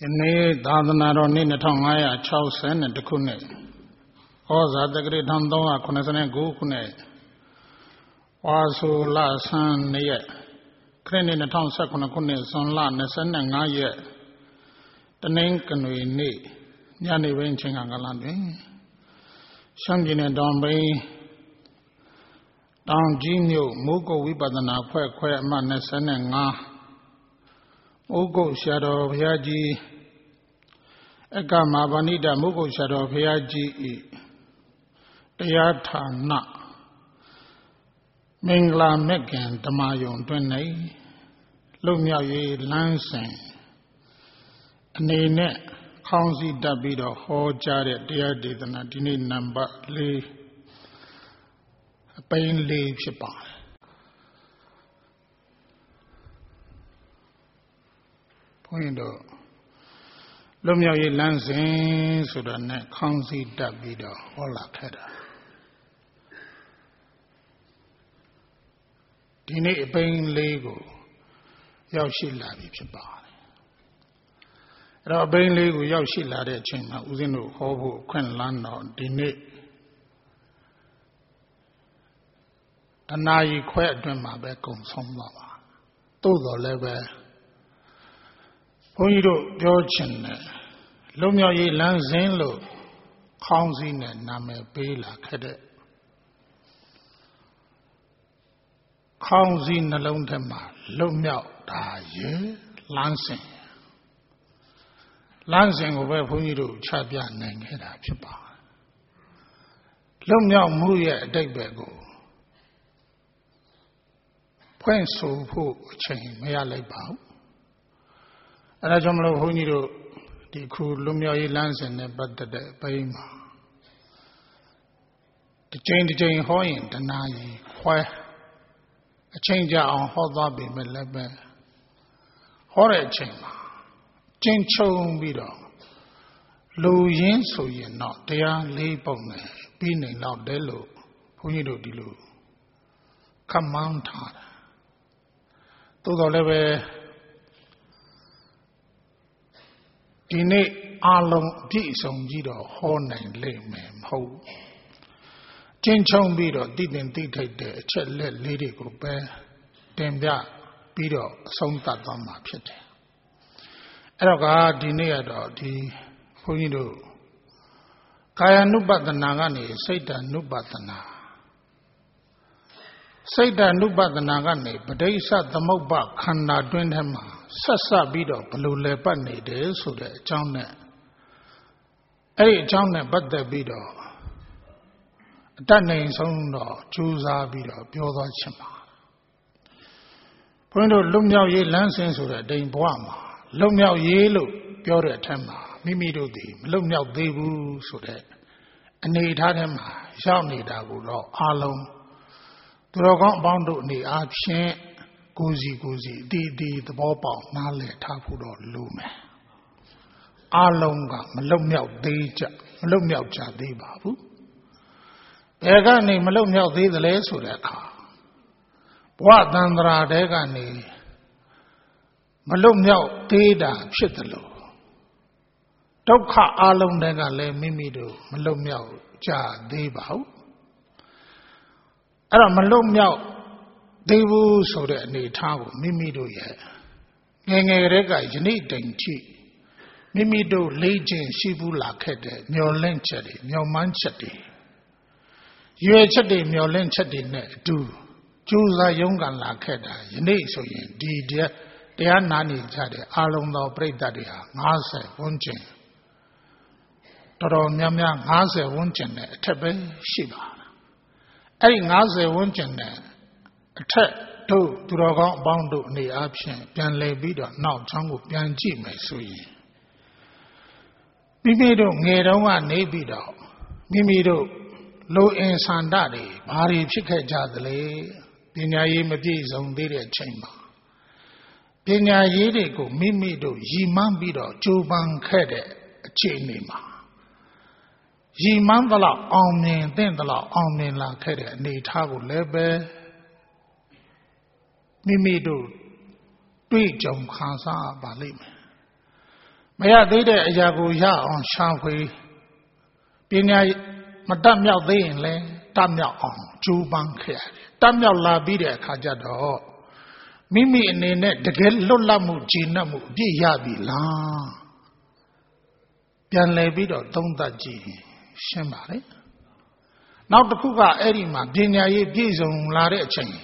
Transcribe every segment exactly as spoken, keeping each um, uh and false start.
Ini Dadana Roni Netongaya Chausen and the Kune. Oza the great Handonga Kunesane Gukune. Wasu La San Ye. Crane in the town Sakuna Kune, Son La Nesan and Naye. The name can we need. Yani Winching Angalandi. Shangin and Dombe. Down Genio, Mugo Wibadana, Quack Quack Manesan and Na. Mugo Shadow of Yaji. Eka Mabanida Mugo Shadow of Yaji. Yata Na Mingla Megan Tamayon Twene Lumia Ye Lansing Nene Council Dabido Ho Jared Dear Didana Dini number Lee Pain Leave Shipa Poindo Lumia Ye Lansing so the net Council Dabido Hola Keda Dine Bain Lego Yaushila Chipari. Rabain Lego Yaushila de China, Uzino, Hobo, Quenlano, Dine Anai quite drama back on some lava. Todo leve Poido Georgian Lumia Ye Lanzenlo, Council and Name Bela Cadet. Council alone them loom out die lancing. Lancing over who you do, Chabian and head up your bar. Loom out Muya a day bago. Point so who chain may I lay bow. And I don't know who you do, the cool Lumia lancing but the Baima. The chain the chain hoying the nai quite. A change on Hoda be Melebe Hore Chima Chin Chong Bido Lu Yin so yin not there lay bone being not delo Punido dilu Come Mount Hard to the leve Dine Along Dison Gido Horn and lay mem ho. Chin Chong Bido didn't dictate the chet lady group, Dembia Bido, Sonta Dama Pit. Eroga Dineado, the Punido Kaya Nubatanagani, Satan Nubatana. Satan Nubatanagani, but they sat the Moba Kanda Dwindhema, Sasa Bido, Blue Lepani, the Sude, John. Eh, John, but the Bido. That name sound choose a bit of Pioda Chima. Point of Lumia Ye Lansing so that they Boama. Lumia Yellow, Pure Tema, Mimido de, Lumia Debu so that. And they had him, shall need a good alone. Dragon bound the option, goosey goosey, dee the bobble, Nale Tapudo Lume. Alonga, Lumia Deja, Lumia Jadi Babu. Egani Malum Yau the lace with a car. What Dandra Degani Malum Yau Teda Chitalo. Toka Alum Dega le Mimido, Malum Yau Ja Debao. Era Malum Yau Debu so that ne tau Mimido yet. Nenge Rega, you need dainty. Mimido Legion Shibula Kede, Nyo Lenchadi, Nyo Manchadi. You are chatting your lens chatting do. Choose a young and la keda, you need so yin, dear, they are nani jade, along the break that they are, Nase, Wunchin. Toro Nyamya, Nase, Wunchin, Tebe, Shiba. A Nase, Wunchin, a tep, two, Duragon bound in the option, Pian Le Bido, now Changu Pian Ji may so yin. Mimido, Nedoma, Nebido, Mimido. Low in Sandadi, Bari Chika Jadale, Pinya Yimabis on the chamber. Pinya Yedeko, Mimido, Yimambido, Juban Kede, Chinima. Yimandala, Omni, then the law, Omni la Kede, Nitago Lebe, Mimido, Tui Jom Kansa Balim. ရသေးတဲ့အရာကိုရအောင်ရှာဖွေပညာမတတ်မြောက်သေးရင်လည်းတတ်မြောက်အောင်ကြိုးပမ်းခဲ့ရတယ်တတ်မြောက်လာပြီးတဲ့အခါကျတော့မိမိအနေနဲ့တကယ်လွတ်လပ်မှုကြည်နပ်မှုအပြည့်ရပြီလားပြန်လည်ပြီးတော့သုံးသပ်ကြည့်ရှင်းပါလေနောက်တစ်ခုကအဲ့ဒီမှာပညာရေးပြည့်စုံလာတဲ့အချိန်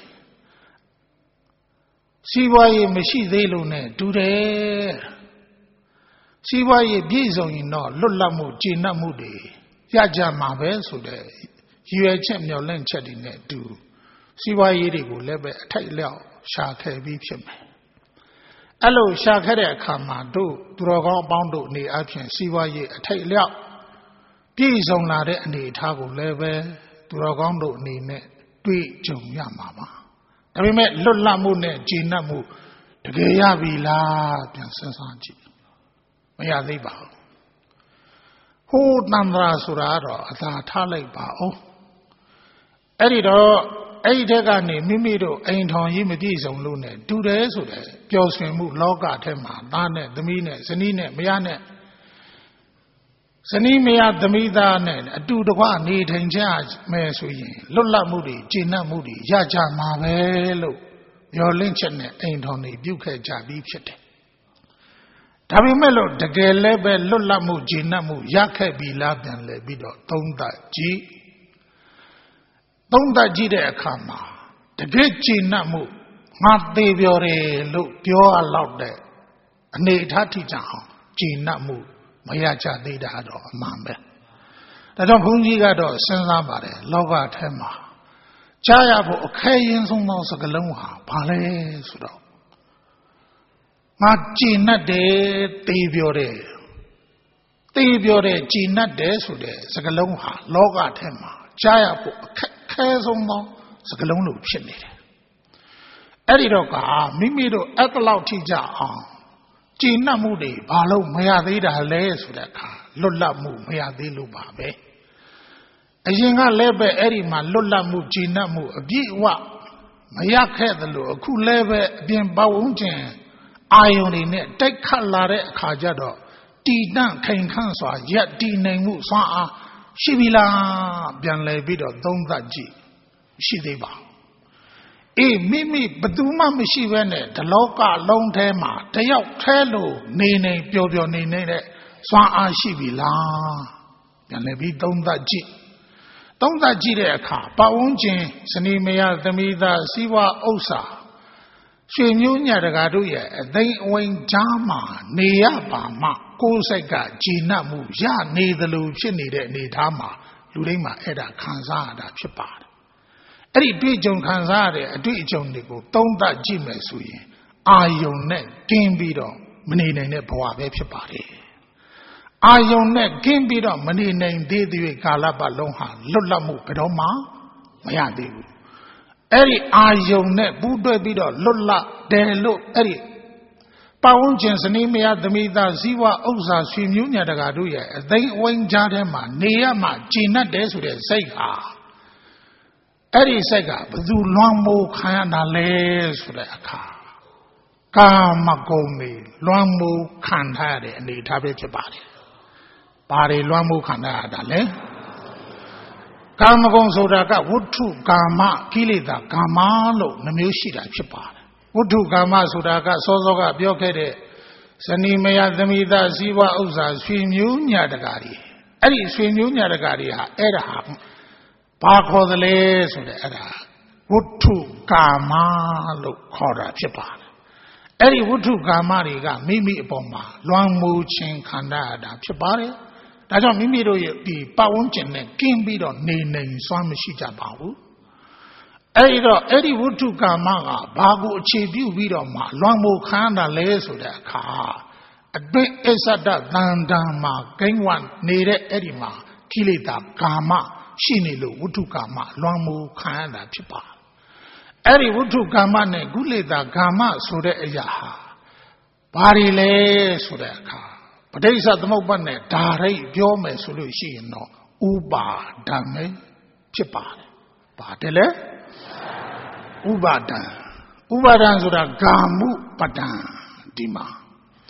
စီးပွားရေးမရှိသေးလို့ ਨੇ တူတယ်စီးပွားရေးပြည့်စုံရင်တော့လွတ်လပ်မှုကြည်နပ်မှုတွေရကြမှာပဲဆိုတဲ့ရည်ရွယ်ချက်မျှော်လင့်ချက်တွေနဲ့တူစီးပွားရေးတွေကိုလည်းပဲအထိုက်အလျောက်ရှာခဲ့ပြီးဖြစ်မယ်အဲ့လိုရှာခဲ့တဲ့အခါမှာတို့သူတော်ကောင်းအပေါင်းတို့အနေအချင်းစီးပွားရေးအထိုက်အလျောက်ပြည့်စုံလာတဲ့အနေအထားကိုလည်းပဲသူတော်ကောင်းတို့အနေနဲ့တွေ့ကြုံရမှာပါဒါပေမဲ့လွတ်လပ်မှုနဲ့ကြည်နပ်မှုတကယ်ရပြီလားပြန်စဉ်းစားကြည့်မရသေးပါဘူးဟိုးတန်ត្រာဆိုတာတော့အသာထားလိုက်ပါဦးအဲ့ဒီတော့အဲ့ဒီတက်ကနေမိမိတို့အိမ်ထောင်ကြီးမပြည့်စုံလို့ ਨੇ တူတယ်ဆိုတဲ့ပျော်ရွှင်မှုလောကထဲမှာသားနဲ့သမီးနဲ့ဇနီးနဲ့မယားနဲ့ဇနီးမယားသမီးသားနဲ့အတူတကွနေထိုင်ကြမယ်ဆိုရင်လွတ်လပ်မှုတွေကြည်နပ်မှုတွေရကြမှာပဲလို့မျှော်လင့်ချက်နဲ့အိမ်ထောင်တွေပြုခဲ့ကြပြီးဖြစ်တယ်ဒါပေမဲ့လို့တကယ်လည်းပဲလွတ်လပ်မှုကြည်နပ်မှုရခဲ့ပြီလားပြန်လဲပြီးတော့သုံးသပ်ကြည့်သုံးသပ်ကြည့်တဲ့အခါမှာတကယ်ကြည်နပ်မှုငါသေးပြောတယ်လို့ပြောရလောက်တဲ့အနေအထားထိကြအောင်ကြည်နပ်မှုမရကြသေးတာတော့အမှန်ပဲဒါကြောင့်ဘုန်းကြီးကတော့စဉ်းစားပါတယ်လောကထဲမှာကြားရဖို့အခဲရင်ဆုံးသောစကားလုံးဟာဘာလဲဆိုတော့ငါကြည်နပ်တယ်သေပြောတယ်သေပြောတယ်ကြည်နပ်တယ်ဆိုတဲ့စကားလုံးဟာလောကထဲမှာကြားရဖို့အခက်ခဲဆုံးသောစကားလုံးလို့ဖြစ်နေတယ်အဲ့ဒီတော့ကမိမိတို့အဲ့လောက်ထိကြအောင်ကြည်နပ်မှုတွေဘာလို့မရသေးတာလဲဆိုတဲ့အခါလွတ်လပ်မှုမရသေးလို့ပါပဲအရင်ကလည်းပဲအဲ့ဒီမှာလွတ်လပ်မှုကြည်နပ်မှုအပြည့်အဝမရခဲ့သလိုအခုလည်းပဲအပြင်ပတ်ဝန်းကျင်အာယုန်တွေနဲ့တိုက်ခတ်လာတဲ့အခါကျတော့တည်တံ့ခိုင်ခန့်စွာရပ်တည်နိုင်မှုစွမ်းအားရှိပြီလားပြန်လဲပြီးတော့သုံးသပ်ကြည့်ရှိသေးပါအေးမိမိဘသူမှမရှိဘဲနဲ့ဒီလောကလုံးထဲမှာတယောက်ထဲလို့နေနေပျော်ပျော်နေနေတဲ့စွမ်းအားရှိပြီလားပြန်လဲပြီးသုံးသပ်ကြည့်သုံးသပ်ကြည့်တဲ့အခါပတ်ဝန်းကျင်ဇနီးမယားသမီးသားစီးပွားဥစ္စာရွှေမျိုးညတကာတို့ရဲ့အသိအဝိုင်းကြားမှာနေရပါမှကိုယ်စိတ်ကကြည်နပ်မှုရနေသလိုဖြစ်နေတဲ့အနေအထားမှာလူတိုင်းမှာအဲ့ဒါခံစားရတာဖြစ်ပါတယ်အဲ့ဒီတွေ့ကြုံခံစားရတဲ့အတွေ့အကြုံတွေကိုသုံးသပ်ကြည့်မယ်ဆိုရင်အာယုံနဲ့ကင်းပြီးတော့မနေနိုင်တဲ့ဘဝပဲဖြစ်ပါတယ်အာယုံနဲ့ကင်းပြီးတော့မနေနိုင်သေးတဲ့ကာလပတ်လုံးဟာလွတ်လပ်မှုဘယ်တော့မှမရသေးဘူးအဲ့ဒီအာယုံနဲ့ပူးတွဲပြီးတော့လွတ်လပ်တယ်လို့အဲ့ဒီပတ်ဝန်းကျင်ဇနီးမယားသမီးသားဇီဝဥစ္စာဆွေမျိုးညာတကာတို့ရဲ့အသိအဝိုင်းကြားထဲမှာနေရမှကြည်နပ်တယ်ဆိုတဲ့စိတ်ဟာအဲ့ဒီစိတ်ကဘယ်သူလွှမ်းမိုးခံရတာလဲဆိုတဲ့အခါကာမဂုဏ်တွေလွှမ်းမိုးခံထားရတဲ့အနေအထားပဲဖြစ်ပါတယ်။ဘာတွေလွှမ်းမိုးခံထားရတာလဲကာမဂုဏ်ဆိုတာကဝဋ္ထုကာမကိလေသာကာမလို့နှမျိုးရှိတာဖြစ်ပါတယ်ဝဋ္ထုကာမဆိုတာကစောစောကပြောခဲ့တဲ့ဇနီးမယားသမီးသားဇီဝဥစ္စာဆွေမျိုးညာတကာတွေအဲ့ဒီဆွေမျိုးညာတကာတွေဟာအဲ့ဒါဟာဘာခေါ်သလဲဆိုတဲ့အဲ့ဒါဝဋ္ထုကာမလို့ခေါ်တာဖြစ်ပါတယ်အဲ့ဒီဝဋ္ထုကာမတွေကမိမိအပေါ်မှာလွှမ်းမိုးခြင်းခံရတာဖြစ်ပါတယ်ဒါကြောင့်မိမိတို့ရဲ့ဒီပတ်ဝန်းကျင်နဲ့ကင်းပြီးတော့နေနိုင်စွမ်းမရှိကြပါဘူးအဲ့ဒီတော့အဲ့ဒီဝဋ္ထုကာမကဘာကိုအခြေပြုပြီးတော့မှလွှမ်းမိုးခံရတာလဲဆိုတဲ့အခါအတွင်းအစ္ဆဒတန်တံမှာဂိမ်းဝနေတဲ့အဲ့ဒီမှာကိလေသာကာမရှိနေလို့ဝဋ္ထုကာမလွှမ်းမိုးခံရတာဖြစ်ပါတယ်အဲ့ဒီဝဋ္ထုကာမနဲ့ကုလေသာကာမဆိုတဲ့အရာဟာဘာတွေလဲဆိုတဲ့အခါပဋိစ္စသမုပ္ပါဒ်နဲ့ဓာရိတ်ပြောမယ်ဆိုလို့ရှိရင်တော့ဥပါဒံပဲဖြစ်ပါတယ်။ပါတယ်လေဥပါဒံဥပါဒံဆိုတာဂါမှုပဒံဒီမှာ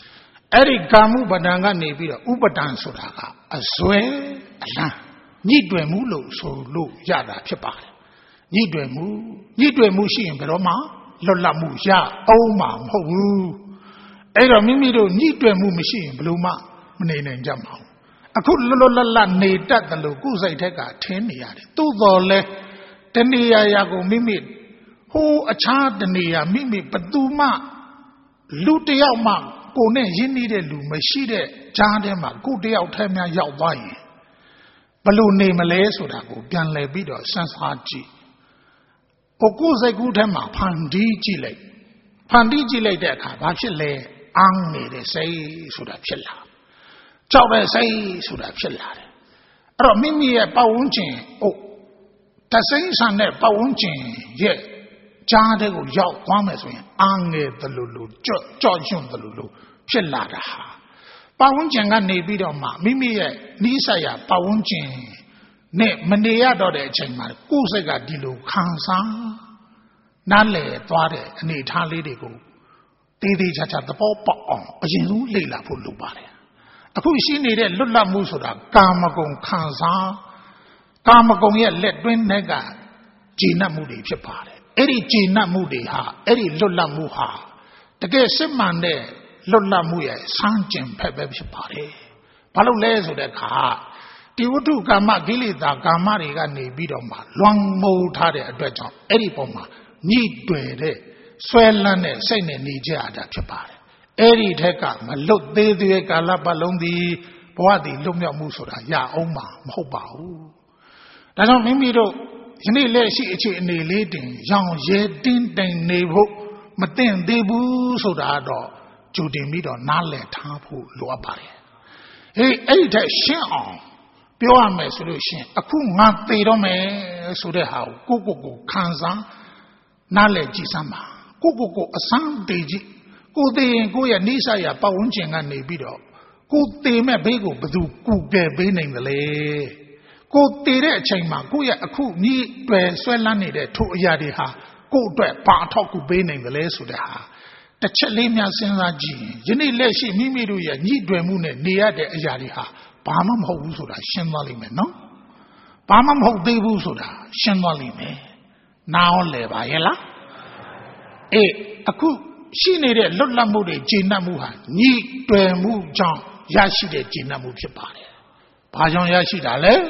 အဲ့ဒီကာမှုပဒံကနေပြီးတော့ဥပဒံဆိုတာကအစွဲအလံညှိတွယ်မှုလို့ဆိုလို့ရတာဖြစ်ပါတယ်ညှိတွယ်မှုညှိတွယ်မှုရှိရင်ဘယ်တော့မှလွတ်လပ်မှုရအောင်မှာမဟုတ်ဘူးအဲ့တော့မိမိတို့ညှိတွယ်မှုမရှိရင်ဘယ်လိုမှမနေနိုင်ကြမှာအခုလွတ်လွတ်လပ်လပ်နေတတ်တယ်လို့ကိုယ်စိတ်ထက်ကထင်းနေရတယ်သို့တော်လဲတဏှာရာကိုမိမိဟိုအခြားတဏှာမိမိဘသူမှလူတယောက်မှကိုနဲ့ရင်းနှီးတဲ့လူမရှိတဲ့ကြားထဲမှာကိုတယောက်ထဲများရောက်သွားရင်ဘယ်လိုနေမလဲဆိုတာကိုပြန်လည်ပြီးတော့စမ်းစားကြည့်ကိုကိုစိတ်ကူးထဲမှာဖန်တီးကြည့်လိုက်ဖန်တီးကြည့်လိုက်တဲ့အခါဘာဖြစ်လဲအန်းနေတဲ့စိတ်ဆိုတာဖြစ်လာကြောက်တဲ့စိတ်ဆိုတာဖြစ်လာတယ်အဲ့တော့မိမိရဲ့ပတ်ဝန်းကျင်အို့တစိမ့်ဆန်တဲ့ပတ်ဝန်းကျင်ရဲ့ကြားတဲ့ကိုရောက်သွားမယ်ဆိုရင်အန်းငယ်တယ်လို့လို့ကြော့ကြော့ရွံ့တယ်လို့လို့ဖြစ်လာတာဟာပတ်ဝန်းကျင်ကနေပြီးတော့မှမိမိရဲ့နီးစပ်ရာပတ်ဝန်းကျင်နဲ့မနေရတော့တဲ့အချိန်မှာကိုယ်စိတ်ကဒီလိုခံစားနားလည်သွားတဲ့အနေအထားလေးတွေကိုတေးသေးချာချာသဘောပေါက်အောင်အရင်ဆုံးလေ့လာဖို့လိုပါတယ်အခုရှိနေတဲ့လွတ်လပ်မှုဆိုတာကာမဂုဏ်ခံစားကာမဂုဏ်ရဲ့လက်တွင်းနဲ့ကဂျေနတ်မှုတွေဖြစ်ပါတယ်အဲ့ဒီဂျေနတ်မှုတွေဟာအဲ့ဒီလွတ်လပ်မှုဟာတကယ်စစ်မှန်တဲ့လွတ်လပ်မှုရဲ့စမ်းကျင်ဖက်ပဲဖြစ်ပါတယ်ဘာလို့လဲဆိုတဲ့အခါဒီဝတ္ထုကာမကိလေသာကာမတွေကနေပြီးတော့မှလွန်မိုးထားတဲ့အတွက်ကြောင့်အဲ့ဒီပုံမှာညှိတွယ်တဲ့ဆွဲလန်းတဲ့စိတ်နဲ့နေကြရတာဖြစ်ပါတယ်အဲ့ဒီထက်ကမလွတ်သေးသေးကာလပတ်လုံးသည်ဘဝတည်လွတ်မြောက်မှုဆိုတာရအောင်မှာမဟုတ်ပါဘူးဒါကြောင့်မိမိတို့ယနေ့လက်ရှိအခြေအနေလေးတင်ရောင်ရဲတင်းတိမ်နေဖို့မတင်သေးဘူးဆိုတာတော့ကြိုတင်ပြီးတော့နားလည်ထားဖို့လိုအပ်ပါတယ်ဟေးအဲ့ဒီထက်ရှင်းအောင်ပြောရမယ်ဆိုလို့ရှိရင်အခုငါသေတော့မယ်ဆိုတဲ့ဟာကိုကိုကိုကိုခံစားနားလည်ကြည့်စမ်းပါကိုကိုကိုအစမ်းသေးကြည့်ကိုသေးရင်ကိုရဲ့နိစ္စရာပတ်ဝန်းကျင်ကနေပြီးတော့ကိုသေးမဲ့ဘေးကိုဘယ်သူကူကယ်ပေးနိုင်သလဲကိုတည်တဲ့အချိန်မှာကိုယ့်ရဲ့အခုမြည်တွယ်ဆွဲလန်းနေတဲ့ထိုအရာတွေဟာကိုယ့်အတွက်ဘာအထောက်ကူပေးနိုင်သလဲဆိုတဲ့ဟာတစ်ချက်လေးများစဉ်းစားကြည့်ရင်ယနေ့လက်ရှိမိမိတို့ရဲ့ညှိတွယ်မှုနဲ့နေရတဲ့အရာတွေဟာဘာမှမဟုတ်ဘူးဆိုတာရှင်းသွားလိမ့်မယ်နော်ဘာမှမဟုတ်သေးဘူးဆိုတာရှင်းသွားလိမ့်မယ်နားရောလဲပါရဲ့လားအေးအခုရှိနေတဲ့လွတ်လပ်မှုတွေဂျေနတ်မှုဟာညှိတွယ်မှုကြောင့်ရရှိတဲ့ဂျေနတ်မှုဖြစ်ပါတယ်ဘာကြောင့်ရရှိတာလဲ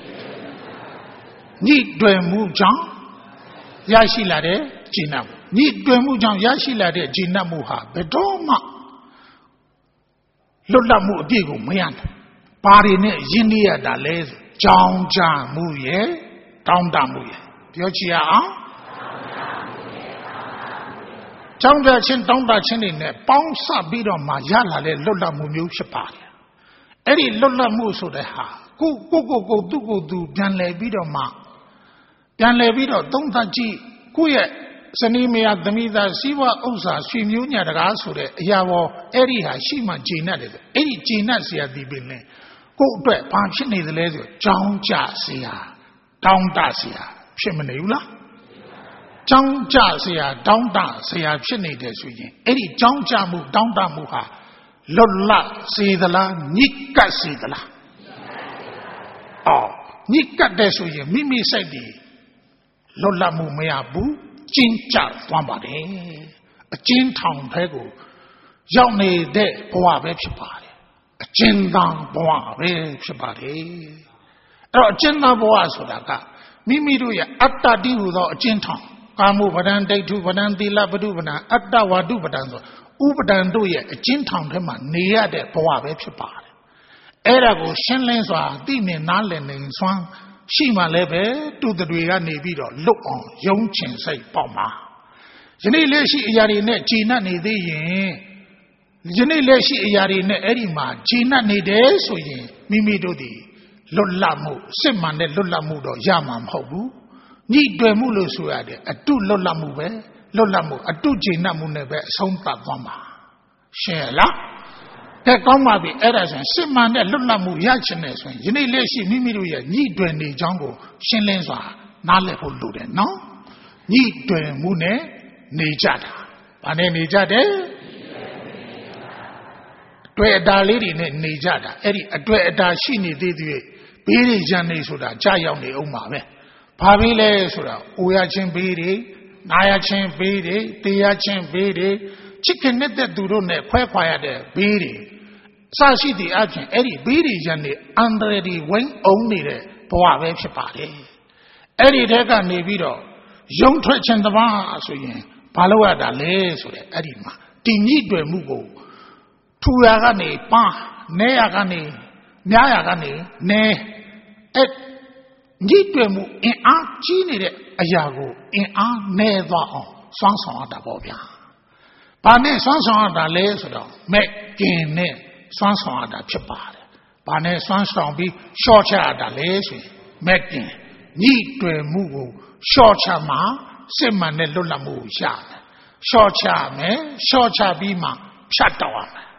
ညှိတွယ်မှုကြောင့်ရရှိလာတဲ့ဂျေနတ်မှုညှိတွယ်မှုကြောင့်ရရှိလာတဲ့ဂျေနတ်မှုဟာဘယ်တော့မှလွတ်လပ်မှုအပြည့်ကိုမရနိုင်ဘာတွေနဲ့ယဉ်နေရတာလဲဆိုကြောင်းကြမှုရဲ့တောင်းတမှုရဲ့ပြောချင်အောင်ကြောင်းကြခြင်းတောင်းတခြင်းတွေနဲ့ပေါင်းစပ်ပြီးတော့မှရလာတဲ့လွတ်လပ်မှုမျိုးဖြစ်ပါတယ်အဲ့ဒီလွတ်လပ်မှုဆိုတဲ့ဟာကိုကိုကိုကိုသူ့ကိုသူပြန်လဲပြီးတော့မှပြန်လဲပြီးတော့သုံးသပ်ကြည့်ကိုယ့်ရဲ့ဇနီးမယားသမီးသားစီးပွားဥစ္စာဆွေမျိုးညာတကားဆိုတဲ့အရာပေါ်အဲ့ဒီဟာရှိမှဂျေနတ်တယ်အဲ့ဒီဂျေနတ်ဆရာဒီပင်လဲကိုယ့်အတွက်ဘာဖြစ်နေသလဲဆိုကြောင်းကြဆရာတောင်းတဆရာဖြစ်မနေဘူးလားကြောင်းကြဆရာတောင်းတဆရာဖြစ်နေတယ်ဆိုရင်အဲ့ဒီကြောင်းကြမှုတောင်းတမှုဟာလွတ်လပ်စေသလားညစ်ကပ်စေသလားအော်ညစ်ကပ်တဲ့ဆိုရင်မိမိစိတ်ဒီလွတ်လပ်မှုမရဘူးကျဉ်းကျသွားပါတယ်အကျဉ်းထောင်ထဲကိုရောက်နေတဲ့ဘဝပဲဖြစ်ပါတယ်အကျဉ်းသားဘဝပဲဖြစ်ပါတယ်အဲ့တော့အကျဉ်းသားဘဝဆိုတာကမိမိတို့ရဲ့အတ္တတိဟူသောအကျဉ်းထောင်ကာမပဒံဒိဋ္ဌုပဒံသီလပတုပဒံအတ္တဝါဒုပဒံဆိုဥပဒံတို့ရဲ့အကျဉ်းထောင်ထဲမှာနေရတဲ့ဘဝပဲဖြစ်ပါတယ်အဲ့ဒါကိုရှင်းလင်းစွာသိမြင်နားလည်နိုင်စွမ်းရှိမှလည်းပဲတူတွေကနေပြီးတော့လွတ်အောင်ယုံချင်စိတ်ပေါက်မှာယနေ့လက်ရှိအရာတွေနဲ့ဂျေနတ်နေသေးရင်ယနေ့လက်ရှိအရာတွေနဲ့အဲ့ဒီမှာဂျေနတ်နေတယ်ဆိုရင်မိမိတို့ဒီလွတ်လပ်မှုစစ်မှန်တဲ့လွတ်လပ်မှုတော့ရမှာမဟုတ်ဘူးညှိတွယ်မှုလို့ဆိုရတယ်အတုလွတ်လပ်မှုပဲလွတ်လပ်မှုအတုဂျေနတ်မှုနဲ့ပဲအဆုံးသတ်သွားမှာရှင်းလားကဲကောင်းပါပြီအဲ့ဒါဆိုရင်စစ်မှန်တဲ့လွတ်လပ်မှုရချင်တယ်ဆိုရင်ယနေ့လက်ရှိမိမိတို့ရဲ့ညှိတွယ်နေကြောင်းကိုရှင်းလင်းစွာနားလည်ဖို့လိုတယ်နော်ညှိတွယ်မှုနဲ့နေကြတာဘာနဲ့နေကြတယ်တွေ့အတာလေးတွေနဲ့နေကြတာအဲ့ဒီအတွေ့အတာရှိနေသေးသေးဘေးတွေရန်နေဆိုတာကြာရောက်နေအောင်ပါပဲဘာဘေးလဲဆိုတာအိုရချင်းဘေးတွေနာရချင်းဘေးတွေတေးရချင်းဘေးတွေချစ်ခင်တဲ့သူတို့နဲ့ခွဲခွာရတဲ့ဘေးတွေအစရှိသည့်အပြင်အဲ့ဒီဘေးတွေရန်နေအန္တရာယ်တွေဝိုင်းအောင်နေတဲ့ဘဝပဲဖြစ်ပါတယ်အဲ့ဒီတဲကနေပြီးတော့ရုံထွက်ခြင်းတပါးဆိုရင်ဘာလို့ရတာလဲဆိုတဲ့အဲ့ဒီမှာတည်ညိတွယ်မှုကိုထူရာကနေပါနဲရာကနေများရာကနေနဲအဲ့ညိတွယ်မှုအင်အားကြီးနေတဲ့အရာကိုအင်အားနဲသွားအောင်စွမ်းဆောင်ရတာပေါ့ဗျာဘာနဲ့စွမ်းဆောင်ရတာလဲဆိုတော့မက်ကင်နဲ့စွမ်းဆောင်ရတာဖြစ်ပါတယ်ဘာနဲ့စွမ်းဆောင်ပြီးရှော့ချရတာလဲဆိုရင်မက်ကင်ညိတွယ်မှုကိုရှော့ချမှစစ်မှန်တဲ့လွတ်လပ်မှုကိုရတယ်ရှော့ချမယ်ရှော့ချပြီးမှဖြတ်တော့ရမယ်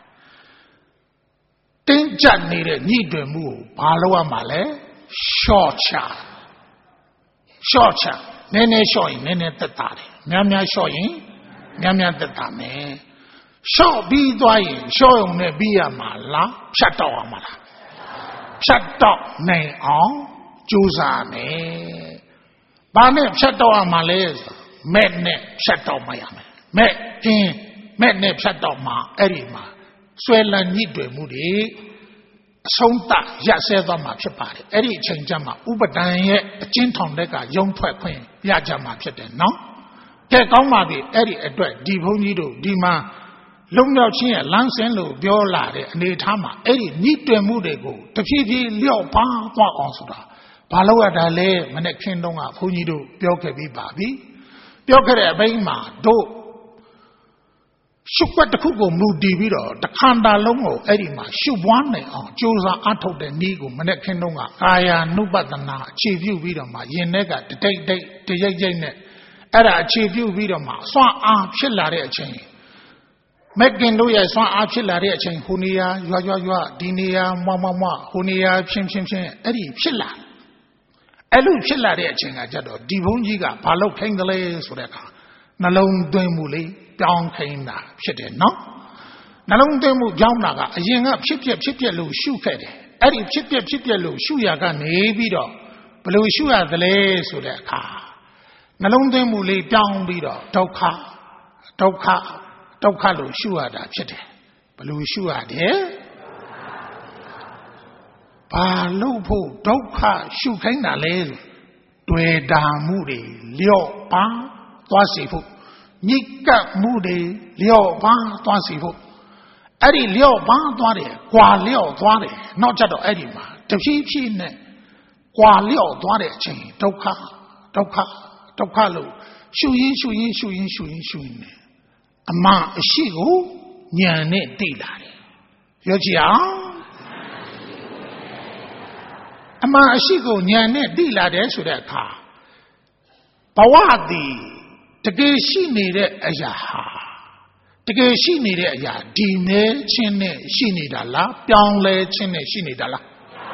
တင်းကျပ်နေတဲ့ညှိတွယ်မှုကိုဘာလို့ရမှာလဲရှော့ချရှော့ချနည်းနည်းရှော့ရင်နည်းနည်းသက်သာတယ်များများရှော့ရင်များများသက်သာမယ်ရှော့ပြီးသွားရင်ရှော့ုံနဲ့ပြီးရမှာလားဖြတ်တော့ရမှာလားဖြတ်တော့နိုင်အောင်ကြိုးစားမယ်ဘာနဲ့ဖြတ်တော့ရမှာလဲဆိုမဲ့နဲ့ဖြတ်တော့မှရမယ်မဲ့ကင်းမဲ့နဲ့ဖြတ်တော့မှအဲ့ဒီမှာဆွဲလန်းညှိတွယ်မှုတွေအဆုံးသတ်ရဆဲသွားမှာဖြစ်ပါတယ်အဲ့ဒီအချိန်ကျမှဥပဒံရဲ့အကျဉ်းထောင်တက်ကရုံထွက်ခွင့်ရကြမှာဖြစ်တယ်နော်ကဲကောင်းပါပြီအဲ့ဒီအတွက်ဒီဘုန်းကြီးတို့ဒီမှာလုံမြောက်ခြင်းရဲ့လမ်းစဉ်လို့ပြောလာတဲ့အနေအထားမှာအဲ့ဒီညှိတွယ်မှုတွေကိုတဖြည်းဖြည်းလျော့ပါသွားအောင်ဆိုတာဘာလို့ရတာလဲမနေ့ခင်းတုန်းကဘုန်းကြီးတို့ပြောခဲ့ပြီးပါပြီပြောခဲ့တဲ့အပိုင်းမှာတို့ရှုပ်ွက်တစ်ခုကိုမူတည်ပြီးတော့တခန္ဓာလုံးကိုအဲ့ဒီမှာရှုပ်ပွားနိုင်အောင်ကြိုးစားအားထုတ်တဲ့နည်းကိုမနေ့ခင်းတုန်းကကာယ ानु ပတနာအခြေပြုပြီးတော့မှယင်တဲ့ကတတိတ်တိတ်တရိတ်ရိတ်နဲ့အဲ့ဒါအခြေပြုပြီးတော့မှစွမ်းအားဖြစ်လာတဲ့အချိန်မက်ကင်တို့ရဲ့စွမ်းအားဖြစ်လာတဲ့အချိန်ဟိုနေရာရွာရွာရွာဒီနေရာမွားမွားမွားဟိုနေရာဖြင်းဖြင်းဖြင်းအဲ့ဒီဖြစ်လာအဲ့လိုဖြစ်လာတဲ့အချိန်ကကြတော့ဒီဘုန်းကြီးကဘာလို့ခိုင်းတယ်လဲဆိုတဲ့အခါနှလုံးသွင်းမှုလေးပြောင်းခိုင်းတာဖြစ်တယ်နော်နှလုံးသွင်းမှုကြောင်းတာကအရင်ကဖြစ်ပြဖြစ်ပြလို့ရှုခဲ့တယ်အဲ့ဒီဖြစ်ပြဖြစ်ပြလို့ရှုရကနေပြီးတော့ဘယ်လိုရှုရသလဲဆိုတဲ့အခါနှလုံးသွင်းမှုလေးပြောင်းပြီးတော့ဒုက္ခဒုက္ခဒုက္ခလို့ရှုရတာဖြစ်တယ်ဘယ်လိုရှုရတယ်ဘာလို့ဖို့ဒုက္ခရှုခိုင်းတာလဲတွေ့တာမှုတွေလျော့ပါသွားစေဖို့ညစ်ကပ်မှုတွေလျော့ပါသွားစေဖို့အဲ့ဒီလျော့ပါသွားတယ်ကွာလျော့သွားတယ်နောက်ကျတော့အဲ့ဒီမှာတဖြည်းဖြည်းနဲ့ကွာလျော့သွားတဲ့အချိန်ဒုက္ခဒုက္ခဒုက္ခလို့ရှုရင်းရှုရင်းရှုရင်းရှုရင်းရှုရင်းနဲ့အမှန်အရှိကိုဉာဏ်နဲ့သိလာတယ်ပြောကြည့်အောင်အမှန်အရှိကိုဉာဏ်နဲ့သိလာတယ်ဆိုတဲ့အခါဘဝတည်တကယ်ရှိနေတဲ့အရာဟာတကယ်ရှိနေတဲ့အရာဒီမဲချင်းနဲ့ရှိနေတာလားပြောင်းလဲချင်းနဲ့ရှိနေတာလား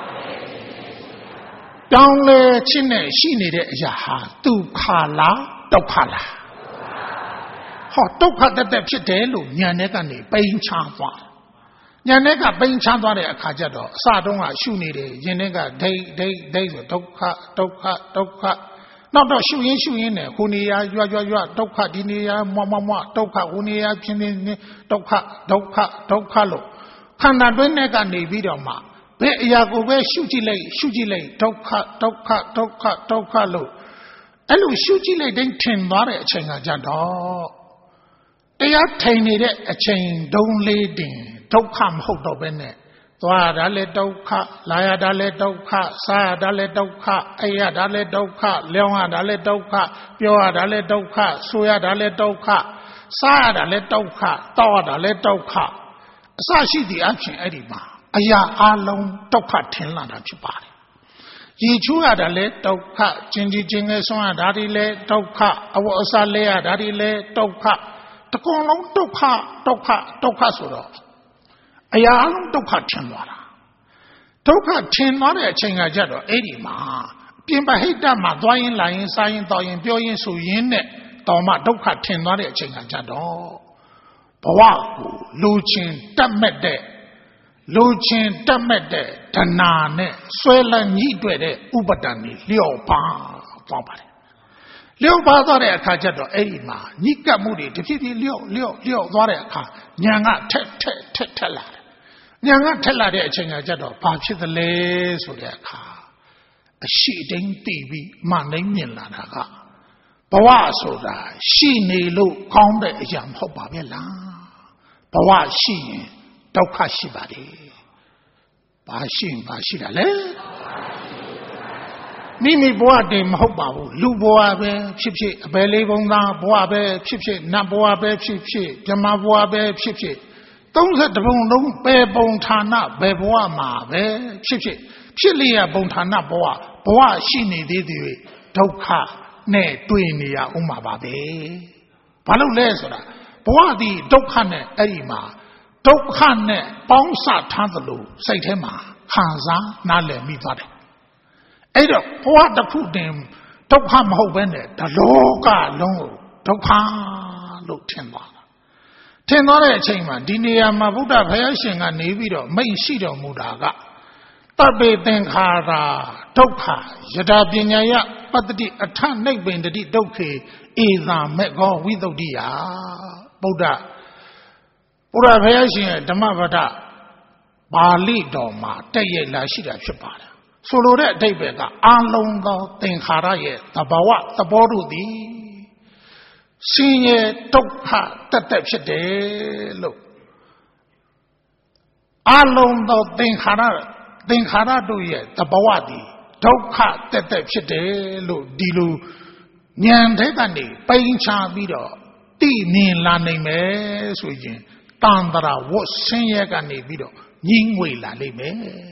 ပြောင်းလဲချင်းနဲ့ရှိနေတဲ့အရာဟာဒုက္ခလားဒုက္ခလားဟောဒုက္ခတက်တက်ဖြစ်တယ်လို့ဉာဏ်နဲ့ကနေပိန်ချသွားဉာဏ်နဲ့ကပိန်ချသွားတဲ့အခါကျတော့အစတုန်းကရှုနေတယ်ယင်နဲ့ကဒိတ်ဒိတ်ဒိတ်ဆိုဒုက္ခဒုက္ခဒုက္ခနောက်တော့ရှုရင်းရှုရင်းနဲ့ဟိုနေရာရွရွရွဒုက္ခဒီနေရာမွားမွားမွားဒုက္ခဟိုနေရာပြင်းပြင်းဒုက္ခဒုက္ခဒုက္ခလို့ခန္ဓာတွင်းနဲ့ကနေပြီးတော့မှဘယ်အရာကိုပဲရှုကြည့်လိုက်ရှုကြည့်လိုက်ဒုက္ခဒုက္ခဒုက္ခဒုက္ခလို့အဲ့လိုရှုကြည့်လိုက်တိုင်းထင်သွားတဲ့အချိန်ကကြတော့တရားထိုင်နေတဲ့အချိန်ဒုံလေးတင်ဒုက္ခမဟုတ်တော့ဘဲနဲ့သွားရတာလည်းဒုက္ခလာရတာလည်းဒုက္ခစားရတာလည်းဒုက္ခအိပ်ရတာလည်းဒုက္ခလျောင်းရတာလည်းဒုက္ခပြောရတာလည်းဒုက္ခဆိုရတာလည်းဒုက္ခစားရတာလည်းဒုက္ခတောက်ရတာလည်းဒုက္ခအစရှိသည့်အဖြစ်အဲ့ဒီမှာအရာအလုံးဒုက္ခထင်လာတာဖြစ်ပါတယ်ရည်ချူးရတာလည်းဒုက္ခကျင်ကြီးကျင်ငယ်ဆွမ်းရတာတွေလည်းဒုက္ခအဝတ်အစားလဲရတာတွေလည်းဒုက္ခတကုံလုံးဒုက္ခဒုက္ခဒုက္ခဆိုတော့အရာအလုံးဒုက္ခထင်သွားတာဒုက္ခထင်သွားတဲ့အချိန်ကကြတော့အဲ့ဒီမှာပြင်ပဟိတမှာသွားရင်လာရင်စားရင်တောက်ရင်ပြောရင်ဆိုရင်နဲ့တော်မှဒုက္ခထင်သွားတဲ့အချိန်ကကြတော့ဘဝကိုလူချင်းတတ်မဲ့တဲ့လူချင်းတက်မဲ့တဲ့ဒနာနဲ့ဆွဲလန်းညှိတွေ့တဲ့ဥပဒဏ်တွေလျော့ပါသွားပါတယ်လျော့ပါသွားတဲ့အခါကျတော့အဲ့ဒီမှာညှိကပ်မှုတွေတဖြည်းဖြည်းလျော့လျော့လျော့သွားတဲ့အခါညာကထက်ထက်ထက်ထက်လာတယ်ညာကထက်လာတဲ့အချိန်ကကျတော့ဘာဖြစ်သလဲဆိုတဲ့အခါအရှိတိုင်းသိပြီးမှန်နိုင်မြင်လာတာကဘဝဆိုတာရှိနေလို့ကောင်းတဲ့အရာမဟုတ်ပါပဲလားဘဝရှိရင်ဒုက္ခရှိပါတယ်ဘာရှိရင်ဘာရှိတာလဲမိမိဘဝတည်းမဟုတ်ပါဘူးလူဘဝပဲဖြစ်ဖြစ်အပယ်လေးဘုံသားဘဝပဲဖြစ်ဖြစ်နတ်ဘဝပဲဖြစ်ဖြစ်ဓမ္မဘဝပဲဖြစ်ဖြစ်သုံးဆယ်တပုံလုံးပဲပုံဌာနပဲဘဝမှာပဲဖြစ်ဖြစ်ဖြစ်လျက်ပုံဌာနဘဝဘဝရှိနေသေးသေးဒုက္ခနဲ့တွေ့နေရဥမှာပါပဲဘာလို့လဲဆိုတာဘဝဒီဒုက္ခနဲ့အဲ့ဒီမှာဒုက္ခနဲ့ပေါင်းစထားသလိုစိတ်ထဲမှာခံစားနားလည်မိသွားတယ်အဲ့တော့ဘဝတစ်ခုတည်းဒုက္ခမဟုတ်ဘဲနဲ့တလောကလုံးကိုဒုက္ခလို့ထင်သွားတာထင်သွားတဲ့အချိန်မှာဒီနေရာမှာဗုဒ္ဓဘုရားရှင်ကနေပြီးတော့မိန့်ရှိတော်မူတာကတပ္ပေသင်္ခါရဒုက္ခယတာပညာယပတ္တိအထနိဗ္ဗေန္တိဒုက္ခေဧသာမေဃောဝိသုဒ္ဓိယဗုဒ္ဓဘုရားဘုရားရှင်ရဲ့ဓမ္မပဒပါဠိတော်မှာတက်ရိုက်လာရှိတာဖြစ်ပါတယ်ဆိုလိုတဲ့အဓိပ္ပာယ်ကအာလုံးသောသင်္ခါရရဲ့သဘာဝသဘောတို့သည်ဆင်းရဲဒုက္ခတက်တက်ဖြစ်တယ်လို့အာလုံးသောသင်္ခါရသင်္ခါရတို့ရဲ့သဘာဝသည်ဒုက္ခတက်တက်ဖြစ်တယ်လို့ဒီလိုဉာဏ်ထဲကနေပိန်ချပြီးတော့သိမြင်လာနိုင်မယ်ဆိုရင်တန်ត្រာဝတ်ဆင်းရဲကနေပြီးတော့ညှိငွေလာလိမ့်မယ်တဲ့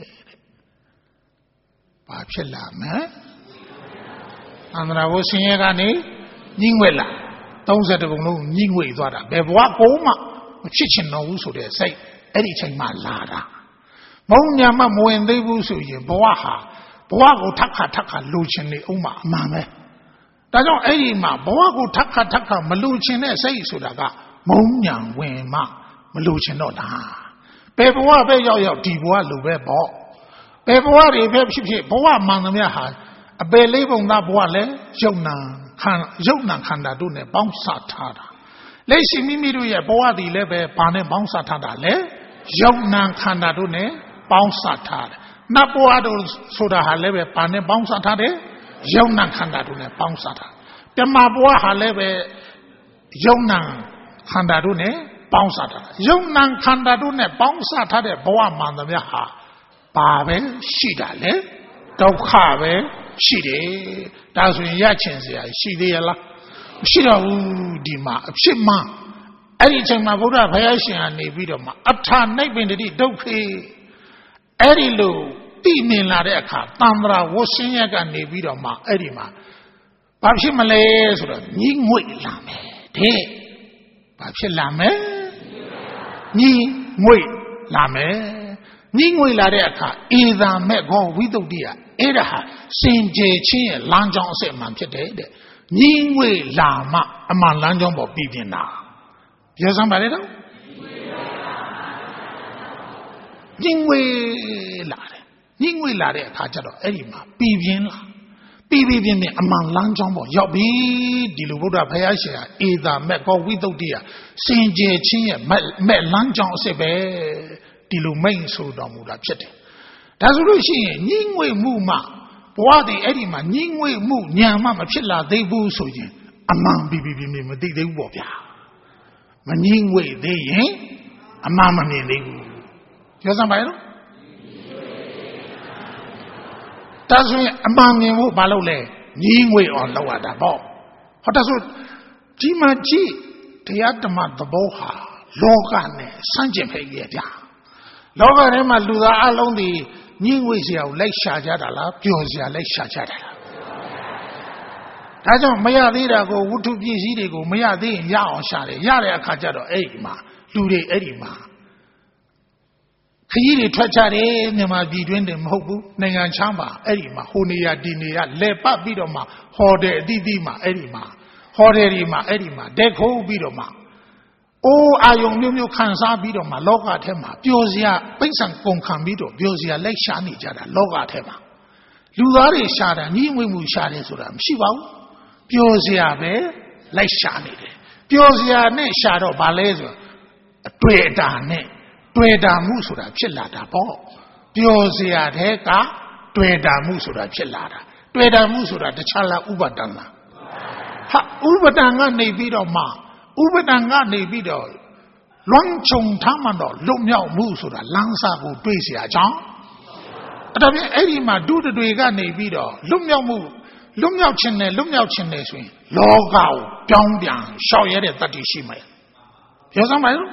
ဘာဖြစ်လာမလဲတန်ត្រာဝတ်ဆင်းရဲကနေညှိငွေလာသုံးဆယ်တပုံလုံးညှိငွေသွားတာဘယ်ဘဝကိုမှမဖြစ်ချင်တော့ဘူးဆိုတဲ့စိတ်အဲ့ဒီအချိန်မှလာတာမုံညာမမဝင်သေးဘူးဆိုရင်ဘဝဟာဘဝကိုထပ်ခါထပ်ခါလိုချင်နေအောင်မှအမှန်ပဲဒါကြောင့်အဲ့ဒီမှာဘဝကိုထပ်ခါထပ်ခါမလိုချင်တဲ့စိတ်ဆိုတာကမုံညာဝင်မှမလိုချင်တော့တာဘယ်ဘဝပဲရောက်ရောက်ဒီဘဝလိုပဲပေါ့ဘယ်ဘဝတွေပဲဖြစ်ဖြစ်ဘဝမှန်သမျှဟာအပယ်လေးပုံသားဘဝလည်းယုံနာခန္ယုံနာခန္ဓာတို့နဲ့ပေါင်းစပ်ထားတာလက်ရှိမိမိတို့ရဲ့ဘဝတည်လည်းပဲဘာနဲ့ပေါင်းစပ်ထားတာလဲယုံနာခန္ဓာတို့နဲ့ပေါင်းစပ်ထားတယ်နတ်ဘဝတို့ဆိုတာဟာလည်းပဲဘာနဲ့ပေါင်းစပ်ထားတယ်ယုံနာခန္ဓာတို့နဲ့ပေါင်းစပ်ထားဓမ္မဘဝဟာလည်းပဲယုံနာခန္ဓာတို့နဲ့ပေါင်းစပ်ထားယုံနာခန္ဓာတို့နဲ့ပေါင်းစပ်ထားတဲ့ဘဝမှန်သမျှဟာဘာပဲရှိတာလဲဒုက္ခပဲရှိတယ်ဒါဆိုရင်ရချင်စရာရှိသေးရလားမရှိတော့ဘူးဒီမှာအဖြစ်မှအဲ့ဒီအချိန်မှာဘုရားဘုရားရှင်ကနေပြီးတော့မှအထာနိဗ္ဗေန္တိဒုက္ခေအဲ့ဒီလိုသိမြင်လာတဲ့အခါတန်ត្រာဝဆင်းရဲကနေပြီးတော့မှအဲ့ဒီမှာဘာဖြစ်မလဲဆိုတော့ညှိငွေ့လာမယ်တဲ့ဘာဖြစ်လာမယ်ညှိငွေ့လာမယ်ညှိငွေ့လာတဲ့အခါဧသာမေဃောဝိသုဒ္ဓိယအဲ့ဒါဟာစင်ကြယ်ခြင်းရဲ့လမ်းကြောင်းအစစ်အမှန်ဖြစ်တယ်တဲ့ညှိငွေ့လာမှအမှန်လမ်းကြောင်းပေါ်ပြီးပြင်းတာပြောစမ်းပါလေတော့ညှိငွေ့လာတယ်ညှိငွေ့လာတဲ့အခါကျတော့အဲ့ဒီမှာပြီးပြင်းလာပြီးပြီးပြင်းပြင်းအမှန်လမ်းကြောင်းပေါ်ရောက်ပြီဒီလိုဗုဒ္ဓဘုရားရှင်ကဧသာမေဃောဝိသုဒ္ဓိယစင်ကြယ်ခြင်းရဲ့မဲ့လမ်းကြောင်းအစစ်ပဲဒီလိုမိန့်ဆိုတော်မူတာဖြစ်တယ်ဒါဆိုလို့ရှိရင်ညှိငွေ့မှုမှဘဝတည်အဲ့ဒီမှာညှိငွေ့မှုညာမှမဖြစ်လာသေးဘူးဆိုရင်အမှန်ပြီးပြီးပြင်းပြင်းမသိသေးဘူးပေါ့ဗျာမညှိငွေ့သေးရင်အမှန်မမြင်သေးဘူးပြောစမ်းပါရဲ့နော်ဒါဆိုရင်အမှန်မြင်ဖို့ဘာလုပ်လဲညှိငွေ့အောင်လုပ်ရတာပေါ့ဟောဒါဆိုဒီမှာကြည့်တရားဓမ္မသဘောဟာလောကနဲ့ဆန့်ကျင်ဖက်ရဲ့ဗျာလောကထဲမှာလူသားအလုံးဒီညှိငွေ့စရာကိုလိုက်ရှာကြတာလားပျော်စရာလိုက်ရှာကြတာလားဒါကြောင့်မရသေးတာကိုဝတ္ထုပစ္စည်းတွေကိုမရသေးရင်ရအောင်ရှာတယ်ရတဲ့အခါကျတော့အဲ့ဒီမှာလူတွေအဲ့ဒီမှာခကြီးတွေထွက်ကြတယ်မြန်မာပြည်တွင်းတယ်မဟုတ်ဘူးနိုင်ငံချမ်းပါအဲ့ဒီမှာဟိုနေရဒီနေရလဲပတ်ပြီးတော့မှဟော်တယ်အသီးသီးမှာအဲ့ဒီမှာဟော်တယ်ဒီမှာအဲ့ဒီမှာဒက်ခိုးပြီးတော့မှအိုးအာယုံမျိုးမျိုးခံစားပြီးတော့မှလောကထဲမှာပျော်စရာပိဿံကုန်ခံပြီးတော့ပျော်စရာလိုက်ရှာနေကြတာလောကထဲမှာလူသားတွေရှာတာညီငွေမှုရှာတယ်ဆိုတာမရှိပါဘူးပျော်စရာပဲလိုက်ရှာနေတယ်ပျော်စရာနဲ့ရှာတော့ဘာလဲဆိုအတွေ့အတာနဲ့တွေ့တာမှုဆိုတာဖြစ်လာတာပေါ့ပျော်စရာတဲ့ကတွေ့တာမှုဆိုတာဖြစ်လာတာတွေ့တာမှုဆိုတာတခြားလားဥပဒံလားဟာဥပဒံကနေပြီးတော့မှဥပဒံကနေပြီးတော့လွန်ချုံထားမှတော့လွတ်မြောက်မှုဆိုတာလမ်းစာကိုတွေးเสียအကြောင်းအဲ့ဒါပြင်အဲ့ဒီမှာဒုတတွေကနေပြီးတော့လွတ်မြောက်မှုလွတ်မြောက်ခြင်းနဲ့လွတ်မြောက်ခြင်းနဲ့ဆိုရင်လောကကိုပြောင်းပြန်ရှောက်ရတဲ့တတ္တိရှိမယ်ပြောစမ်းပါဦး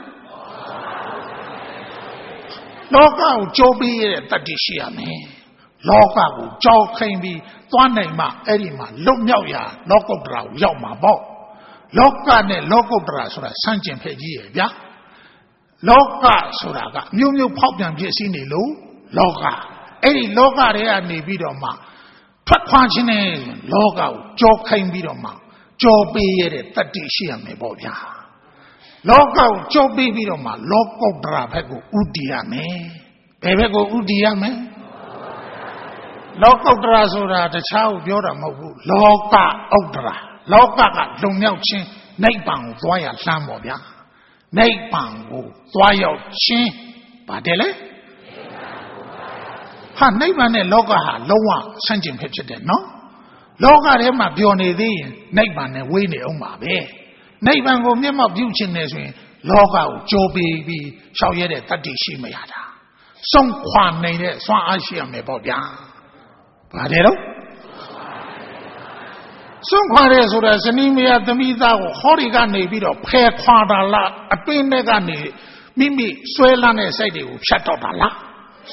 လောကကိုကြိုးပြီးရတဲ့တတ္တိရှိရမယ်လောကကိုကြောက်ခိုင်းပြီးသွားနိုင်မှအဲ့ဒီမှာလွတ်မြောက်ရာလောကုတ္တရာကိုရောက်မှာပေါ့လောကနဲ့လောကုတ္တရာဆိုတာဆန့်ကျင်ဖက်ကြီးရဲ့ဗျာလောကဆိုတာကမျိုးမျိုးဖောက်ပြန်ဖြစ်စီနေလို့လောကအဲ့ဒီလောကတွေကနေပြီးတော့မှထွက်ခွာခြင်းနဲ့လောကကိုကြောခိုင်းပြီးတော့မှကြောပေးရတဲ့တတ္တိရှိရမယ်ပေါ့ဗျာလောကကိုကြောပေးပြီးတော့မှလောကုတ္တရာဘက်ကိုဥတည်ရမယ်ဘယ်ဘက်ကိုဥတည်ရမလဲလောကုတ္တရာဆိုတာတခြားကိုပြောတာမဟုတ်ဘူးလောကဥတ္တရာလောကကလုံမြောက်ခြင်းနိဗ္ဗာန်ကိုသွားရလှမ်းပေါ့ဗျာနိဗ္ဗာန်ကိုသွားရောက်ခြင်းပါတယ်လေဟာနိဗ္ဗာန်နဲ့လောကဟာလုံးဝဆန့်ကျင်ဖြစ်ဖြစ်တယ်နော်လောကထဲမှာပျော်နေသေးရင်နိဗ္ဗာန်နဲ့ဝေးနေအောင်ပါပဲနိဗ္ဗာန်ကိုမျက်မှောက်ပြုခြင်းနဲ့ဆိုရင်လောကကိုကြိုးပြီးပြီးရှောက်ရတဲ့တတ္တိရှိမရတာဆုံးခွာနေတဲ့စွမ်းအားရှိရမယ်ပေါ့ဗျာပါတယ်တော့ဆုံးခွာရဲဆိုတာဇနီးမယားသမီးသားကိုဟောဒီကနေပြီးတော့ဖယ်ခွာတာလားအတွင်းထဲကနေမိမိဆွဲလန်းတဲ့စိတ်တွေကိုဖြတ်တော့တာလား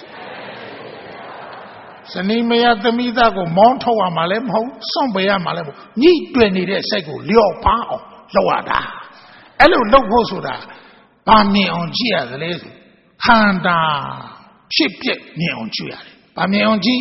ဇနီးမယားသမီးသားကိုမောင်းထုတ်ရမှာလည်းမဟုတ်စွန့်ပယ်ရမှာလည်းမဟုတ်ညှိတွယ်နေတဲ့စိတ်ကိုလျော့ပါအောင်လုပ်ရတာအဲ့လိုလုပ်ဖို့ဆိုတာဘာမြင်အောင်ကြည့်ရသလဲဆိုခန္ဓာဖြစ်ပြက်မြင်အောင်ကြည့်ရတယ်ဘာမြင်အောင်ကြည့်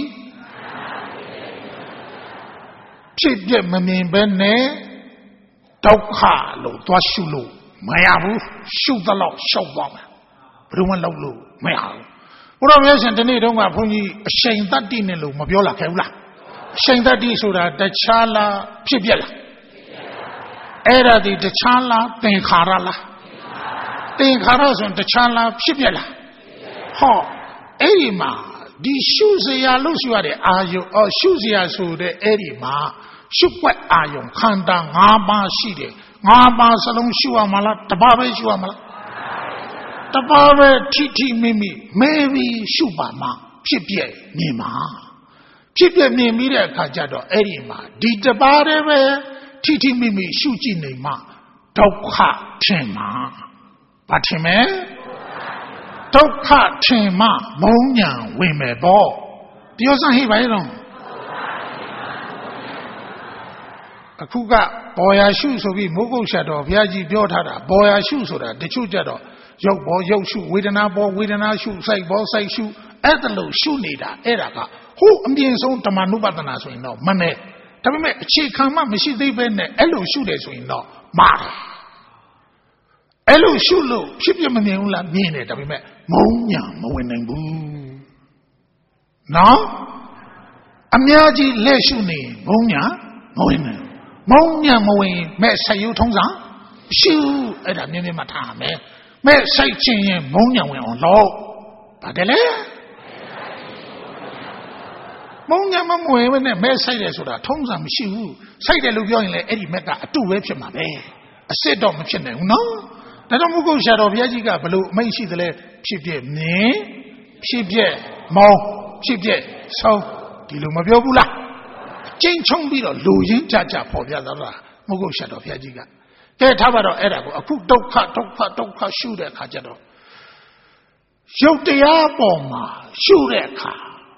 ဖြစ်ပြမမြင်ဘဲနဲ့ဒုက္ခလို့သွားရှုလို့မရဘူးရှုသလောက်ရှောက်သွားမယ်ဘယ်လိုမှလုပ်လို့မရဘူးဘုရားမြတ်ရှင်ဒီနေ့တုန်းကဘုန်းကြီးအရှိန်တတ္တိနဲ့လို့မပြောလာခဲ့ဘူးလားအရှိန်တတ္တိဆိုတာတခြားလားဖြစ်ပြလားအဲ့ဒါဒီတခြားလားသင်္ခါရလားသင်္ခါရဆိုရင်တခြားလားဖြစ်ပြလားဟောအဲ့ဒီမှာဒီရှုစရာလို့ရှုရတဲ့အာယုံအော်ရှုစရာဆိုတဲ့အဲ့ဒီမှာရှုွက်အာယုံခန္ဓာ၅ပါးရှိတယ်၅ပါးစလုံးရှုရမှာလားတစ်ပါးပဲရှုရမှာလားတစ်ပါးပဲထိထိမိမိမဲပြီးရှုပါမှဖြစ်ပြမြင်မှာဖြစ်ပြမြင်ပြီးတဲ့အခါကျတော့အဲ့ဒီမှာဒီတစ်ပါးတည်းပဲထိထိမိမိရှုကြည့်နေမှဒုက္ခထင်မှာဘာထင်မဲဒုက္ခထင်မှမုန်းညာဝင်မယ်ပေါ့ပြောစမ်းဟိပါရဲ့တော့အခုကဘော်ရရှုဆိုပြီးမိုးကုတ်ဆက်တော်ဘုရားကြီးပြောထားတာဘော်ရရှုဆိုတာတချို့ကြတော့ရုပ်ဘောရုပ်ရှုဝေဒနာဘောဝေဒနာရှုစိတ်ဘောစိတ်ရှုအဲ့ဒါလို့ရှုနေတာအဲ့ဒါကဟိုအမြင့်ဆုံးဓမ္မနုပဒနာဆိုရင်တော့မနဲ့ဒါပေမဲ့အခြေခံမှမရှိသေးပဲနဲ့အဲ့လိုရှုတယ်ဆိုရင်တော့မှားတယ်အဲ့လိုရှုလို့ဖြစ်ပြမမြင်ဘူးလားမြင်တယ်ဒါပေမဲ့မုန်းညာမဝင်နိုင်ဘူးနော်အများကြီးလက်ရှုနေမုန်းညာမဝင်နိုင်မုန်းညာမဝင်မဲ့ဆက်ယူထုံးစံရှုအဲ့ဒါမြင်မြင်မှထားမယ်မဲ့စိတ်ချင်းရင်မုန်းညာဝင်အောင်လုပ်ပါတယ်လေမုန်းညာမဝင်ပဲနဲ့မဲ့ဆိုင်တယ်ဆိုတာထုံးစံမရှိဘူးဆိုင်တယ်လို့ပြောရင်လည်းအဲ့ဒီမဲ့ကအတုပဲဖြစ်မှာပဲအစ်စ်တော့မဖြစ်နိုင်ဘူးနော်ဒါကြောင့်မုဂုတ်ဆရာတော်ဘုရားကြီးကဘလို့အမိန့်ရှိသလဲဖြစ်ပြမြင်ဖြစ်ပြမောင်းဖြစ်ပြဆုံးဒီလိုမပြောဘူးလားကျင်းချုံပြီးတော့လူရင်းကြကြပေါ်ပြသွားတာမုဂုတ်ဆရာတော်ဘုရားကြီးကကဲထားပါတော့အဲ့ဒါကိုအခုဒုက္ခဒုက္ခဒုက္ခရှုတဲ့အခါကျတော့ရုပ်တရားပေါ်မှာရှုတဲ့အခါ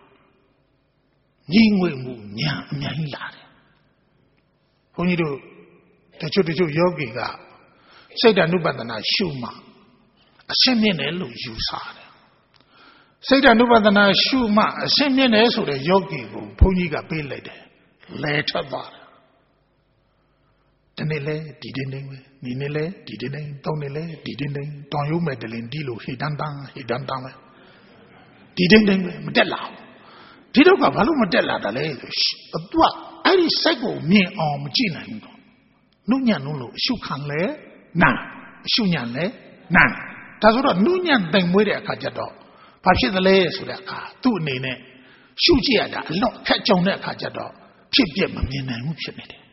ညီငွေမှုညာအများကြီးလာတယ်ဘုန်းကြီးတို့တချို့တချို့ယောဂီကစိတ်ဓာနုပဒနာရှုမှအရှင်းမြင့်တယ်လို့ယူဆတယ်စိတ်ဓာနုပဒနာရှုမှအရှင်းမြင့်တယ်ဆိုတဲ့ယောဂီကိုဘုန်းကြီးကပေးလိုက်တယ်လဲထွက်သွားတယ်တနေ့လဲဒီတင်းတင်းပဲဒီနေ့လဲဒီတင်းတင်းတောင်းနေ့လဲဒီတင်းတင်းတောင်းရုံမဲ့တလင်ဒီလိုဟိတန်တန်ဟိတန်တန်ပဲဒီတင်းတင်းပဲမတက်လာဒီတော့ကဘာလို့မတက်လာတာလဲဆိုသူကအဲ့ဒီစိတ်ကိုမြင်အောင်မကြည့်နိုင်ဘူးနုညံ့လို့အရှုခံလဲနာအရှုညံ့လဲနာဒါဆိုတော့နုညံ့တိမ်မွေးတဲ့အခါကျတော့ဘာဖြစ်သလဲဆိုတဲ့အခါသူ့အနေနဲ့ရှုကြည့်ရတာအလွန်ခက်ကြုံတဲ့အခါကျတော့ဖြစ်ပြမမြင်နိုင်ဘူးဖြစ်နေတယ်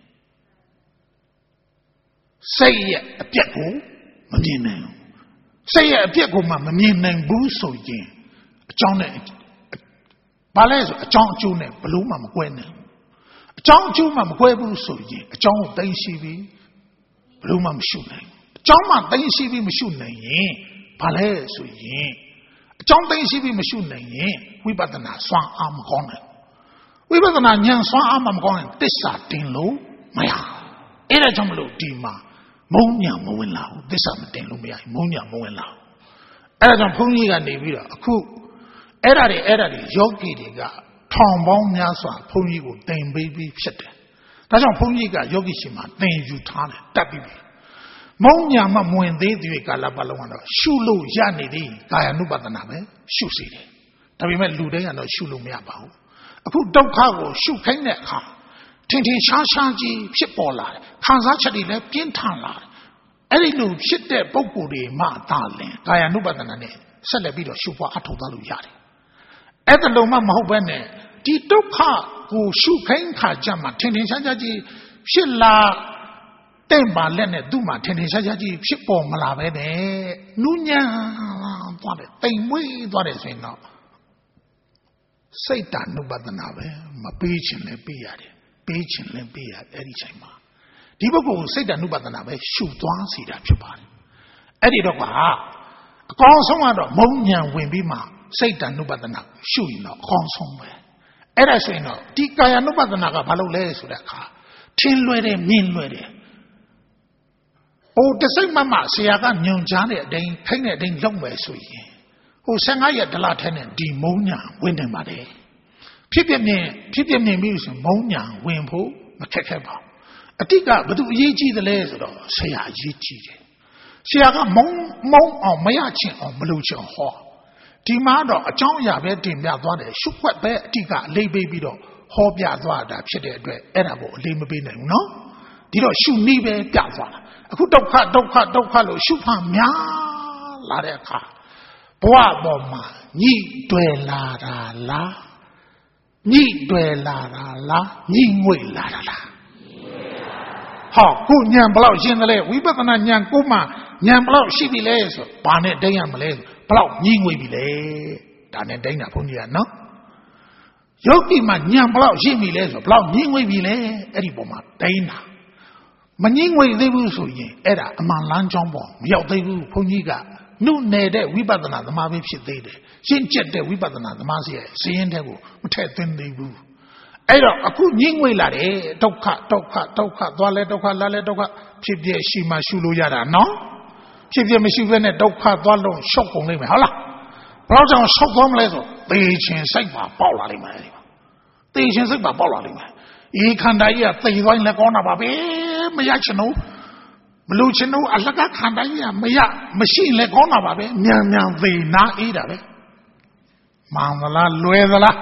စိတ်ရဲ့အပြက်ကိုမမြင်နိုင်ဘူးစိတ်ရဲ့အပြက်ကိုမှမမြင်နိုင်ဘူးဆိုရင်အကြောင်းနဲ့ဘာလဲဆိုအကြောင်းအကျိုးနဲ့ဘလို့မှမကွဲနိုင်ဘူးအကြောင်းအကျိုးမှမကွဲဘူးဆိုရင်အကြောင်းကိုသိရှိပြီးဘလို့မှမရှုနိုင်အကြောင်းမှသိရှိပြီးမရှုနိုင်ရင်ဘာလဲဆိုရင်အကြောင်းသိရှိပြီးမရှုနိုင်ရင်ဝိပဿနာစွမ်းအားမကောင်းနိုင်ဝိပဿနာဉာဏ်စွမ်းအားမကောင်းရင်သစ္စာတင်လို့မရအဲ့ဒါကြောင့်မလို့ဒီမှာမုံညာမဝင်လာဘူးသစ္စာမတင်လို့မရဘူးမုံညာမဝင်လာဘူးအဲ့ဒါကြောင့်ဘုန်းကြီးကနေပြီးတော့အခုအဲ့ဒါတွေအဲ့ဒါတွေယောဂီတွေကထောင်ပေါင်းများစွာဘုန်းကြီးကိုသင်ပေးပြီးဖြစ်တယ်ဒါကြောင့်ဘုန်းကြီးကယောဂီရှင်မှာသင်ယူထားတယ်တတ်ပြီးပြီမုံညာမဝင်သေးတဲ့ကာလပတ်လုံးကတော့ရှုလို့ရနေသေးကာယ ानु ပဒနာပဲရှုစေတယ်ဒါပေမဲ့လူတိုင်းကတော့ရှုလို့မရပါဘူးအခုဒုက္ခကိုရှုခိုင်းတဲ့အခါထင်ထင်ရှားရှားကြီးဖြစ်ပေါ်လာတယ်ခံစားချက်တွေလည်းပြင်းထန်လာတယ်အဲ့ဒီလိုဖြစ်တဲ့ပုံကိုယ်တွေမှသာလင်ကာယ ानु ပဒနာနဲ့ဆက်လက်ပြီးတော့ရှုပွားအထောက်ထားလို့ရတယ်အဲ့ဒါလုံးမမဟုတ်ဘဲနဲ့ဒီဒုက္ခကိုရှုခိုင်းခါကြမှာထင်ထင်ရှားရှားကြီးဖြစ်လာတဲ့ပါလက်နဲ့သူ့မှာထင်ထင်ရှားရှားကြီးဖြစ်ပေါ်မလာပဲနဲ့နူးညံ့သွားတယ်တိမ်မွေးသွားတယ်ဆိုရင်တော့စိတ်တ ानु ပဒနာပဲမပေးချင်လည်းပေးရတယ်ပေးချင်လည်းပေးရအဲ့ဒီချိန်မှာဒီပုဂ္ဂိုလ်စိတ်တ ानु ပဒနာပဲရှုသွားစီတာဖြစ်ပါတယ်အဲ့ဒီတော့ကအကောင်းဆုံးကတော့မုံညံဝင်ပြီးမှစိတ်တ ानु ပဒနာရှုရင်တော့အကောင်းဆုံးပဲအဲ့ဒါဆိုရင်တော့ဒီကာယ ानु ပဒနာကဘာလို့လဲဆိုတဲ့အခါထင်းလွယ်တယ်မြင်လွယ်တယ်ဟိုတစိမ့်မမဆရာကညွန်ကြားတဲ့အတိုင်းခိုင်းတဲ့အတိုင်းလုပ်မယ်ဆိုရင်ဟိုဆယ်ငါးရက်တလားထဲနဲ့ဒီမုံညာဝင်နေပါတယ်ဖြစ်ပြမြင်ဖြစ်ပြမြင်ပြီးဆိုမုံညာဝင်ဖို့မခက်ခဲပါဘူးအတိကဘယ်သူအရေးကြီးသလဲဆိုတော့ဆရာအရေးကြီးတယ်ဆရာကမုံမုံအောင်မရချင်အောင်မလုပ်ချင်ဟောဒီမှာတော့အကြောင်းအရာပဲတင်ပြသွားတယ်ရှုွက်ပဲအတိကအလေးပေးပြီးတော့ဟောပြသွားတာဖြစ်တဲ့အတွက်အဲ့ဒါကိုအလေးမပေးနိုင်ဘူးနော်ဒီတော့ရှုနည်းပဲပြသွားတာအခုဒုက္ခဒုက္ခဒုက္ခလို့ရှုဖန်များလာတဲ့အခါဘဝပေါ်မှာညှိတွယ်လာတာလားညှိတွယ်လာတာလားညှိငွေ့လာတာလားဟောကိုညံဘလောက်ရှင်းတယ်လဲဝိပဿနာညံကိုမှညံဘလောက်ရှိပြီလဲဆိုဘာနဲ့တိတ်ရမလဲဘလောက်ညှိငွေ့ပြီလဲဒါနဲ့တိတ်တာဘုန်းကြီးကနော်ယောဂီမှာညံဘလောက်ရှိပြီလဲဆိုဘလောက်ညှိငွေ့ပြီလဲအဲ့ဒီပုံမှာတိတ်တာမငြင်းငွေသေးဘူးဆိုရင်အဲ့ဒါအမှန်လမ်းကြောင်းပေါ်မရောက်သေးဘူးဘုန်းကြီးကနှုတ်နယ်ဝိပဿနာသမားပဲဖြစ်သေးတယ်ရှင်းကျက်တဲ့ဝိပဿနာသမားစီရဲ့စည်ရင်တဲ့ကိုမထည့်သွင်းသေးဘူးအဲ့တော့အခုငြင်းငွေလာတယ်ဒုက္ခဒုက္ခဒုက္ခသွားလဲဒုက္ခလာလဲဒုက္ခဖြစ်ပြရှိမှရှုလို့ရတာနော်ဖြစ်ပြမရှိဘဲနဲ့ဒုက္ခသွားလုံးရှော့ကုန်လိမ့်မယ်ဟုတ်လားဘယ်တော့ကြောင့်ရှော့သွားမလဲဆိုသေခြင်းစိတ်ပါပေါက်လာလိမ့်မယ်သေခြင်းစိတ်ပါပေါက်လာလိမ့်မယ်ဤခန္ဓာကြီးကသိသွားရင်လည်းကောင်းတာပါပဲမရချင်ဘူးမလို့ချင်ဘူးအလကခန္ဓာကြီးကမရမရှိရင်လည်းကောင်းတာပါပဲမြန်မြန်သေနာအေးတာပဲမှန်သလားလွယ်သလား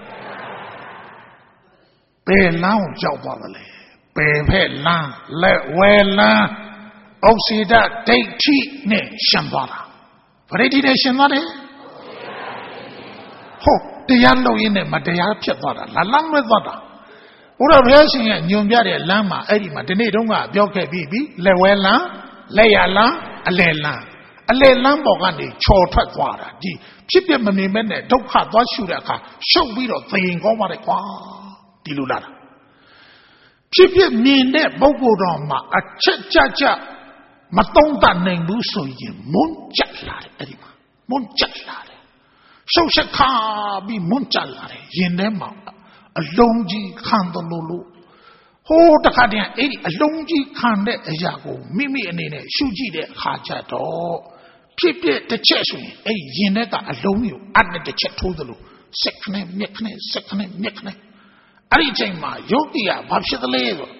ဘယ်လမ်းကိုကြောက်သွားသလဲဘယ်ဖက်လမ်းလက်ဝဲလမ်းဩစီဒဒိဋ္ဌိနဲ့ရှင်သွားတာဗရိဋ္ဌိနဲ့ရှင်သွားတယ်ဟုတ်တရားလို့ရင်းနဲ့မတရားဖြစ်သွားတာလလန်းလွဲသွားတာဘုရားဘုရားရှင်ရဲ့ညွန်ပြတဲ့လမ်းမှာအဲ့ဒီမှာဒီနေ့တုန်းကပြောခဲ့ပြီးပြီလက်ဝဲလမ်းလက်ရလမ်းအလယ်လမ်းအလယ်လမ်းပေါ်ကနေချော်ထွက်သွားတာဒီဖြစ်ပြမမြင်မဲ့နဲ့ဒုက္ခသွားရှုတဲ့အခါရှုပ်ပြီးတော့သိရင်ကောင်းပါတယ်ကွာဒီလိုလားဖြစ်ပြမြင်တဲ့ပုဂ္ဂိုလ်တော်မှာအချက်ကြကြမတုံးတနိုင်ဘူးဆိုရင်မွန်းကြလာတယ်အဲ့ဒီမှာမွန်းကြလာတယ်ရှုပ်ချက်ခါပြီးမွန်းကြလာတယ်ရင်ထဲမှာအလုံးကြီးခံတယ်လို့လို့ဟိုးတခါတည်းအဲ့ဒီအလုံးကြီးခံတဲ့အရာကိုမိမိအနေနဲ့ရှုကြည့်တဲ့အခါကျတော့ဖြစ်ဖြစ်တစ်ချက်ဆိုရင်အဲ့ဒီရင်ထဲကအလုံးကိုအပ်နဲ့တစ်ချက်ထိုးသလိုစက်ခနဲ့မြက်ခနဲ့စက်ခနဲ့မြက်ခနဲ့အဲ့ဒီအချိန်မှာယောဂီကဘာဖြစ်သလဲဆို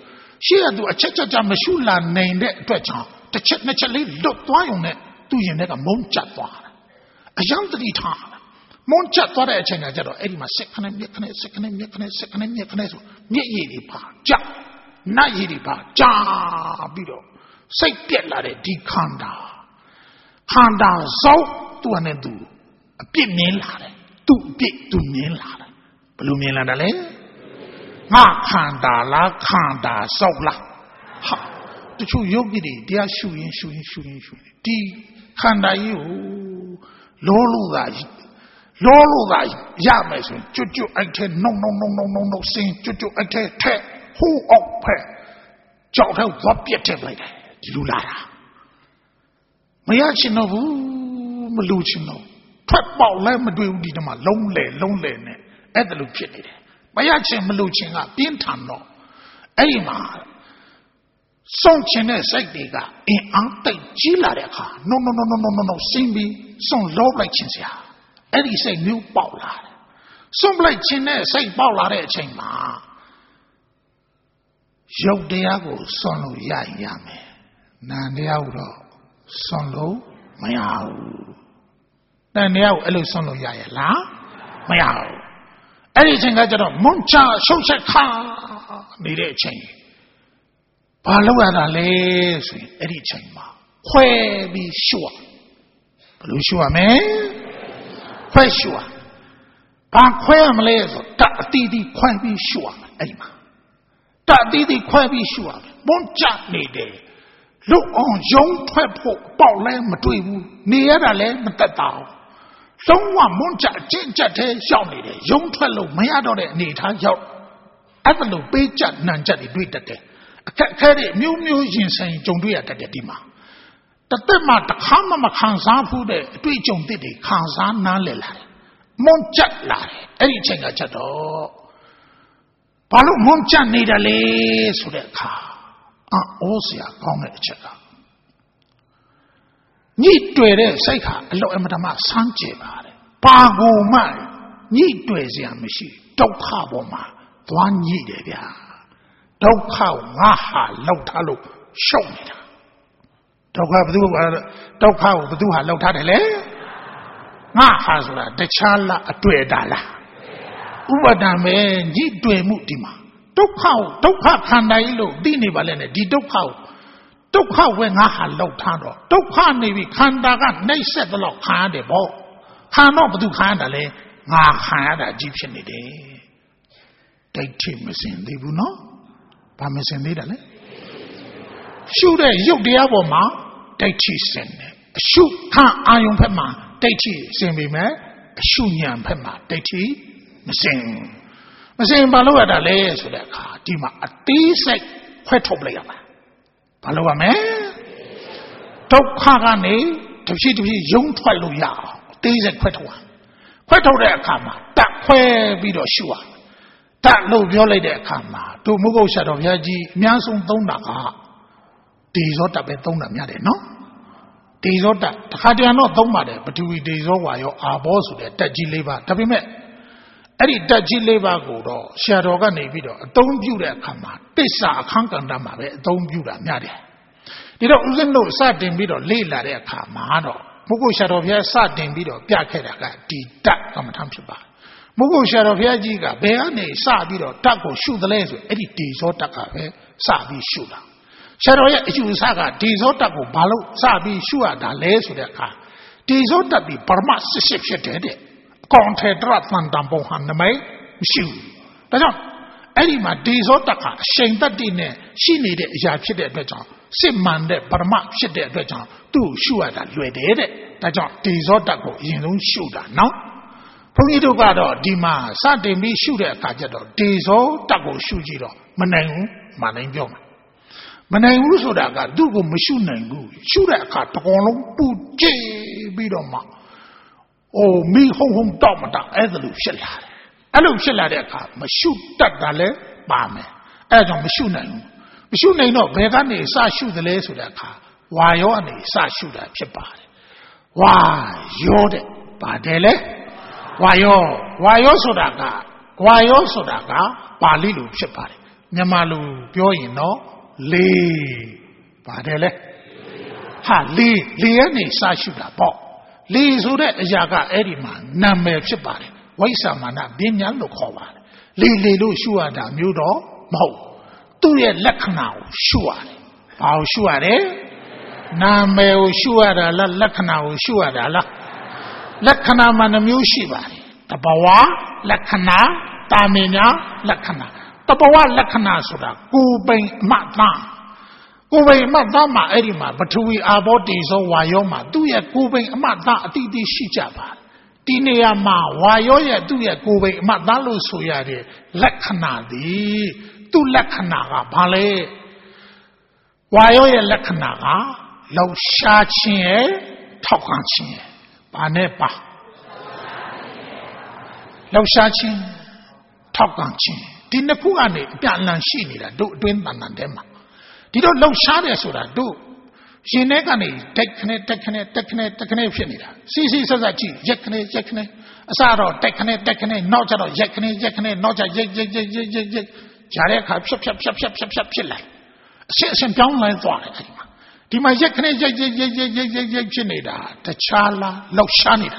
ရှေ့ကသူအချက်ချက်ချမရှိလာနိုင်တဲ့အတွက်ကြောင့်တစ်ချက်နှစ်ချက်လေးလွတ်သွားရုံနဲ့သူ့ရင်ထဲကမုန်းကျပ်သွားတာအယံတတိထားမုန်းကျပ်သွားတဲ့အချိန်ကကျတော့အဲ့ဒီမှာစက်ခနဲ့မြက်ခနဲ့စက်ခနဲ့မြက်ခနဲ့စက်ခနဲ့မြက်ခနဲ့ဆိုမြက်ရည်တွေပါကြနတ်ရည်တွေပါကြာပြီးတော့စိတ်ပြက်လာတဲ့ဒီခန္ဓာခန္ဓာစောက်သူ့နဲ့သူအပြစ်မြင်လာတယ်သူ့အပြစ်သူမြင်လာတယ်ဘယ်လိုမြင်လာတယ်လဲငါခန္ဓာလားခန္ဓာစောက်လားဟာတချို့ယောဂီတွေတရားရှုရင်ရှုရင်ရှုရင်ရှုရင်ဒီခန္ဓာကြီးကိုလောလို့သာလောလို့သာရမယ်ဆိုရင်ကျွတ်ကျွတ်အိုက်ထဲနှုံနှုံနှုံနှုံနှုံနှုံစင်ကျွတ်ကျွတ်အိုက်ထဲထဲဟိုးအောက်ဖက်ကြောက်ထဲသွားပြက်ထည့်လိုက်တယ်ဒီလိုလာတာမရချင်တော့ဘူးမလူချင်တော့ထွက်ပေါက်လည်းမတွေ့ဘူးဒီတမှာလုံးလေလုံးလေနဲ့အဲ့ဒါလိုဖြစ်နေတယ်မရချင်မလူချင်ကပြင်းထန်တော့အဲ့ဒီမှာစွန့်ချင်တဲ့စိတ်တွေကအင်အားတိတ်ကြီးလာတဲ့အခါ no no no no no no no စင်ပြီးစွန့်လောလိုက်ခြင်းစရာအဲ့ဒီစိတ်မျိုးပေါက်လာတယ်စွန့်လိုက်ခြင်းနဲ့စိတ်ပေါက်လာတဲ့အချိန်မှာရုပ်တရားကိုစွန့်လို့ရရင်ရမယ်နာမ်တရားကိုတော့စွန့်လို့မရဘူးတန်တရားကိုအဲ့လိုစွန့်လို့ရရဲ့လားမရဘူးအဲ့ဒီအချိန်ကကျတော့မွန်းချရှုပ်ချက်ခါနေတဲ့အချိန်ဘာလုပ်ရတာလဲဆိုရင်အဲ့ဒီအချိန်မှာခွဲပြီးရှုရဘယ်လိုရှုရမလဲခွဲရှုရဘာခွဲရမလဲဆိုတအတီးတီးခွဲပြီးရှုရမယ်အဲ့ဒီမှာတအတီးတီးခွဲပြီးရှုရမယ်မွန်းချနေတယ်လုတ်အောင်ယုံထွက်ဖို့ပေါက်လဲမတွေ့ဘူးနေရတာလဲမတက်တာလုံးဝမွန်းချအကျင့်ချက်သေးရောက်နေတယ်ယုံထွက်လို့မရတော့တဲ့အနေထားရောက်အဲ့ဒါလို့ပေးချက်နံချက်တွေတွေ့တတ်တယ်အခက်အခဲတွေမျိုးမျိုးရင်ဆိုင်ကြုံတွေ့ရတတ်တယ်ဒီမှာတသက်မှတစ်ခါမှမခံစားဘူးတဲ့အတွေ့အကြုံတွေခံစားနားလည်လာတယ်မွန်းချက်လာတယ်အဲ့ဒီအချိန်ကချက်တော့ဘာလို့မွန်းချက်နေတယ်လဲဆိုတဲ့အခါအော်စရာကောင်းတဲ့အချက်ကညှိတွေ့တဲ့စိတ်ဟာအလောအမတမဆန်းကျင်ပါတယ်ဘာကိုမှညှိတွေ့စရာမရှိဒုက္ခပေါ်မှာသွားညှိတယ်ဗျာဒုက္ခငါဟာလောက်ထားလို့ရှုပ်နေတာဒုက္ခဘယ်သူကဒုက္ခကိုဘယ်သူဟာလောက်ထားတယ်လဲငါဟာဆိုတာတခြားလားအတွေ့အတာလားဥပါဒံပဲညှိတွေ့မှုဒီမှာဒုက္ခကိုဒုက္ခခန္ဓာကြီးလို့သိနေပါလေနဲ့ဒီဒုက္ခကိုဒုက္ခဝဲငါဟာလောက်ထားတော့ဒုက္ခနေပြီခန္ဓာကနှိမ့်ဆက်တော့ခံရတယ်ပေါ့ခံတော့ဘယ်သူခံရတာလဲငါခံရတာကြီးဖြစ်နေတယ်ဒိဋ္ဌိမစင်သေးဘူးနော်ဘာမစင်သေးတာလဲရှုတဲ့ရုပ်တရားပေါ်မှာဒိဋ္ဌိစင်တယ်အရှုခံအာယုံဘက်မှာဒိဋ္ဌိစင်ပြီမဲ့အရှုဉာဏ်ဘက်မှာဒိဋ္ဌိမစင်မစင်ဘာလို့ရတာလဲဆိုတဲ့အခါဒီမှာအသေးစိတ်ခွဲထုတ်လိုက်ရမှာဘာလို့ရမလဲဒုက္ခကနေတဖြည်းတဖြည်းယုံထွက်လို့ရအောင်အသေးစိတ်ခွဲထုတ်ရခွဲထုတ်တဲ့အခါမှာတက်ခွဲပြီးတော့ရှုရတက်လို့ပြောလိုက်တဲ့အခါမှာတို့မုဂုတ်ဆရာတော်ဘုရားကြီးအများဆုံးသုံးတာကဒေဇောတက်ပဲသုံးတာများတယ်နော်ဒေဇောတက်တစ်ခါတည်းတော့သုံးပါတယ်ပထဝီဒေဇောဝါရောအာဘောဆိုတဲ့တက်ကြီးလေးပါဒါပေမဲ့အဲ့ဒီတက်ကြီးလေးပါကိုတော့ဆရာတော်ကနေပြီးတော့အသုံးပြုတဲ့အခါမှာတိစ္ဆာအခန်းကဏ္ဍမှာပဲအသုံးပြုတာများတယ်ဒီတော့ဦးဇင်းတို့စတင်ပြီးတော့လေ့လာတဲ့အခါမှာတော့မုဂုတ်ဆရာတော်ဘုရားစတင်ပြီးတော့ပြခဲ့တာကဒီတက်ကမ္မထမ်းဖြစ်ပါတယ်မုဂုတ်ဆရာတော်ဘုရားကြီးကဘယ်ကနေစပြီးတော့တက်ကိုရှုသလဲဆိုအဲ့ဒီဒေဇောတက်ကပဲစပြီးရှုတာဆရာတော်ရဲ့အယူအဆကဒေဇောတက်ကိုဘာလို့စပြီးရှုရတာလဲဆိုတဲ့အခါဒေဇောတက်ဒီပရမစစ်စစ်ဖြစ်တယ်တဲ့ကောင်ထေတရသန္တံပုံဟန်နမိတ်မရှိဘူးဒါကြောင့်အဲ့ဒီမှာဒေဇောတက်ကအရှိန်တက်တိနဲ့ရှိနေတဲ့အရာဖြစ်တဲ့အတွက်ကြောင့်စစ်မှန်တဲ့ပရမဖြစ်တဲ့အတွက်ကြောင့်သူ့ရှုရတာလွယ်တယ်တဲ့ဒါကြောင့်ဒေဇောတက်ကိုအရင်ဆုံးရှုတာနော်ဘုန်းကြီးတို့ကတော့ဒီမှာစတင်ပြီးရှုတဲ့အခါကျတော့ဒေဇောတက်ကိုရှုကြည့်တော့မနိုင်ဘူးမနိုင်ပြောမှာမနိုင်ဘူးဆိုတာကသူ့ကိုမရှုနိုင်ဘူးရှုတဲ့အခါတကောင်လုံးပူကျိပြီးတော့မှအိုမိဟုံဟုံတော့မတော့အဲ့ဒါလိုဖြစ်လာတယ်အဲ့လိုဖြစ်လာတဲ့အခါမရှုတတ်တာလဲပါမယ်အဲ့ဒါကြောင့်မရှုနိုင်ဘူးမရှုနိုင်တော့ဘယ်ကနေစရှုသလဲဆိုတဲ့အခါဝါရောအနေစရှုတာဖြစ်ပါတယ်ဝါရောတဲ့ပါတယ်လေဝါရောဝါရောဆိုတာကဝါရောဆိုတာကပါဠိလိုဖြစ်ပါတယ်မြန်မာလိုပြောရင်တော့ဝ Lee Badele Ha Lee Leani Sashuda Bo Lee Sude Yaga Ediman Name Chipari Waisamana Binyan Lokova Lee Lilu Shuada Mudo Mo Tuye Laknau Shuari Pau Shuare Name Shuada La Laknau Shuada La Lakana Manamushivari Tabawa Lakana Tamina Lakana Tabawa Lakana Suda Gubay Mata Gubay Matama Edima Batui Abodizo Wayoma Duya Gubay Mata Didi Shijaba Dineama Wayoya Duya Gubay Matalu Suyari Lakana di Tu Lakana Bale Wayoya Lakana Low Shachin Tokanchin Panepa Low Shachin Tokanchin Dinakuani Pialan Shinida do Dwindandema. Did not low Shade Suda do. She negani, techne, techne, techne, techne, finida. Sisi Sazachi, Jekne, Jekne, Asaro, techne, techne, Nojaro, Jekne, Jekne, Noja, Jek, Jek, Jek, Jek, Jek, Jek, Jareka, Shop, Shop, Shop, Shop, Shop, Shop, Shilla. Session Pion Line Thought. Dima Jekne, Jek, Jek, Jek, Jek, Jek, Jek, Jek, Chinida, the Chala, Low Shanida.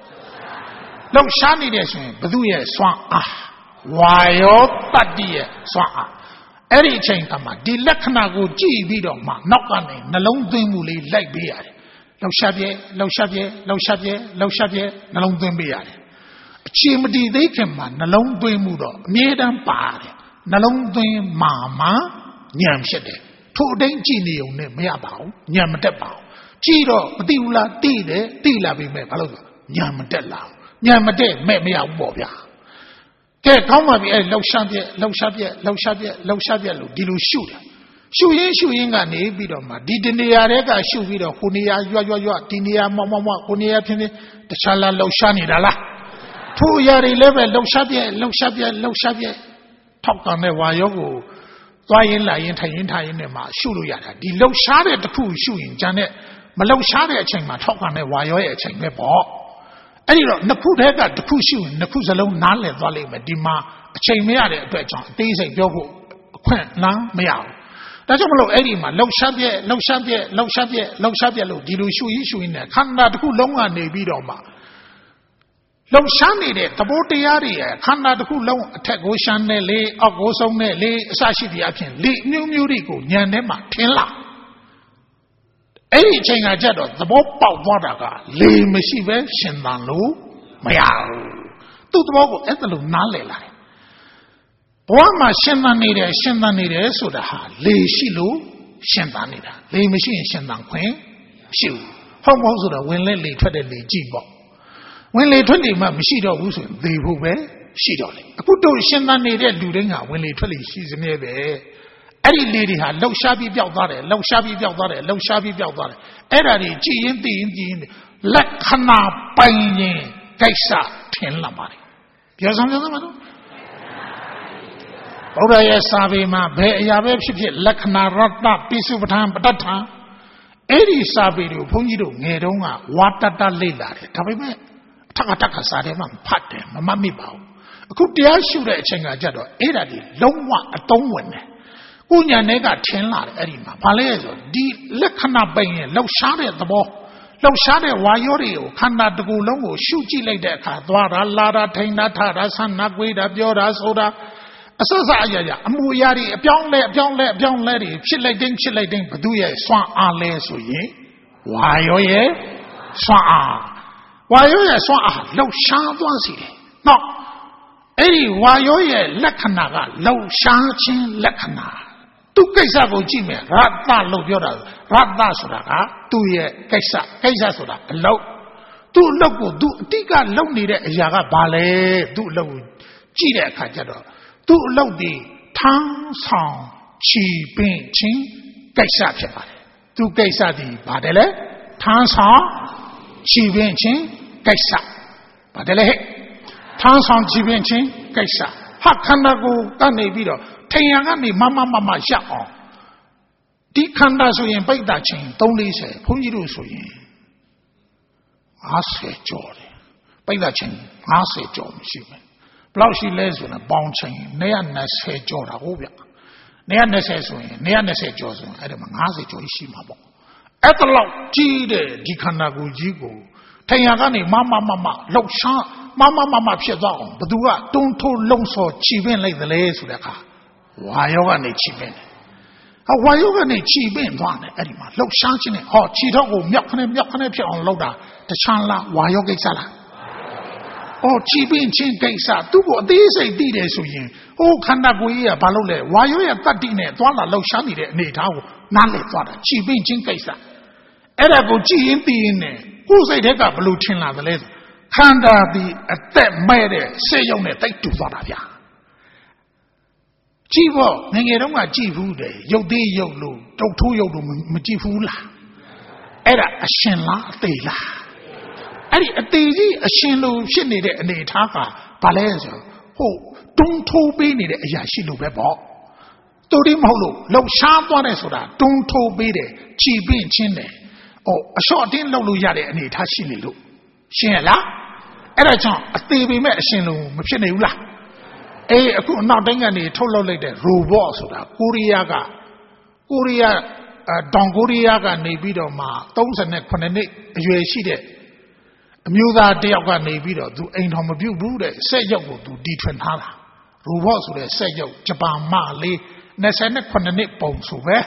Low Shanida, Baduya, Swan, ah. Wayo Padia Swa Eri Chain Kama, Di Lakanago G Vidoma, Nokane, Nalong Dumuli, like Biari. Low Shabie, Low Shabie, Low Shabie, Low Shabie, Nalong Dumbiari. Chimdi they came, Nalong Dumudo, Medan Pari, Nalong Dum Mama, Nyam Shede, Today Gini, Meabao, Nyam Debao, Chiro, Dula, Tide, Tila Bime, Nyam Della, Nyam De, Memia Bobia. Come up a low shabby, low shabby, low shabby, low shabby, dilu shoot. Shooting, shooting, and a bit of my Didia Rega, shoot with a Hunia, Yoyo, Tinia, Mama, Hunia, the Shala low shani dala. Two year eleven, low shabby, low shabby, low shabby. Talk on the Wayogo. Why in La in Tayin in the Ma, Shuluyata. The low shade the crew shooting, Janet, Malo shade chain, my talk on the Wayo chain, the ball. Anyway, Nakudega, the Kushu, Nakuzalo, Nale Valley, Medima, a chain meade, these a yogo, Quen, Lang, Meow. That's all Edima, Low Shabie, Low Shabie, Low Shabie, Low Shabie, Dilu issue in there, Kanda, who long and they beat on ma. Low Shani, the Botiari, Kanda, who long, Tegoshan, Le, Ogosone, Le, Sashi, the Akin, Le, New Murico, Yanema, Tilla. Any chain I jet the Bob Wadaga, Lay Meshive, Shindanlu, Mayao. To the Bobo Etalu Nale. Boama Shindanida, Shindanida, Sudaha, Lay Shilu, Shindanida, Lay Machine Shindan Queen, Shiu. Homo Suda, when Lay Twenty Jibo. When Lay Twenty Mashido Wusun, they who wear Shidoli. A good do Shindanida, Ludinga, when Lay Twenty, she's near there. Any lady had low shabby beltare, low shabby beltare, low shabby beltare. Erari, G in the Indian, Lakana Pine, Kaisa, Ten Lamari. Yes, I'm the Oda Savima, Yabe, Lakana Rata, Pisu Batam, Batata. Eri Sabiru, Pungido, Nedonga, Watata Lila, Tabime, Takataka Sadema, Patem, Mamibao. Could the Ashura Chenga Jado, Eradi, Longwa, a Tongwin. Unya nega tenla erima. Palezo di lekana bayin low shade the ball. Low shade wayorio kana de gulongo shuji like that ka dwara lara taina tara sana guida biora soda. Asasa ayaya amuyari pyong le pyong le pyong le ri phit like ding phit like ding badu ye swan a le so yin wayo ye swan a wayo ye swan a low sha twan si de. No. Eri wayo ye lekana ga low sha chin lekana. Tu kaisa go ji me rata lo pyo da rata soda ka tu ye kaisa kaisa soda lo tu lo ko tu ti ka lo ni de aya ka ba le tu lo ji de akha jat do tu lo di thang song chi pin chin kaisa phit pa le tu kaisa di ba de le thang song chi pin chin kaisa ba de le he thang song chi pin chin kaisa ha khanda ko ka nei pi do Tayangani Mama Mama Shao. Di Kanda Suyin Baita Chin, don't listen, Punjiru Suyin. I say Jordan. Baita Chin, I say Jordan. Blousi les with a bone chain, Nayan Nas Hey Jordan Obia. နေရာ20ဆိုရင်နေရာ20ကျော်ဆိုရင်အဲ့ဒါမှာ50ကျော်ရှိမှာပေါ့အဲ့ဒါလောက်ကြီးတဲ့ဒီခန္ဓာကိုယ်ကြီးကိုထိုင်ရကနေမမမမလှုပ်ရှားမမမမဖြစ်သွားအောင်ဘသူကတွန်းထိုးလုံဆော်ချီပင့်လိုက်သလဲဆိုတဲ့အခါဝါယောကနေချီပင့်တယ်အဝါယောကနေချီပင့်သွားတယ်အဲ့ဒီမှာလှုပ်ရှားခြင်းနဲ့ဟောခြေထောက်ကိုမြောက်ခနဲ့မြောက်ခနဲ့ဖြစ်အောင်လှုပ်တာတခြားလားဝါယောကိစ္စလားအော်ချီပင့်ခြင်းကိစ္စသူ့ကိုအသေးစိတ်သိတယ်ဆိုရင်ဟိုခန္ဓာကိုယ်ကြီးကဘာလုပ်လဲဝါယောရဲ့တတ္တိနဲ့သွားလာလှုပ်ရှားနေတဲ့အနေအထားကိုနားလည်သွားတာချီပင့်ခြင်းကိစ္စအဲ့ဒါကိုကြည်ရင်သိရင်နဲ့ကိုယ်စိတ်ထဲကဘလို့ထင်လာသလဲခန္ဓာဒီအသက်မဲ့တဲ့စိတ်ရုံနဲ့တိုက်တူသွားတာဗျာကြည့်ဖို့ငငယ်တုန်းကကြည့်ဘူးတယ်ရုပ်သေးရုပ်လို့တုတ်ထိုးရုပ်လို့မကြည့်ဘူးလားအဲ့ဒါအရှင်လားအသေးလားအဲ့ဒီအသေးကြီးအရှင်လို့ဖြစ်နေတဲ့အနေအထားကဘာလဲဆိုဟုတ်တွန်းထိုးပေးနေတဲ့အရာရှိလို့ပဲပေါ့တူတိမဟုတ်လို့လှုပ်ရှားသွားတယ်ဆိုတာတွန်းထိုးပေးတယ်ကြည်ပင့်ခြင်းတယ်ဟောအလျှော့အတင်းလှုပ်လို့ရတဲ့အနေအထားရှိနေလို့ရှင်းရလားအဲ့ဒါကြောင့်အသေးပေမဲ့အရှင်လို့မဖြစ်နိုင်ဘူးလားအေးအခုအနောက်တိုင်းကနေထုတ်လုပ်လိုက်တဲ့ robot ဆိုတာကိုရီးယားကကိုရီးယားတောင်ကိုရီးယားကနေပြီးတော့မှ38နှစ်အရွယ်ရှိတဲ့အမျိုးသားတယောက်ကနေပြီးတော့သူအိမ်တော်မပြုတ်ဘူးတဲ့စက်ရုပ်ကိုသူတီထွင်ထားတာ robot ဆိုတဲ့စက်ရုပ်ဂျပန်မှလေး29နှစ်ပုံဆိုပဲ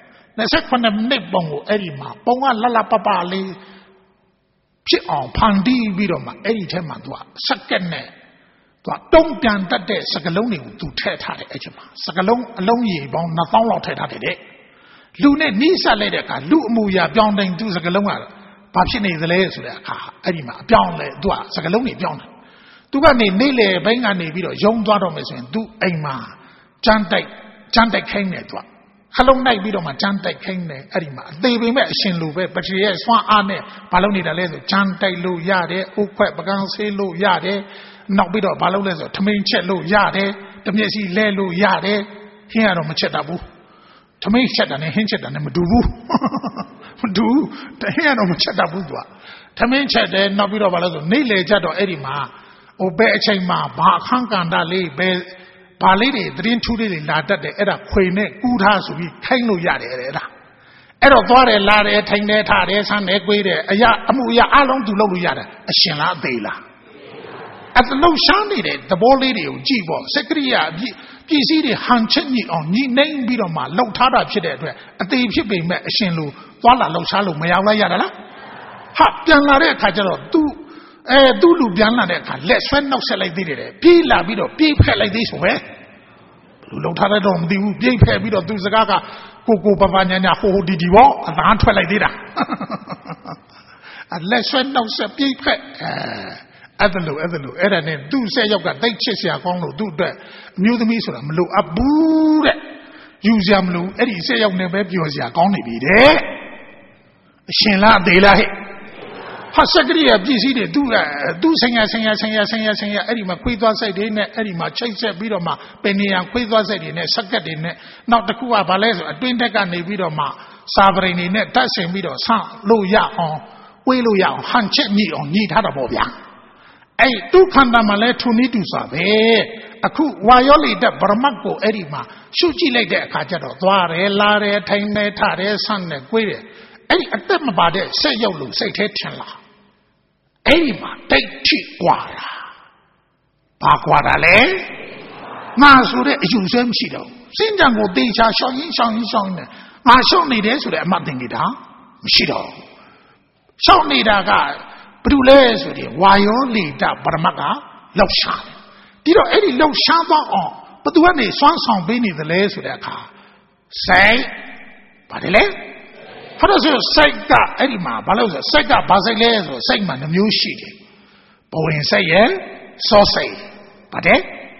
29နှစ်ပုံကိုအဲ့ဒီမှာပုံကလလပပလေးဖြစ်အောင်ဖန်တီးပြီးတော့မှအဲ့ဒီထဲမှာသူကစက္ကန့်နဲ့သူကတုံးပြန်တတ်တဲ့စကလုံးတွေကိုသူထည့်ထားတယ်အဲ့ဒီမှာစကလုံးအလုံးကြီးပေါင်းနှစ်သောင်းလောက်ထည့်ထားတယ်တဲ့လူနဲ့နှိစက်လိုက်တဲ့အခါလူအမူအရာပြောင်းတိုင်းသူစကလုံးကဘာဖြစ်နေသလဲဆိုတဲ့အခါအဲ့ဒီမှာအပြောင်းလဲသူကစကလုံးတွေပြောင်းတယ်သူကနေနေလေဘိန်းကနေပြီးတော့ယုံသွားတော့မယ်ဆိုရင်သူအိမ်မှာကြမ်းတိုက်ကြမ်းတိုက်ခိုင်းတယ်သူကခလုံးနိုင်ပြီးတော့မှကြမ်းတိုက်ခိုင်းတယ်အဲ့ဒီမှာအသေးပေမဲ့အရှင်လူပဲပထရီရဲ့စွမ်းအားနဲ့ဘာလုပ်နေတာလဲဆိုကြမ်းတိုက်လို့ရတယ်ဥခွက်ပကန်းဆေးလို့ရတယ်နောက်ပြီးတော့ဘာလုပ်လဲဆိုထမိန်ချက်လို့ရတယ်တမျက်စိလဲလို့ရတယ်ဟင်းကတော့မချက်တတ်ဘူးထမိန်ချက်တာနဲ့ဟင်းချက်တာနဲ့မတူဘူးမတူဘူးဟင်းကတော့မချက်တတ်ဘူးသူကထမိန်ချက်တယ်နောက်ပြီးတော့ဘာလဲဆိုနေလေချက်တော့အဲ့ဒီမှာဟိုဘယ်အချိန်မှာဘာအခန်းကဏ္ဍလေးဘယ်ဘာလေးတွေသတင်းထူးလေးတွေလာတတ်တယ်အဲ့ဒါခွေနဲ့ကူးထားဆိုပြီးခိုင်းလို့ရတယ်အဲ့ဒါအဲ့တော့သွားတယ်လာတယ်ထိုင်တယ်ထားတယ်ဆန်းတယ်ကွေးတယ်အရာအမှုအရာအလုံးသူလုပ်လို့ရတယ်အရှင်လားအသေးလားအဲ့ဒါလှုပ်ရှားနေတဲ့သဘောလေးတွေကိုကြည့်ပေါ့စက်ကရိယာပစ္စည်းတွေဟန်ချက်ညစ်အောင်ညှိနှိမ့်ပြီးတော့မှလှုပ်ထားတာဖြစ်တဲ့အတွက်အသေးဖြစ်ပေမဲ့အရှင်လို့သွားလာလှုပ်ရှားလို့မရောက်လိုက်ရတာလားဟာပြန်လာတဲ့အခါကျတော့ तू အဲသူ့လူပြန်လာတဲ့အခါလက်ဆွဲနှောက်ဆက်လိုက်သေးတယ်ပြေးလာပြီးတော့ပြေးဖက်လိုက်သေးဆိုပဲလူလုံထားတဲ့တော့မသိဘူးပြေးဖက်ပြီးတော့သူစကားကကိုကိုပပညာညာဟိုဟိုဒီဒီပေါ့အသားထွက်လိုက်သေးတာအလက်ဆွဲနှောက်ဆက်ပြေးဖက်အဲအဲ့ဒါလို့အဲ့ဒါလို့အဲ့ဒါနဲ့သူ့ဆက်ရောက်ကတိတ်ချစ်စရာကောင်းလို့သူ့အတွက်အမျိုးသမီးဆိုတာမလို့အပ်ဘူးတဲ့ယူစရာမလို့အဲ့ဒီဆက်ရောက်နေပဲပြောစရာကောင်းနေပြီတဲ့အရှင်လားသေးလားဟဲ့ဟာစက်ကရိယာပစ္စည်းတွေသူ့ကသူ့ဆင်ရဆင်ရဆင်ရဆင်ရဆင်ရအဲ့ဒီမှာခွေးသွားစိတ်တွေနဲ့အဲ့ဒီမှာချိတ်ဆက်ပြီးတော့မှပင်နေရခွေးသွားစိတ်တွေနဲ့စက်ကက်တွေနဲ့နောက်တစ်ခုကဘာလဲဆိုအတွင်းတက်ကနေပြီးတော့မှစာပရိန်တွေနဲ့တတ်ဆင်ပြီးတော့ဆန့်လို့ရအောင်ဝေးလို့ရအောင်ဟန်ချက်ညှိအောင်ညှိထားတာပေါ့ဗျာအဲ့ဒုက္ခန္တာမှာလဲထုံနေတူစွာပဲအခုဝါယောလိတဗရမတ်ကိုအဲ့ဒီမှာရှုကြည့်လိုက်တဲ့အခါကျတော့သွားတယ်လာတယ်ထိုင်တယ်ထတယ်ဆန့်တယ်ကွေးတယ်အဲ့ဒီအသက်မပါတဲ့ဆက်ရောက်လို့စိတ်ထဲထင်လာအဲ့ဒီမှာတိတ်ထိကွာတာဘာကွာတာလဲငါဆိုတဲ့အယူဆွဲမရှိတော့စင်ကြံကိုတေချာရှောင်းရင်ရှောင်းရင်ရှောင်းနေငါရှောင်းနေတယ်ဆိုတဲ့အမှတ်သင်္ကေတမရှိတော့ရှောင်းနေတာကဘယ်လိုလဲဆိုရင်ဝါယောလိတပရမတ်ကလောက်ရှာတယ်ဒီတော့အဲ့ဒီလောက်ရှာသွားအောင်ဘသူကနေစွမ်းဆောင်ပေးနေသလဲဆိုတဲ့အခါစိတ်ပါတယ်လေဟာလို့ဆိုစိတ်ကအဲ့ဒီမှာဘာလို့ဆိုစိတ်ကဘာစိတ်လဲဆိုစိတ်မှာနှမျိုးရှိတယ်ဘဝင်စိတ်ရဲ့စောစိတ်ပါတယ်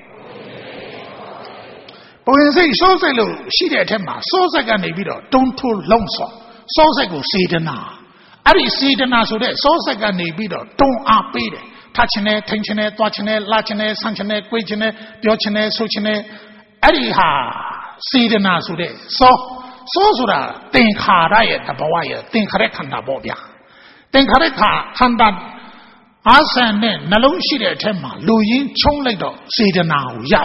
ဘဝင်စိတ်စောစိတ်လို့ရှိတဲ့အထက်မှာစောစိတ်ကနေပြီးတော့တွန်းထိုးလုံးစောစောစိတ်ကိုစေတနာအဲ့ဒီစေတနာဆိုတဲ့စောစိတ်ကနေပြီးတော့တွန်းအားပေးတယ်ထားချင်တယ်ထိန်ချင်တယ်သွားချင်တယ်လာချင်တယ်ဆန့်ချင်တယ်ကိုယ်ချင်တယ်ပြောချင်တယ်ဆိုချင်တယ်အဲ့ဒီဟာစေတနာဆိုတဲ့စောဆိုဆိုတာသင်္ခါရရဲ့တဘောရဲ့သင်္ခါရခန္ဓာပေါ့ဗျာသင်္ခါရခန္ဓာအာဆန်နဲ့နှလုံးရှိတဲ့အထက်မှာလူရင်းချုံးလိုက်တော့စေတနာကိုရပါတယ်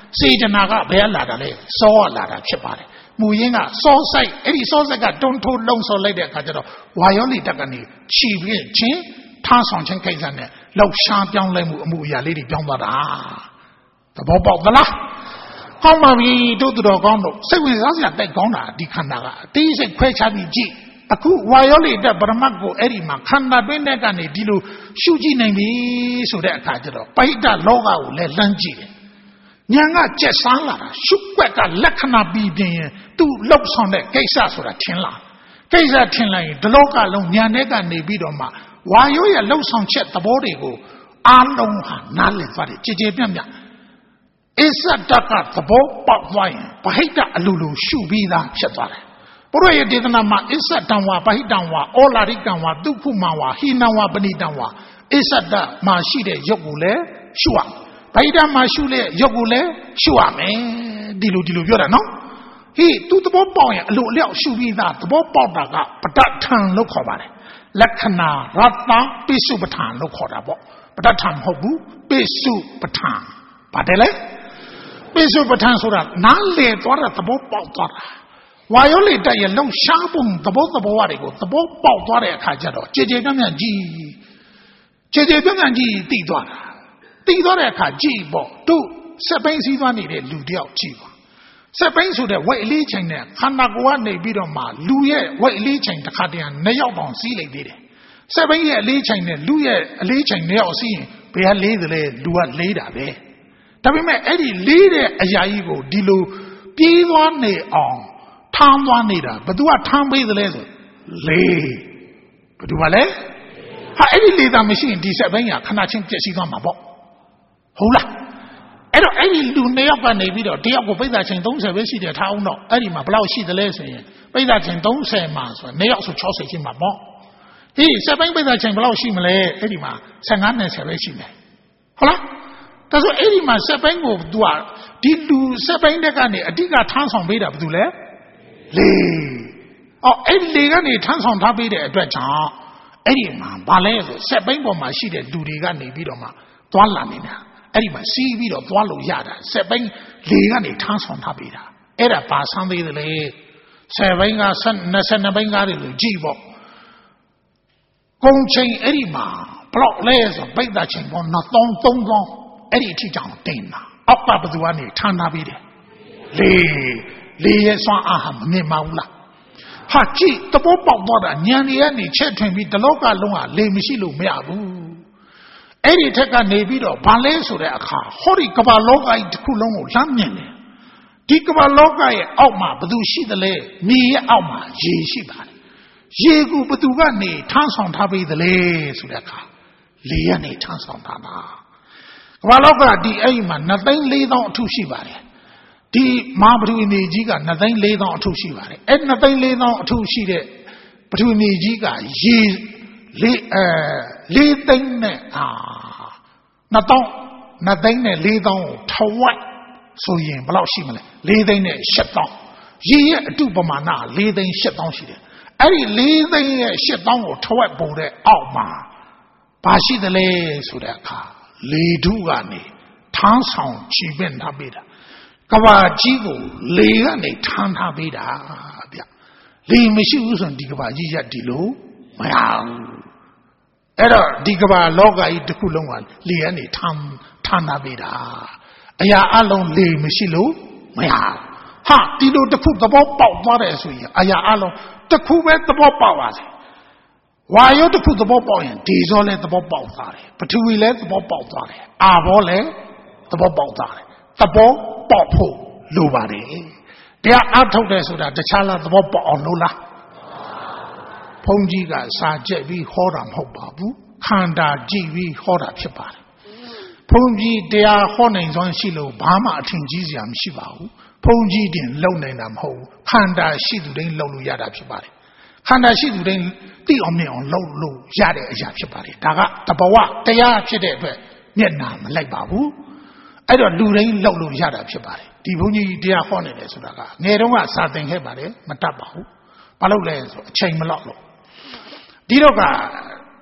စေတနာကဘယ်လာတာလဲစောလာတာဖြစ်ပါတယ်မူရင်းကစောဆိုင်အဲ့ဒီစောဆိုင်ကတွန်းထိုးလုံဆော်လိုက်တဲ့အခါကျတော့ဝါယောလိတက်ကနေခြီပြီးချင်းထားဆောင်ချင်းကိစ္စနဲ့လောက်ရှားပြောင်းလဲမှုအမှုအရာလေးတွေပြောင်းသွားတာသဘောပေါက်သလားဟောမှာပြီတို့သူတော်ကောင်းတို့စိတ်ဝင်စားစရာတိုက်ကောင်းတာဒီခန္ဓာကအသေးစိတ်ခွဲခြားပြီးကြည့်အခုဝါယောလိတက်ပရမတ်ကိုအဲ့ဒီမှာခန္ဓာတွင်းတဲ့ကနေဒီလိုရှုကြည့်နိုင်ပြီဆိုတဲ့အခါကျတော့ပိဋကလောကကိုလည်းလှမ်းကြည့်တယ်ဉာဏ်ကကျက်စားလာတာရှုွက်ကလက္ခဏာပြီးပြင်းရင်သူ့လောက်ဆောင်တဲ့ကိစ္စဆိုတာထင်လာကိစ္စထင်လိုက်ရင်ဒီလောကလုံးဉာဏ်နဲ့ကနေပြီးတော့မှဝါယောရဲ့လောက်ဆောင်ချက်သဘောတွေကိုအားလုံးဟာနားလည်သွားတယ်ကြည်ကြည်ပြန့်ပြန့်အစ္ဆတကသဘောပေါက်သွားရင်ဗဟိတအလိုလိုရှုပြီးသားဖြစ်သွားတယ်ဘုရားရဲ့ဒေသနာမှာအစ္ဆတံဝါဗဟိတံဝါဩလာရိကံဝါဒုက္ခမဝါဟိနံဝါပဏိတံဝါအစ္ဆတမှာရှိတဲ့ရုပ်ကိုလည်းရှုရဗဟိတမှာရှုတဲ့ရုပ်ကိုလည်းရှုရမယ်ဒီလိုဒီလိုပြောတာနော်ဟေးသူသဘောပေါက်ရင်အလိုအလျောက်ရှုပြီးသားသဘောပေါက်တာကပဋ္ဌထံလို့ခေါ်ပါတယ်လက္ခဏာရတ္တပိစုပဋ္ဌာန်လို့ခေါ်တာပေါ့ပဋ္ဌထံမဟုတ်ဘူးပိစုပဋ္ဌာန်ပါတယ်လေပိစုပဋ္ဌာန်ဆိုတာနားလေသွားတာသဘောပေါက်သွားတာဝါယောလိတက်ရဲ့လုံရှားပုံသဘောသဘောဝတွေကိုသဘောပေါက်သွားတဲ့အခါကျတော့ကြည်ကြည်ပြန့်ပြန့်ကြည်ကြည်ကြည်ပြန့်ပြန့်ကြည်သိသွားတာသိသွားတဲ့အခါကြည်ပေါ့တို့စက်ပိုင်းစည်းသွားနေတဲ့လူတယောက်ကြည်ပါစက်ပိုင်းဆိုတဲ့ဝိတ်အလေးချိန်နဲ့ခန္ဓာကိုယ်ကနေပြီးတော့မှလူရဲ့ဝိတ်အလေးချိန်တစ်ခါတည်းနှစ်ယောက်တောင်စီးလိုက်သေးတယ်စက်ပိုင်းရဲ့အလေးချိန်နဲ့လူရဲ့အလေးချိန်နှစ်ယောက်စီးရင်ဘယ်ကလေးသလဲလူကလေးတာပဲဒါပေမဲ့အဲ့ဒီလေးတဲ့အရာကြီးကိုဒီလိုပြေးသွားနေအောင်ထမ်းသွားနေတာဘသူကထမ်းပေးသလဲဆိုလေးဘသူကလဲဟာအဲ့ဒီလေးသာမရှိရင်ဒီစက်ပိုင်းကခဏချင်းပြည့်စည်သွားမှာပေါ့ဟုတ်လားအဲ့တော့အဲ့ဒီလူနှစ်ယောက်ကနေပြီးတော့တယောက်ကိုပိဿာချိန်သုံးဆယ်ပဲရှိတယ်ထားအောင်တော့အဲ့ဒီမှာဘယ်လောက်ရှိသလဲဆိုရင်ပိဿာချိန်သုံးဆယ်မှာဆိုနှစ်ယောက်ဆို၆၀ရှိမှာပေါ့ဒီစက်ပိုင်းပိဿာချိန်ဘယ်လောက်ရှိမလဲအဲ့ဒီမှာဆယ်ငါးနဲ့ဆယ်ပဲရှိမယ်ဟုတ်လားဒါဆိုအဲ့ဒီမှာစက်ပိုင်းကိုသူကဒီလူစက်ပိုင်းတက်ကနေအတိကထမ်းဆောင်ပေးတာဘာလို့လဲလေအော်အဲ့ဒီလေကနေထမ်းဆောင်ထားပေးတဲ့အတွက်ကြောင့်အဲ့ဒီမှာဘာလဲဆိုစက်ပိုင်းပေါ်မှာရှိတဲ့လူတွေကနေပြီးတော့မှသွားလာနေတာအဲ့ဒီမှာစီးပြီးတော့သွားလို့ရတာစက်ပိုင်းလေကနေထမ်းဆောင်ထားပေးတာအဲ့ဒါဘာဆန်းသေးတယ်လဲဆယ်ပိုင်းက၂၂ပိုင်းကားတွေလို့ကြည့်ပေါ့ကုန်းချိန်အဲ့ဒီမှာဘလောက်လဲဆိုပိဿာချိန်ပေါ်နှစ်သောင်းသုံးသောင်းအဲ့ဒီအထိကြောင်တင်တာအောက်ကဘသူကနေထမ်းထားပေးတယ်လေလေရဲ့စွမ်းအားဟာမမြင်ပါဘူးလားဟာကြည့်သဘောပေါက်သွားတာဉာဏ်တွေကနေချက်ထွင်ပြီးတလောကလုံးကလေမရှိလို့မရဘူးအဲ့ဒီထက်ကနေပြီးတော့ဘာလဲဆိုတဲ့အခါဟောဒီကမ္ဘာလောကကြီးတစ်ခုလုံးကိုလမ်းမြင်တယ်ဒီကမ္ဘာလောကရဲ့အောက်မှာဘသူရှိသလဲမြေရဲ့အောက်မှာရေရှိပါတယ်ရေကိုဘသူကနေထမ်းဆောင်ထားပေးသလဲဆိုတဲ့အခါလေကနေထမ်းဆောင်ထားတာကမ္ဘာလောကဒီအဲ့ဒီမှာနှစ်သိန်းလေးသောင်းအထုရှိပါတယ်ဒီမဟာပထဝီမြေကြီးကနှစ်သိန်းလေးသောင်းအထုရှိပါတယ်အဲ့နှစ်သိန်းလေးသောင်းအထုရှိတဲ့ပထဝီမြေကြီးကရေလေးအဲလေးသိန်းနဲ့အာနှစ်သောင်းနှစ်သိန်းနဲ့လေးသောင်းကိုထဝက်ဆိုရင်ဘယ်လောက်ရှိမလဲလေးသိန်းနဲ့ရှစ်သောင်းရေရဲ့အတုပမာဏလေးသိန်းရှစ်သောင်းရှိတယ်အဲ့ဒီလေးသိန်းရဲ့ရှစ်သောင်းကိုထဝက်ပုံတဲ့အောက်မှာဘာရှိသလဲဆိုတဲ့အခါလေထုကနေထမ်းဆောင်ချီပင့်ထားပေးတာကဘာကြီးကိုလေကနေထမ်းထားပေးတာဗျလေမရှိဘူးဆိုရင်ဒီကဘာကြီးရက်ဒီလိုမရဘူးအဲ့တော့ဒီကဘာလောကကြီးတစ်ခုလုံးကလေကနေထမ်းထမ်းထားပေးတာအရာအလုံးလေမရှိလို့မရဟာဒီလိုတစ်ခုသဘောပေါက်သွားတယ်ဆိုရင်အရာအလုံးတစ်ခုပဲသဘောပေါက်ပါစေဝါယောတစ်ခုသဘောပေါက်ရင်ဒီဇောလည်းသဘောပေါက်သွားတယ်ပထဝီလည်းသဘောပေါက်သွားတယ်အာဘောလည်းသဘောပေါက်သွားတယ်သဘောပေါက်ဖို့လိုပါတယ်တရားအထုတ်တယ်ဆိုတာတခြားလားသဘောပေါက်အောင်လို့လားဘုန်းကြီးကစာကြက်ပြီးဟောတာမဟုတ်ပါဘူးခန္ဓာကြည့်ပြီးဟောတာဖြစ်ပါတယ်ဘုန်းကြီးတရားဟောနိုင်စွမ်းရှိလို့ဘာမှအထင်ကြီးစရာမရှိပါဘူးဘုန်းကြီးတင်လုံနိုင်တာမဟုတ်ဘူးခန္ဓာရှိသူတိုင်းလုံလို့ရတာဖြစ်ပါတယ်ခန္ဓာရှိသူတိုင်းသိအောင်မြင်အောင်လုံလို့ရတဲ့အရာဖြစ်ပါတယ်ဒါကတဘဝတရားဖြစ်တဲ့အတွက်မျက်နာမလိုက်ပါဘူးအဲ့တော့လူတိုင်းလုံလို့ရတာဖြစ်ပါတယ်ဒီဘုန်းကြီးတရားဟောနေတယ်ဆိုတာကငယ်တုန်းကစာသင်ခဲ့ပါတယ်မတတ်ပါဘူးဘာလို့လဲဆိုအချိန်မလောက်လို့ဒီတော့က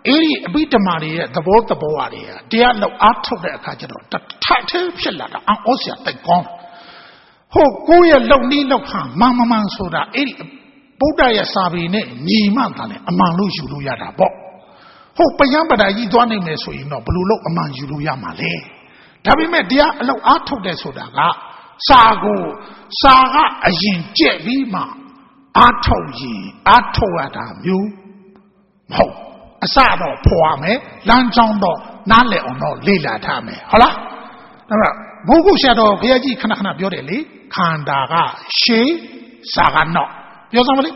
Eri a bit of money at the boat the boaria. Dear no out of the Akajado. The title Shellada and Osia the gone. Ho go ya lonely look, Mamma Mansoda, Eri Bodaya Sabine, Nimantane, among Luju Yada Bo. Ho Payambada Yidwani Meso, you know, Blue look among Yuluyamale. Tabi me dear look out of the Sodaga. Sago, Saga, as in Jevima. Atoyi, Atoada, you. Ho. Asado poame, Lanjondo, Nale or no, Lila Tame. Hola? Bugu shadow, Piaji Kanakana Biodeli, Kandaga, she, Saga no. You somebody?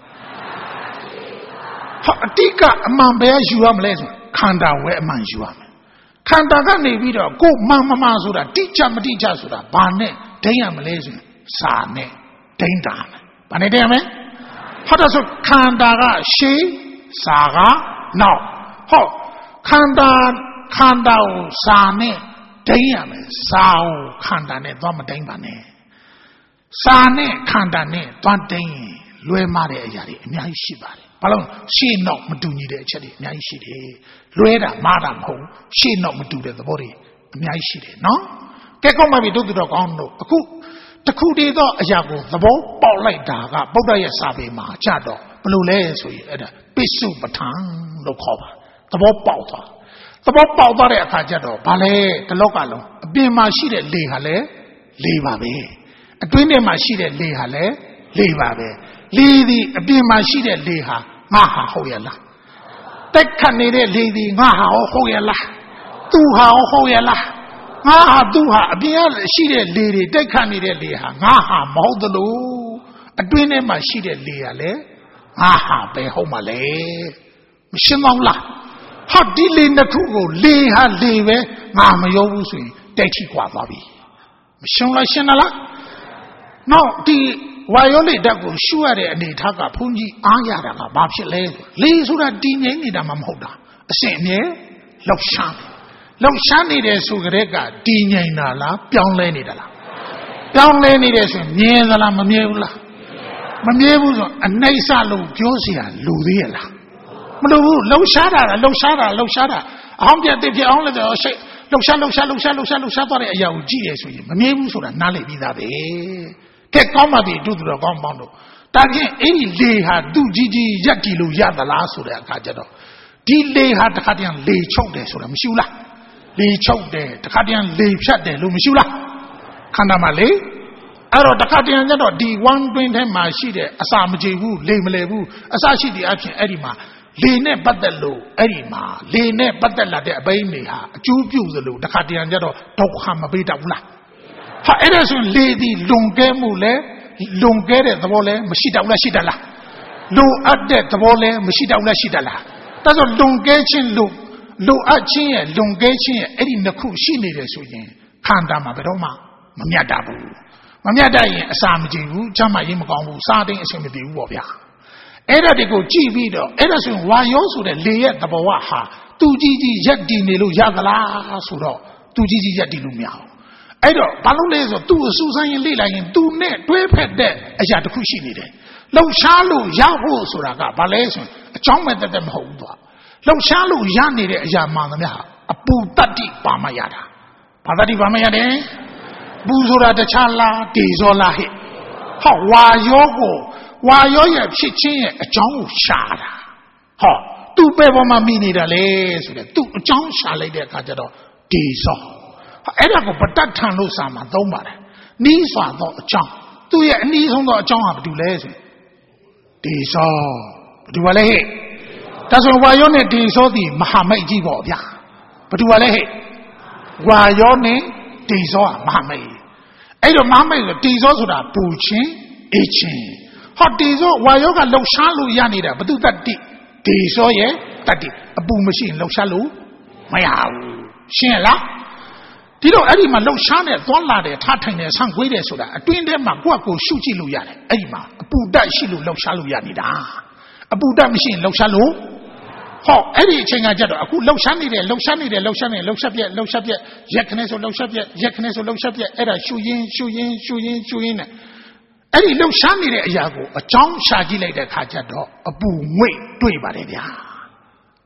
Tika Mambea Juam Les, Kanda where Manjuam. Kandaga Nevido, go Mamma Mazura, teacher Madija Suda, Bane, Dayam Lesin, Sane, Daindan. Bane Dame? How does Kandaga, she, Saga? No. Ho. Kanda, Kanda, Sane, Dayame, Sao, Kandane, Domadane. Sane, Kandane, Dontain, Luemare Yari, Nyashibari. Palon, she not Maduni de Chedi, Nyashidi. Lueda, Madam Ho, she not Madu the body, Nyashidi. No? Kekoma we do the dog on no. The Kudi do Ayago, the ball, ball like Daga, Bodaya Sabi Ma, Chado, Blue Lays, Bisu Batang. No cover. The ball powder. The ball powder at Kajado, Ballet, the local, be my sheet at Lehale, Levabe. A twin my sheet at Lehale, Levabe. Lady, a be my sheet at Leha, Maha Hoyala. Take Canada lady, Maha Hoyala. Tuha Hoyala. Maha Duha, be a sheet at lady, take Canada Leha, Maha Moldalo. A twin my sheet at Lehale, Maha Be Homale. Shimala. How dealing the Kugo, lay her leve, Mamma Yobusi, Dechi Quababi. Shimla Shinala? No, the Viole Dago, sure, and the Taka Punji, Ayara, Babshi Lay, Lazura Dini Damamoda, a saint near Loshani. Loshani de Sugrega, Dini Nala, Pion Lenidala. Pion Lenidation, near the Lamamula. Mamiebu, and Naisalo, Josia, Ludiela. Low shada, low shada, low shada. I'm just the only the low shada, low shada, low shada, low shada, low shada. Ya uji eso ye. Mami usura nale vida be. Ke koma be do the compound. Tagi any lay ha do gigi yaki lu yada la sura kajado. Di lay ha takadian lay choke de sura mishula. Lay choke de takadian lay shut de lu mishula. Kandama lay. Aro takadian jado di one point ten ma shi de asamajebu lay malebu asashi di action edima. Lene Badalo, Erima, Lene Badala de Abaneha, Jubulo, the Kadianjado, Tokham Bidawla. Ha Ederson lady Lungemule, Lungere the Vole, Mashida Shidala. Lo Adde the Vole, Mashida Shidala. That's a Lungachin look, Lo Achin, Lungachin, Eddie Naku, she needed Sujin, Kanda Mabedoma, Mamiadabu. Mamiada, Samjivu, Jama Yimgongu, Sarding, Simidi Wobia. Era de go G V do, era soon why also the lay at the Bawaha, two G G Yadi Nilu Yagala Suro, two G G Yadi Lumiao. Edo, Paloles or two Susan Lila in two net, twelve head there, as Yad Kushini. Low Shalu, Yahu Suraga, Baleson, a chong at them hold. Low Shalu Yani Yamanamia, a Putati Pamayada. Padati Pamayade, Buzura de Chala, Tizola hit. How why yogo? Why you're pitching a John Shada? Ha, two people mamini the lays, two John Shale de Cajado, Tizo. Edago, but that Tano Sama, Domare. Knees are not a John. Do you knees on the John of Dulays? Tizo. Do I lay? That's why you're not Tizo the Mahamay Jibo, yeah. But do I lay? Why your name? Tizo, Mahamay. Edo Mamay, Tizo, the Puchin, Itching. Hot diesel, why you got low shalu yanida, but do that deep. Diesel, yeah, that deep. A boom machine, low shalu. Maya, Shella. Did you ever low shana, don't lie there, tartan, some way there so that a twin them, Maguaco, Shuchi Luyane, Edima, a Buddha Shilu, low shalu yanida. A Buddha machine, low shalu. Ho, Eddie Chingajado, a good low shani there, low shani there, low shani, low shabia, low shabia, Jackanes or low shabia, Jackanes or low shabia, Edda, Shuyin, Shuyin, Shuyin, Shuyin. Eddie low shani there, Yago, a John Shaji like the Kajado, a boom way, do it by the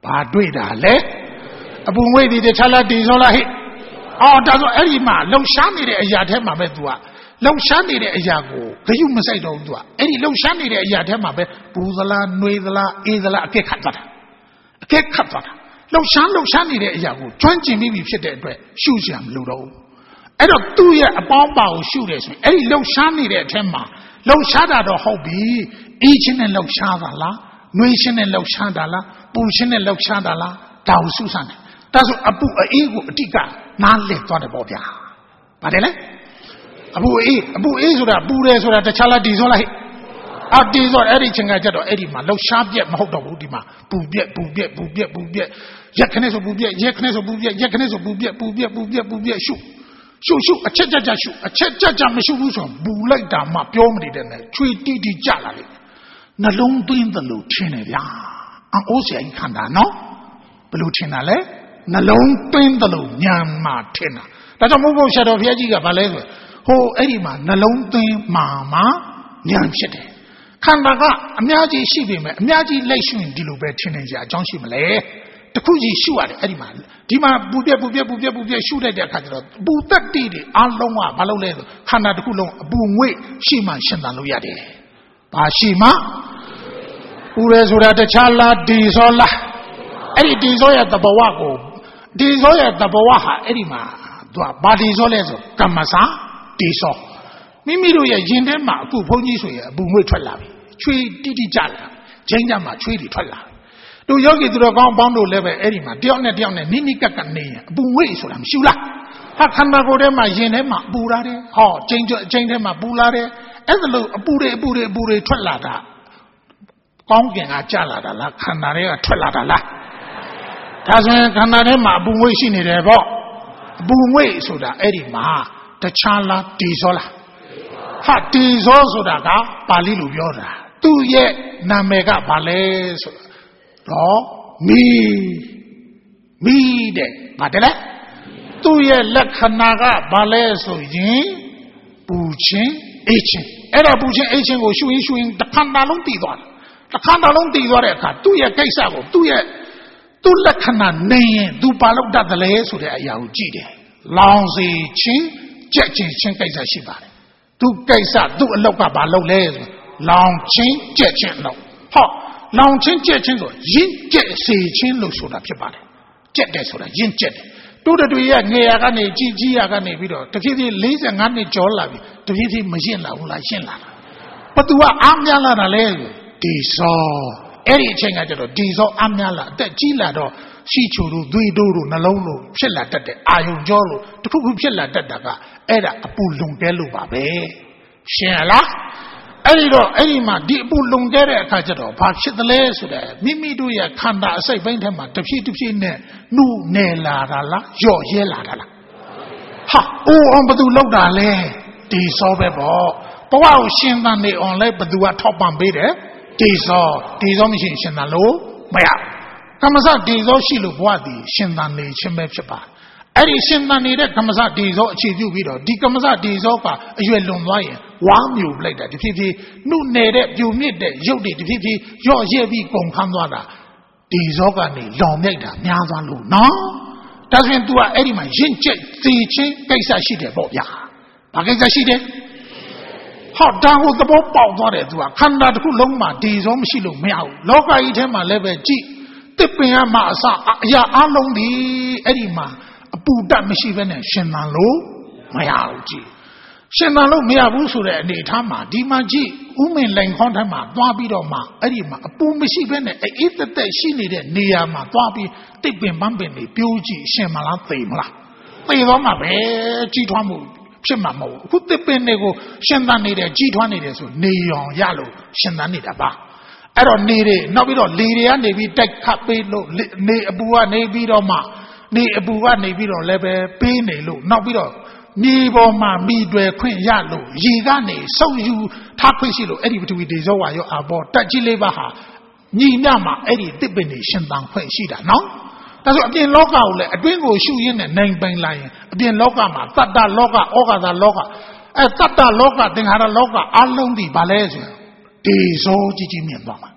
ဘာတွေ့တာလဲအပူငွေ့တွေတခြားလားတည်စောလားဟဲ့အော်ဒါဆိုအဲ့ဒီမှာလှုပ်ရှားနေတဲ့အရာထဲမှာပဲ तू ကလှုပ်ရှားနေတဲ့အရာကိုဂယုမစိုက်တော့ဘူး तू ကအဲ့ဒီလှုပ်ရှားနေတဲ့အရာထဲမှာပဲပူသလားနှွေးသလားအေးသလားအကဲခတ်သွားတာအကဲခတ်သွားတာလှုပ်ရှားလှုပ်ရှားနေတဲ့အရာကိုကျွမ်းကျင်ပြီးပြီဖြစ်တဲ့အတွက်ရှုစရာမလိုတော့ဘူးအဲ့တော့သူ့ရဲ့အပေါင်းပါကိုရှုတယ်ဆိုရင်အဲ့ဒီလှုပ်ရှားနေတဲ့အထက်မှာလှုပ်ရှားတာတော့ဟုတ်ပြီအေးချင်းနဲ့လှုပ်ရှားတာလားနှွေးချင်းနဲ့လှုပ်ရှားတာလားပူချင်းနဲ့လှုပ်ရှားတာလားဒါကိုစုစမ်းတယ်ဒါဆိုအပူအေးကိုအတိကနားလည်သွားတယ်ပေါ့ဗျာပါတယ်လေအပူအေးအပူအေးဆိုတာပူတယ်ဆိုတာတခြားလားတည်စောလားဟဲ့အော်တည်စောအဲ့ဒီချင်းကကြတော့အဲ့ဒီမှာလှုပ်ရှားပြက်မဟုတ်တော့ဘူးဒီမှာပူပြက်ပူပြက်ပူပြက်ပူပြက်ရက်ခနဲ့ဆိုပူပြက်ရက်ခနဲ့ဆိုပူပြက်ရက်ခနဲ့ဆိုပူပြက်ပူပြက်ပူပြက်ပူပြက်ရှုရှုရှုအချက်ကြကြရှုအချက်ကြကြမရှုဘူးဆိုပူလိုက်တာမှပြောမနေတဲ့နဲ့ချွေတိတိကြလာလေနှလုံးသွင်းတယ်လို့ထင်တယ်ဗျာအိုးစရာကြီးခံတာနော်ဘယ်လိုထင်တာလဲနှလုံးသွင်းတယ်လို့ညာမှထင်တာဒါကြောင့်မို့ဖို့ဆရာတော်ဘုရားကြီးကဗာလဲဆိုဟိုအဲ့ဒီမှာနှလုံးသွင်းမှာမှညာဖြစ်တယ်ခန္ဓာကအများကြီးရှိပေမဲ့အများကြီးလက်ရှိရင်ဒီလိုပဲထင်နေကြအကြောင်းရှိမလဲတခုကြီးရှုရတယ်အဲ့ဒီမှာဒီမှာပူပြက်ပူပြက်ပူပြက်ပူပြက်ရှုလိုက်တဲ့အခါကျတော့ပူတက်တိတွေအလုံးကဘာလို့လဲဆိုခန္ဓာတစ်ခုလုံးအပူငွေ့ရှိမှရှင်းတန်လို့ရတယ်ဘာရှိမှပူရဲဆိုတာတခြားလားဒီစောလားအဲ့ဒီဒီစောရဲ့သဘောကိုဒီစောရဲ့သဘောဟာအဲ့ဒီမှာသူကဘာဒီစောလဲဆိုကမ္မစာဒီစောမိမိတို့ရဲ့ရင်ထဲမှာအခုဘုန်းကြီးဆိုရင်အပူငွေ့ထွက်လာပြီချွေတိတိကြလာချင်းကြမှာချွေတွေထွက်လာတို့ယောဂီသူတော်ကောင်းပေါင်းတို့လည်းပဲအဲ့ဒီမှာတယောက်နဲ့တယောက်နဲ့နိနိကက်ကနေရင်အပူငွေ့ဆိုတာမရှိလားဟာခန္ဓာကိုယ်ထဲမှာရင်ထဲမှာပူလာတယ်ဟောချင်းချင်းထဲမှာပူလာတယ်အဲ့ဒါလို့အပူတွေအပူတွေအပူတွေထွက်လာတာကောင်းကင်ကကြလာတာလားခန္ဓာတွေကထွက်လာတာလားဒါဆိုရင်ခန္ဓာထဲမှာအပူငွေ့ရှိနေတယ်ပေါ့အပူငွေ့ဆိုတာအဲ့ဒီမှာတခြားလားဒီစောလားဟာဒီစောဆိုတာကပါဠိလိုပြောတာသူ့ရဲ့နာမည်ကဘာလဲဆိုတော့မီမီတဲ့ဘာတယ်လဲသူ့ရဲ့လက္ခဏာကဘာလဲဆိုရင်ပူခြင်းအေးခြင်းအဲ့ဒါပူခြင်းအေးခြင်းကိုရှုရင်ရှုရင်တစ်ခါတလုံးတည်သွားတယ်တစ်ခါတလုံးတည်သွားတဲ့အခါသူ့ရဲ့ကိစ္စကိုသူ့ရဲ့သူ့လက္ခဏာနေရင်သူဘာလို့တတ်တယ်လဲဆိုတဲ့အရာကိုကြည့်တယ်လောင်စီခြင်းကြက်ခြင်းချင်းကိစ္စရှိပါတယ်သူကိစ္စသူ့အလောက်ကဘာလုပ်လဲဆိုလောင်ချင်းကြက်ချင်းလို့ဟောလောင်ချင်းကြက်ချင်းဆိုရင့်ကြက်စေချင်းလို့ဆိုတာဖြစ်ပါတယ်ကြက်တယ်ဆိုတာရင့်ကြက်တယ်တိုးတတွေရဲ့ငယ်ရကနေကြီးကြီးရကနေပြီးတော့တဖြည်းဖြည်း၄၅နှစ်ကျော်လာပြီတဖြည်းဖြည်းမရင့်လာဘူးလားရှင်းလာလားဘသူကအားများလာတာလဲဒီစောအဲ့ဒီအချိန်ကကျတော့ဒီစောအားများလာအသက်ကြီးလာတော့ရှိချိုတို့သွေးတိုးတို့နှလုံးတို့ဖြစ်လာတတ်တဲ့အာယုံကြောလို့တခုခုဖြစ်လာတတ်တာကအဲ့ဒါအပူလုံတဲလို့ပါပဲရှင်းလားအဲ့ဒီတော့အဲ့ဒီမှာဒီအပူလုံတဲတဲ့အခါကျတော့ဘာဖြစ်သလဲဆိုတဲ့မိမိတို့ရဲ့ခန္ဓာအစိတ်ပိုင်းထဲမှာတစ်ဖြည်းတစ်ဖြည်းနဲ့နှုတ်နယ်လာတာလားကြော့ရဲလာတာလားဟာအိုးအောင်ဘသူလောက်တာလဲဒီစောပဲပေါ့ဘဝကိုရှင်သန်နေအောင်လဲဘသူကထောက်ပံ့ပေးတယ်ဒီစောဒီစောမရှိရင်ရှင်သန်လို့မရကမ္မစဒီစောရှိလို့ဘဝတည်ရှင်သန်နေခြင်းပဲဖြစ်ပါအဲ့ဒီရှင်သန်နေတဲ့ကမ္မစဒီစောအခြေပြုပြီးတော့ဒီကမ္မစဒီစောကအရွယ်လွန်သွားရင်ဝါမြူလိုက်တာတဖြည်းဖြည်းနှုတ်နေတဲ့ပြူမြင့်တဲ့ရုပ်တွေတဖြည်းဖြည်းရော့ရဲပြီးကုန်ခန်းသွားတာဒီစောကနေလောင်မြိုက်တာများသွားလို့နော်ဒါဆိုရင် तू ကအဲ့ဒီမှာရင့်ကျက်သိချင်းကိစ္စရှိတယ်ပေါ့ဗျာဘာကိစ္စရှိတယ်ဟောဒါကိုသဘောပေါက်သွားတယ် तू ကခန္ဓာတစ်ခုလုံးမှာဒီစောမရှိလို့မရဘူးလောကကြီးထဲမှာလည်းပဲကြည့်တစ်ပင်ကမှအစအရာအလုံးဒီအဲ့ဒီမှာအပူတတ်မရှိဘဲနဲ့ရှင်သန်လို့မရဘူးကြည့်ရှင်သန်လို့မရဘူးဆိုတဲ့အနေအထားမှာဒီမှာကြည့်ဥမင်လိုင်ခေါင်းထက်မှာသွားပြီးတော့မှအဲ့ဒီမှာအပူမရှိဘဲနဲ့အေးတက်တက်ရှိနေတဲ့နေရာမှာသွားပြီးတစ်ပင်ပန်းပင်တွေပြိုးကြည့်ရှင်မလားသိမလားသိတော့မှပဲကြီးထွားမှုဖြစ်မှာမဟုတ်ဘူးအခုတစ်ပင်တွေကိုရှင်သန်နေတယ်ကြီးထွားနေတယ်ဆိုနေရောင်ရလို့ရှင်သန်နေတာပါအဲ့တော့နေတွေနောက်ပြီးတော့လေတွေကနေပြီးတိုက်ခတ်ပေးလို့နေအပူကနေပြီးတော့မှနေအပူကနေပြီးတော့လည်းပဲပေးနေလို့နောက်ပြီးတော့မြေပေါ်မှာမိတွေခွင့်ရလို့ရေကနေစုပ်ယူထားခွင့်ရှိလို့အဲ့ဒီပထဝီဒေဇောဝါရောအဘောတက်ကြီးလေးပါဟာညီမြမှာအဲ့ဒီတစ်ပင်တွေရှင်သန်ခွင့်ရှိတာနော်ဒါဆိုအပြင်လောကကိုလည်းအတွင်းကိုရှုရင်းနဲ့နိုင်ပိုင်လာရင်အပြင်လောကမှာတတ္တလောကဩဃာတလောကအဲတတ္တလောကသင်္ခါရလောကအလုံးဒီဘာလဲဆိုဒီဇောကြီးကြီးမြင်သွားမှာ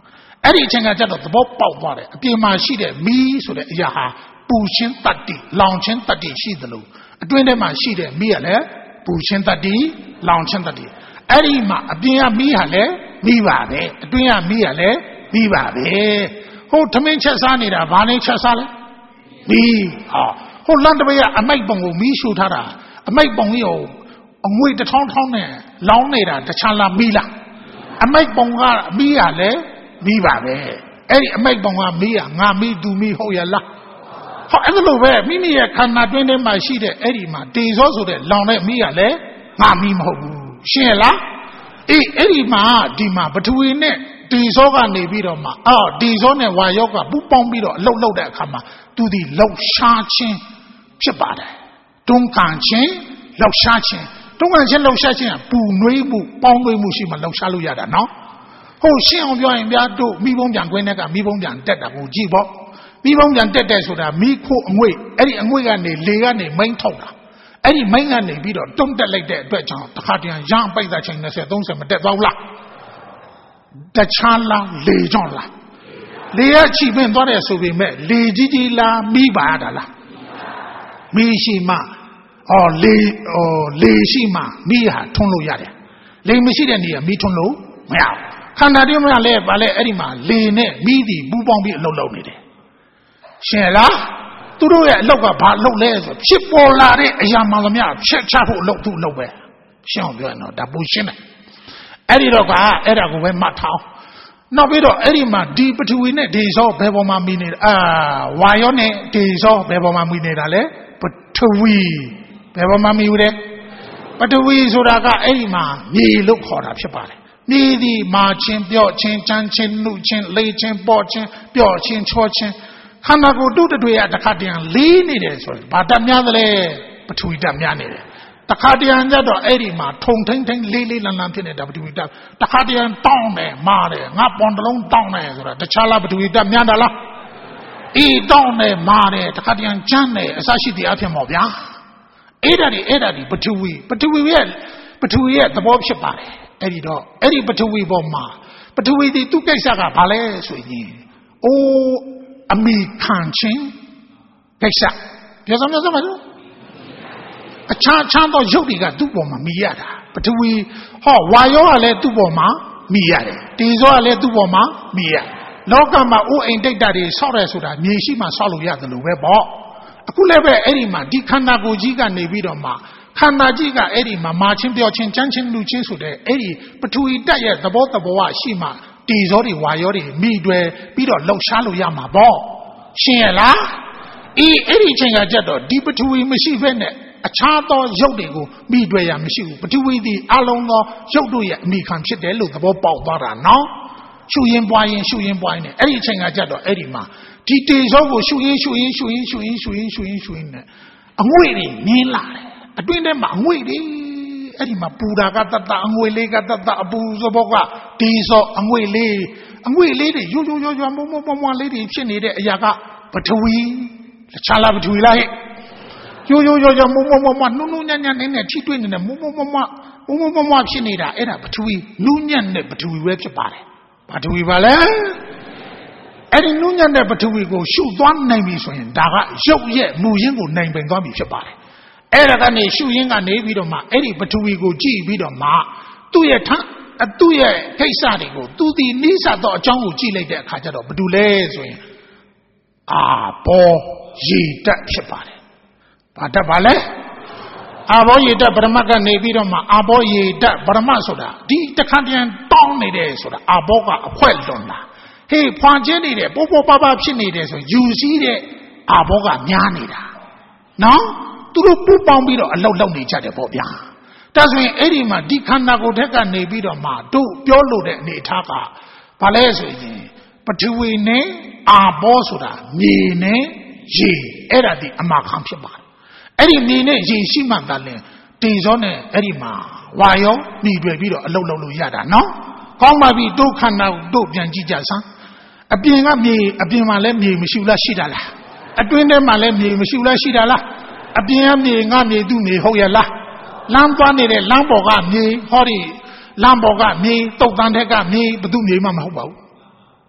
အဲ့ဒီအချိန်ကကြတော့သဘောပေါက်သွားတယ်အပြင်မှာရှိတဲ့မီးဆိုတဲ့အရာဟာပူချင်းတတ္တိလောင်ချင်းတတ္တိရှိသလိုအတွင်းထဲမှာရှိတဲ့မီးကလည်းပူချင်းတတ္တိလောင်ချင်းတတ္တိအဲ့ဒီမှာအပြင်ကမီးဟာလည်းမီးပါပဲအတွင်းကမီးကလည်းမီးပါပဲဟိုထမင်းချက်စားနေတာဘာနဲ့ချက်စားလဲမီးဟာဟိုလန်တပည့်ကအမိုက်ပုံကိုမီးရှူထားတာအမိုက်ပုံကြီးကိုအငွေတထောင်းထောင်းနဲ့လောင်းနေတာတခြားလားမီးလားအမိုက်ပုံကမီးရလဲမီးပါပဲအဲ့ဒီအမိုက်ပုံကမီးရငါမီးသူမီးဟုတ်ရလားဟောအဲ့လိုပဲမိမိရဲ့ခန္ဓာတွင်းထဲမှာရှိတဲ့အဲ့ဒီမှာတေဇောဆိုတဲ့လောင်တဲ့မီးရလဲငါမီးမဟုတ်ဘူးရှင်းလားအေးအဲ့ဒီမှာဒီမှာပထဝီနဲ့တေဇောကနေပြီးတော့မှအော်တေဇောနဲ့ဝါယောကပူပေါင်းပြီးတော့အလုတ်လုတ်တဲ့အခါမှာသူဒီလောက်ရှားခြင်းဖြစ်ပါတယ်တွန်းကန်ခြင်းလောက်ရှားခြင်းတွန်းကန်ခြင်းလောက်ရှားခြင်းကပူနွေးမှုပေါင်းနွေးမှုရှိမှလောက်ရှားလို့ရတာနော်ဟုတ်ရှင်းအောင်ပြောရင်ဗျာတို့မိဘုံပြန်ခွင်းတဲ့ကမိဘုံပြန်တက်တာကိုကြည့်ပေါ့မိဘုံပြန်တက်တဲ့ဆိုတာမိခိုးအငွေ့အဲ့ဒီအငွေ့ကနေလေကနေမိန်းထုတ်တာအဲ့ဒီမိန်းကနေပြီးတော့တုံးတက်လိုက်တဲ့အတွက်ကြောင့်တခါတည်းရမ်းပိုက်တာချိန်၂၀ ၃၀မတက်သွားဘူးလားတခြားလားလေကြောင့်လားလေရချီပင်သွားတယ်ဆိုပေမဲ့လေကြီးကြီးလားမိပါတာလားမိရှိမှအော်လေအော်လေရှိမှမိဟာထွန်းလို့ရတယ်လေမရှိတဲ့နေရာမိထွန်းလို့မရဘူးခန္ဓာတည်းမလဲဗာလဲအဲ့ဒီမှာလေနဲ့မိသည်ပူပေါင်းပြီးအလုပ်လုပ်နေတယ်ရှင်လားသူတို့ရဲ့အလုပ်ကဘာလုပ်လဲဆိုဖြစ်ပေါ်လာတဲ့အရာမှန်သမျှဖြတ်ချဖို့အလုပ်သူ့အလုပ်ပဲရှင်းအောင်ပြောရင်တော့ဒါပူရှင်းတယ်အဲ့ဒီတော့ကအဲ့ဒါကိုပဲမှတ်ထားနောက်ပြီးတော့အဲ့ဒီမှာဒီပထဝီနဲ့ဒေဇောဘယ်ပေါ်မှာမိနေတာအာဝါယောနဲ့ဒေဇောဘယ်ပေါ်မှာမိနေတာလဲပထဝီဘယ်ပေါ်မှာမိဦးလဲပထဝီဆိုတာကအဲ့ဒီမှာမြေလို့ခေါ်တာဖြစ်ပါတယ်မြေဒီမာချင်းပြော့ချင်းကြမ်းချင်းနှုတ်ချင်းလေးချင်းပေါ့ချင်းပြော့ချင်းချောချင်းခန္ဓာကိုယ်တုတ်တွေရတခါတည်းလေးနေတယ်ဆိုရင်ဘာတတ်များသလဲပထဝီတတ်များနေတယ်တခါတည်းကြတော့အဲ့ဒီမှာထုံထိန်ထိန်လေးလေးလန်လန်ဖြစ်နေတာပထဝီတတ်တခါတည်းတောင်းတယ်မာတယ်ငါပွန်တလုံးတောင်းတယ်ဆိုတာတခြားလားပထဝီတတ်များတာလားအေးတောင်းတယ်မာတယ်တခါတည်းကြမ်းတယ်အစရှိတဲ့အဖြစ်မော်ဗျာအဲ့ဒါဒီအဲ့ဒါဒီပထဝီပထဝီရဲ့ပထဝီရဲ့သဘောဖြစ်ပါတယ်အဲ့ဒီတော့အဲ့ဒီပထဝီပေါ်မှာပထဝီဒီသူ့ကိစ္စကဘာလဲဆိုရင်အိုးအမိခံချင်းကိစ္စပြောစမ်းပြောစမ်းပါလို့အခြားခြားသောရုပ်တွေကသူ့ပေါ်မှာမိရတာပထဝီဟောဝါယောကလည်းသူ့ပေါ်မှာမိရတယ်တေဇောကလည်းသူ့ပေါ်မှာမိရလောကမှာဥအိမ်တိတ်တာတွေဆောက်ရဲဆိုတာမြေရှိမှဆောက်လို့ရတယ်လို့ပဲပေါ့အခုလည်းပဲအဲ့ဒီမှာဒီခန္ဓာကိုယ်ကြီးကနေပြီးတော့မှခန္ဓာကြီးကအဲ့ဒီမှာမာချင်းပြောချင်းချမ်းချင်းလူချင်းဆိုတဲ့အဲ့ဒီပထဝီတက်ရဲ့သဘောတဘောကရှိမှတေဇောတွေဝါယောတွေမိတွယ်ပြီးတော့လှုပ်ရှားလို့ရမှာပေါ့ရှင်းရလားအေးအဲ့ဒီအချိန်ကကြတော့ဒီပထဝီမရှိဘဲနဲ့အခြားသောရုပ်တွေကိုမိတွယ်ရမရှိဘူးပထဝီဒီအလုံးသောရုပ်တို့ရဲ့အမိခံဖြစ်တယ်လို့သဘောပေါက်သွားတာနော်ရှုရင်ပွားရင်ရှုရင်ပွားရင်အဲ့ဒီအချိန်ကကြတော့အဲ့ဒီမှာဒီတေဇောကိုရှုရင်ရှုရင်ရှုရင်ရှုရင်ရှုရင်ရှုရင်ရှုရင်နဲ့အငွေ့တွေမြင်းလာတယ်အတွင်းထဲမှာအငွေ့တွေအဲ့ဒီမှာပူတာကတတအငွေ့လေးကတတအပူစဘောကတေဇောအငွေ့လေးအငွေ့လေးတွေရိုးရိုးရိုးရိုးမုံမုံမုံမွားလေးတွေဖြစ်နေတဲ့အရာကပထဝီတခြားလားပထဝီလားဟဲ့ရိုးရိုးရိုးရိုးမုံမုံမွားမွားနုနုညံ့ညံ့နေနဲ့ထိတွေ့နေတယ်မုံမုံမွားမွားမုံမုံမွားမွားဖြစ်နေတာအဲ့ဒါပထဝီနုညံ့တဲ့ပထဝီပဲဖြစ်ပါတယ်ပထဝီပါလေအဲ့ဒီနုညံ့တဲ့ပထဝီကိုရှုသွားနိုင်ပြီဆိုရင်ဒါကရုပ်ရဲ့မူရင်းကိုနိုင်ပင်သွားပြီဖြစ်ပါတယ်အဲ့ဒါကနေရှုရင်းကနေပြီးတော့မှအဲ့ဒီပထဝီကိုကြည့်ပြီးတော့မှသူ့ရဲ့ထအသူ့ရဲ့ကိစ္စတွေကိုသူဒီနိစ္စတော့အကြောင်းကိုကြည့်လိုက်တဲ့အခါကျတော့ဘာတူလဲဆိုရင်အာဘောရေတက်ဖြစ်ပါတယ်ဘာတက်ပါလဲအာဘောရေတက်ပရမတ်ကနေပြီးတော့မှအာဘောရေတက်ပရမတ်ဆိုတာဒီတခါတည်းတောင်းနေတယ်ဆိုတာအာဘောကအခွက်လွန်တာဟေးဖွာချင်းနေတယ်ပို့ပို့ပါပါဖြစ်နေတယ်ဆိုယူစည်းတဲ့အာဘောကများနေတာနော်သူတို့ပူပေါင်းပြီးတော့အလောက်လောက်နေကြတယ်ပေါ့ဗျာဒါဆိုရင်အဲ့ဒီမှာဒီခန္ဓာကိုယ်ထက်ကနေပြီးတော့မှတို့ပြောလို့တဲ့အနေအထားကဘာလဲဆိုရင်ပထဝီနဲ့အာဘောဆိုတာမြေနဲ့ရေအဲ့ဒါဒီအမခံဖြစ်ပါတယ်အဲ့ဒီမြေနဲ့ရေရှိမှသာလဲတေဇောနဲ့အဲ့ဒီမှာဝါယောညီတွေပြီးတော့အလောက်လောက်လို့ရတာနော်ကောင်းပါပြီတို့ခန္ဓာတို့ပြန်ကြည့်ကြစမ်းအပြင်ကမြေအပြင်မှာလည်းမြေမရှိဘူးလားရှိတာလားအတွင်းထဲမှာလည်းမြေမရှိဘူးလားရှိတာလားအပြင်ကမြေငါမြေသူ့မြေဟုတ်ရဲ့လားလမ်းသွားနေတဲ့လမ်းပေါ်ကမြေဟောဒီလမ်းပေါ်ကမြေတုတ်တန်းထက်ကမြေဘသူ့မြေမှမဟုတ်ပါဘူး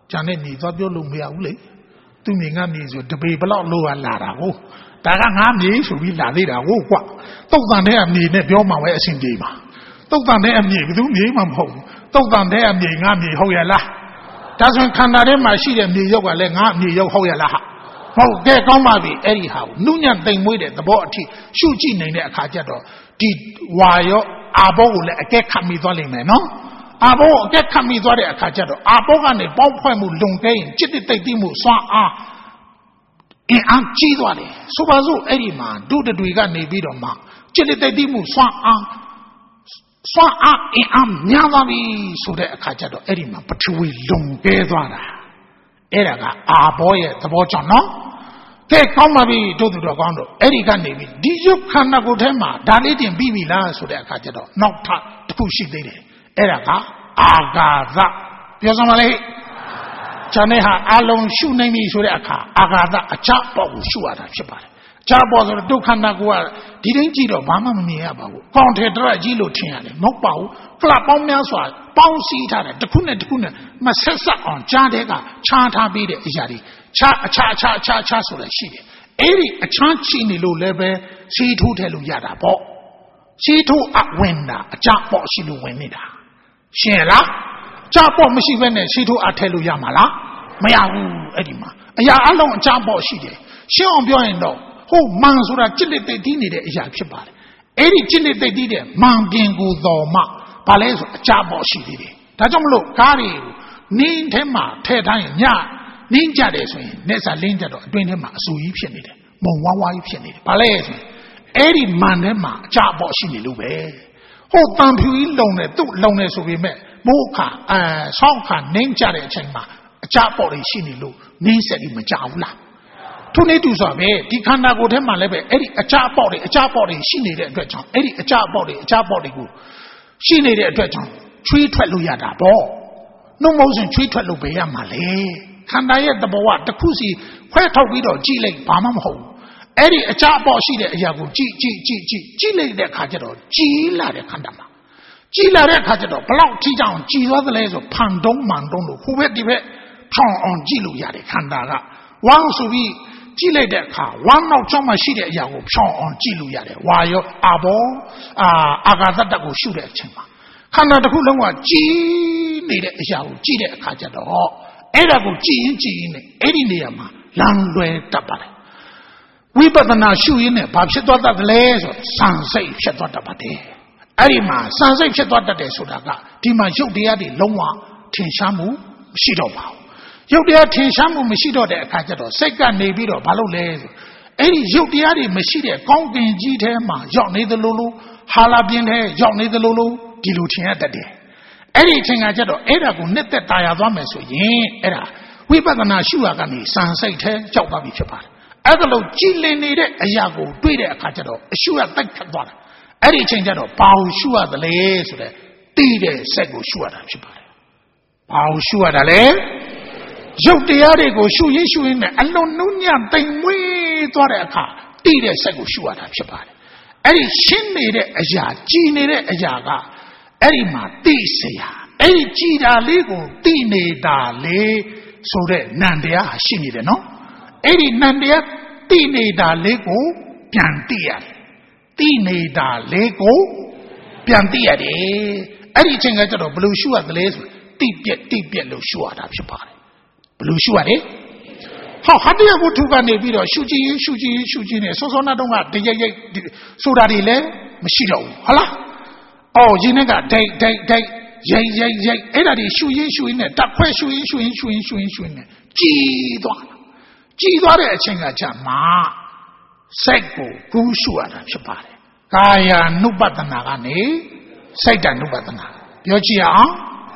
ဂျာနဲ့မြေသွားပြောလို့မရဘူးလေသူ့မြေငါမြေဆိုတပေဘလောက်လိုရလာတာကိုဒါကငါမြေဆိုပြီးလာသေးတာကိုကွတုတ်တန်တဲ့အမြေနဲ့ပြောမှပဲအဆင်ပြေပါတုတ်တန်တဲ့အမြေဘယ်သူမြေမှမဟုတ်ဘူးတုတ်တန်တဲ့အမြေငါမြေဟုတ်ရလားဒါဆိုရင်ခန္ဓာထဲမှာရှိတဲ့မြေရုပ်ကလည်းငါမြေရုပ်ဟုတ်ရလားဟာဟုတ်ကဲကောင်းပါပြီအဲ့ဒီဟာကိုနုညံ့တိမ်မွေးတဲ့သဘောအထိရှုကြည့်နေတဲ့အခါကျတော့ဒီဝါရောအာဘောကိုလည်းအကဲခတ်မိသွားလိမ့်မယ်နော်အာဘောကိုအကဲခတ်မိသွားတဲ့အခါကျတော့အာဘောကနေပေါင်းဖွဲ့မှုလွန်ကဲရင်จิตတိတ်တိတ်မှုစွမ်းအားအင်းအားကြီးသွားတယ်ဆိုပါစို့အဲ့ဒီမှာဒုတတွေကနေပြီးတော့မှจิตတိတ်တိတ်မှုစွမ်းအားစွမ်းအားအင်းအားများသွားပြီဆိုတဲ့အခါကျတော့အဲ့ဒီမှာပထဝီလွန်ကဲသွားတာအဲ့ဒါကအာဘောရဲ့သဘောကြောင့်နော်ကဲကောင်းပါပြီတို့သူတော်ကောင်းတို့အဲ့ဒီကနေပြီးဒီရုပ်ခန္ဓာကိုယ်ထဲမှာဒါလေးတင်ပြီးပြီလားဆိုတဲ့အခါကျတော့နောက်ထပ်တစ်ခုရှိသေးတယ်အဲ့ဒါကအာဂါသပြောစမ်းပါလေဂျာနဲ့ဟာအလုံးရှုနိုင်ပြီဆိုတဲ့အခါအာဂါသအချပေါ့ကိုရှုရတာဖြစ်ပါတယ်အချပေါ့ဆိုတော့ဒုက္ခန္ဓာကိုယ်ကဒီတိုင်းကြည့်တော့ဘာမှမမြင်ရပါဘူးကောင်းတယ်တရကြီးလို့ထင်ရတယ်မဟုတ်ပါဘူးဖလပေါင်းများစွာပေါင်းစည်းထားတယ်တစ်ခုနဲ့တစ်ခုနဲ့မဆက်ဆက်အောင်ကြားတဲ့ကခြားထားပေးတဲ့အရာတွေခြားအခြားအခြားအခြားအခြားဆိုလည်းရှိတယ်အဲ့ဒီအချမ်းချီနေလို့လည်းပဲစီထိုးထည့်လို့ရတာပေါ့စီထိုးအဝင်တာအကြပေါ့ရှိလို့ဝင်နေတာရှင်လားအကြပေါ့မရှိဘဲနဲ့စီထိုးအထည့်လို့ရမှာလားမရဘူးအဲ့ဒီမှာအရာအလုံးအကြပေါ့ရှိတယ်ရှင်းအောင်ပြောရင်တော့ဟိုမန်ဆိုတာจิตတိတ်တိတ်တီးနေတဲ့အရာဖြစ်ပါတယ်အဲ့ဒီจิตတိတ်တိတ်တီးတဲ့မန်ပြင်ကိုတော်မှဘာလဲဆိုအကြပေါ့ရှိသေးတယ်ဒါကြောင့်မလို့ကားတွေနင်းထဲမှာထည့်ထားရင်ညနင်းကြတယ်ဆိုရင်လက်စားလင်းကြတော့အတွင်းထဲမှာအဆူကြီးဖြစ်နေတယ်မုံဝါးဝါးကြီးဖြစ်နေတယ်ဘာလဲဆိုရင်အဲ့ဒီမန်ထဲမှာအကြပေါ့ရှိနေလို့ပဲဟိုတန်ဖြူကြီးလုံနေသူ့လုံနေဆိုပေမဲ့မိုးခါအဲဆောင်းခါနင်းကြတဲ့အချိန်မှာအကြပေါ့တွေရှိနေလို့နင်းဆက်ပြီးမကြဘူးလားသူနေတူဆိုပဲဒီခန္ဓာကိုယ်ထဲမှာလည်းပဲအဲ့ဒီအကြပေါ့တွေအကြပေါ့တွေရှိနေတဲ့အတွက်ကြောင့်အဲ့ဒီအကြပေါ့တွေအကြပေါ့တွေကိုရှိနေတဲ့အတွက်ကြောင့်ချွေးထွက်လို့ရတာပေါ့နှုတ်မဟုတ်ရင်ချွေးထွက်လို့ပဲရမှာလေခန္ဓာရဲ့သဘောကတစ်ခုစီခွဲထုတ်ပြီးတော့ကြည့်လိုက်ဘာမှမဟုတ်ဘူးအဲ့ဒီအကြပေါ့ရှိတဲ့အရာကိုကြည့်ကြည့်ကြည့်ကြည့်ကြည့်လိုက်တဲ့အခါကျတော့ကြည်လာတဲ့ခန္ဓာမှာကြည်လာတဲ့အခါကျတော့ဘလောက်ထိကြောင်ကြည်သွားသလဲဆိုဖန်တုံးမှန်တုံးလို့ဟိုဘက်ဒီဘက်ဖြောင်းအောင်ကြည့်လို့ရတယ်ခန္ဓာကဝမ်းဆိုပြီးကြည့်လိုက်တဲ့အခါဝမ်းနောက်ကျောင်းမှာရှိတဲ့အရာကိုဖြောင်းအောင်ကြည့်လို့ရတယ်ဝါရောအာဘောအာအာဂါသတ္တကိုရှုတဲ့အချိန်မှာခန္ဓာတစ်ခုလုံးကကြည်နေတဲ့အရာကိုကြည့်တဲ့အခါကျတော့အဲ့ဒါကိုကြည်ရင်ကြည်ရင်နဲ့အဲ့ဒီနေရာမှာလမ်းလွဲတတ်ပါတယ်ဝိပဿနာရှုရင်းနဲ့ဘာဖြစ်သွားတတ်လဲဆိုစံစိတ်ဖြစ်သွားတတ်ပါတယ်အဲ့ဒီမှာစံစိတ်ဖြစ်သွားတတ်တယ်ဆိုတာကဒီမှာရုပ်တရားတွေလုံးဝထင်ရှားမှုမရှိတော့ပါဘူးရုပ်တရားထင်ရှားမှုမရှိတော့တဲ့အခါကျတော့စိတ်ကနေပြီးတော့ဘာလုပ်လဲဆိုအဲ့ဒီရုပ်တရားတွေမရှိတဲ့ကောင်းကင်ကြီးထဲမှာရောက်နေသလိုလိုဟာလာပြင်းထဲရောက်နေသလိုလိုဒီလိုထင်ရတတ်တယ်အဲ့ဒီအချိန်ကကျတော့အဲ့ဒါကိုနှစ်သက်တာယာသွားမယ်ဆိုရင်အဲ့ဒါဝိပဿနာရှုရကနေစံစိတ်ထဲကြောက်သွားပြီဖြစ်ပါတယ်အဲ့ဒါလို့ကြည်လင်နေတဲ့အရာကိုတွေ့တဲ့အခါကျတော့အရှုရတိုက်ခတ်သွားတာအဲ့ဒီအချိန်ကျတော့ဘာကိုရှုရသလဲဆိုတဲ့သိတဲ့စက်ကိုရှုရတာဖြစ်ပါတယ်ဘာကိုရှုရတာလဲရုပ်တရားတွေကိုရှုရင်းရှုရင်းနဲ့အလွန်နုညံ့တိမ်မွေးသွားတဲ့အခါသိတဲ့စက်ကိုရှုရတာဖြစ်ပါတယ်အဲ့ဒီရှင်းနေတဲ့အရာကြည်နေတဲ့အရာကအဲ့ဒီမှာသိเสียအဲ့ဒီကြည်တာလေးကိုသိနေတာလေဆိုတဲ့နံတရားရှိနေတယ်နော်အဲ့ဒီနံတရားသိနေတာလေးကိုပြန်သိရတယ်သိနေတာလေးကိုပြန်သိရတယ်အဲ့ဒီအချိန်ကကျတော့ဘယ်လိုရှုရသလဲဆိုသိပြက်သိပြက်လို့ရှုရတာဖြစ်ပါတယ်ဘယ်လိုရှုရလဲဟောဟာတရားကိုထုကနေပြီးတော့ရှုကြည့်ရှုကြည့်ရှုကြည့်နေစောစောနာတုန်းကတရိပ်ရိပ်ဆိုတာတွေလည်းမရှိတော့ဘူးဟုတ်လားအော်ရင်းနဲ့ကဒိတ်ဒိတ်ဒိတ်ရိတ်ရိတ်ရိတ်အဲ့ဒါတွေရှုရင်းရှုရင်းနဲ့တက်ခွဲရှုရင်းရှုရင်းရှုရင်းရှုရင်းရှုရင်းနဲ့ကြည်သွားတာကြည်သွားတဲ့အချိန်ကကြာမှာစိတ်ကိုကူးရှုရတာဖြစ်ပါတယ်ကာယ ानु ပတနာကနေစိတ်တ ानु ပတနာပြောကြည့်အောင်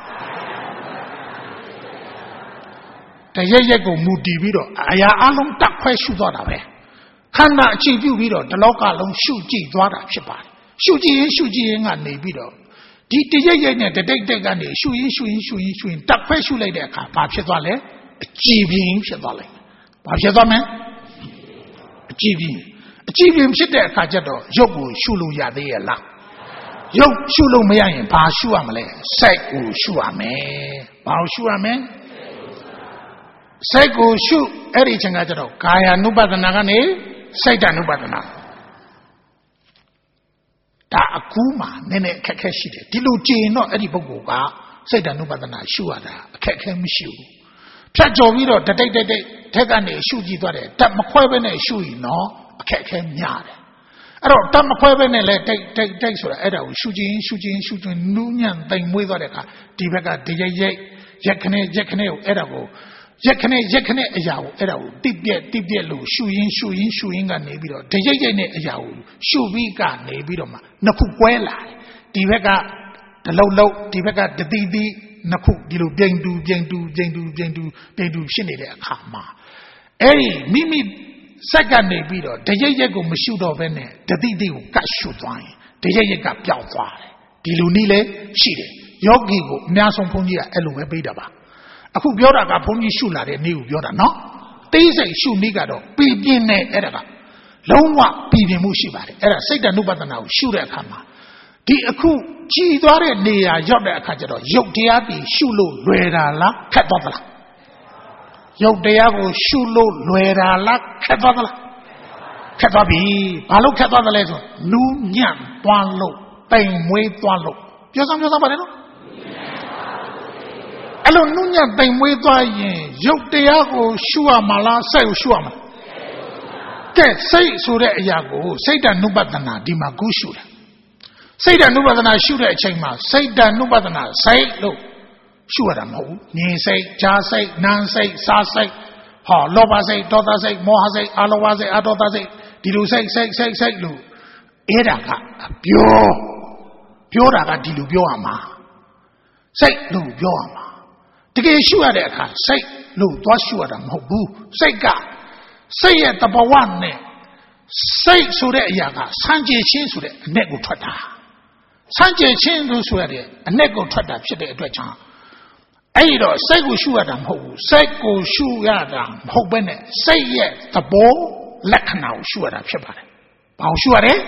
တရရက်ကိုမူတည်ပြီးတော့အရာအလုံးတက်ခွဲရှုသွားတာပဲခန္ဓာအခြေပြုပြီးတော့ဒီလောကလုံးရှုကြည့်သွားတာဖြစ်ပါတယ်ရှုကြည့်ရင်ရှုကြည့်ရင်ကနေပြီးတော့ဒီတရရက်နဲ့တတိတ်တိတ်ကနေရှုရင်ရှုရင်ရှုရင်ရှုရင်တက်ခွဲရှုလိုက်တဲ့အခါဘာဖြစ်သွားလဲအကြည်ပြင်းဖြစ်သွားလိုက်ဘာဖြစ်သွားမလဲအကြည်ပြင်းအကြည်ပြင်းဖြစ်တဲ့အခါကျတော့ရုပ်ကိုရှုလို့ရသေးရဲ့လားရုပ်ရှုလို့မရရင်ဘာရှုရမလဲစိတ်ကိုရှုရမယ်ဘာကိုရှုရမလဲစိတ်ကိုရှုအဲ့ဒီအချိန်ကကျတော့ကာယ ानु ပဒနာကနေစိတ်တ ानु ပဒနာဒါအခုမှနည်းနည်းအခက်အခဲရှိတယ်ဒီလိုကြည်ရင်တော့အဲ့ဒီပုဂ္ဂိုလ်ကစိတ်တ ानु ပဒနာရှုရတာအခက်အခဲမရှိဘူးဖြတ်ကျော်ပြီးတော့တတိတ်တိတ်တိတ်ထက်ကနေရှုကြည့်သွားတယ်တက်မခွဲဘဲနဲ့ရှုရင်တော့အခက်အခဲများတယ်အဲ့တော့တက်မခွဲဘဲနဲ့လဲတိတ်တိတ်တိတ်ဆိုတာအဲ့ဒါကိုရှုခြင်းရှုခြင်းရှုခြင်းနူးညံ့တိမ်မွေးသွားတဲ့အခါဒီဘက်ကဒီရိတ်ရိတ်ရက်ခနဲ့ရက်ခနဲ့ကိုအဲ့ဒါကိုရက်ခနဲ့ရက်ခနဲ့အရာကိုအဲ့ဒါကိုတိပြက်တိပြက်လို့ရှုရင်းရှုရင်းရှုရင်းကနေပြီးတော့တရိတ်ရိတ်နဲ့အရာကိုရှုပြီးကနေပြီးတော့မှနှစ်ခုကွဲလာတယ်ဒီဘက်ကတလုံးလုံးဒီဘက်ကတတိတိနှစ်ခုဒီလိုပြိန်တူပြိန်တူပြိန်တူပြိန်တူပြိန်တူဖြစ်နေတဲ့အခါမှာအဲ့ဒီမိမိစက်ကနေပြီးတော့တရိတ်ရိတ်ကိုမရှုတော့ဘဲနဲ့တတိတိကိုကတ်ရှုသွားရင်တရိတ်ရိတ်ကပျောက်သွားတယ်ဒီလိုနည်းလဲရှိတယ်ယောဂီကိုအများဆုံးဘုန်းကြီးကအဲ့လိုပဲပေးတာပါအခုပြောတာကဘုန်းကြီးရှုလာတဲ့နေ့ကိုပြောတာနော်တိစိတ်ရှုနည်းကတော့ပြည်ပြင်းနဲ့အဲ့ဒါကလုံးဝပြည်ပြင်းမှုရှိပါတယ်အဲ့ဒါစိတ်တ ानु ပဒနာကိုရှုတဲ့အခါမှာဒီအခုကြည်သွားတဲ့နေရာရောက်တဲ့အခါကျတော့ရုပ်တရားပြီးရှုလို့လွယ်တာလားခက်သွားသလားရုပ်တရားကိုရှုလို့လွယ်တာလားခက်သွားသလားခက်သွားပြီဘာလို့ခက်သွားသလဲဆိုနူးညံ့သွားလို့တိမ်မွေးသွားလို့ပြောစမ်းပြောစမ်းပါတယ်နော်အဲ့လိုနုညံ့တိမ်မွေးသွားရင်ရုပ်တရားကိုရှုရမှာလားစိတ်ကိုရှုရမှာကဲစိတ်ဆိုတဲ့အရာကိုစိတ်တ ानु ပဒနာဒီမှာကိုရှုတယ်စိတ်တ ानु ပဒနာရှုတဲ့အချိန်မှာစိတ်တ ानु ပဒနာစိတ်လို့ရှုရတာမဟုတ်ဘူးမြင်စိတ်ကြားစိတ်နားစိတ်စားစိတ်ဟောလောဘစိတ်ဒေါသစိတ်မောဟစိတ်အလောဘစိတ်အဒေါသစိတ်ဒီလိုစိတ်စိတ်စိတ်စိတ်လို့အဲ့ဒါကပြောပြောတာကဒီလိုပြောရမှာစိတ်လို့ပြောရမှာတကယ်ရှုရတဲ့အခါစိတ်လို့သွားရှုရတာမဟုတ်ဘူးစိတ်ကစိတ်ရဲ့တဘာဝနဲ့စိတ်ဆိုတဲ့အရာကစံကြေချင်းဆိုတဲ့အ내ကိုထွက်တာစံကြေချင်းလို့ဆိုရတဲ့အ내ကိုထွက်တာဖြစ်တဲ့အတွက်ကြောင့်အဲ့ဒီတော့စိတ်ကိုရှုရတာမဟုတ်ဘူးစိတ်ကိုရှုရတာမဟုတ်ဘဲနဲ့စိတ်ရဲ့သဘောလက္ခဏာကိုရှုရတာဖြစ်ပါတယ်ဘာကိုရှုရလဲ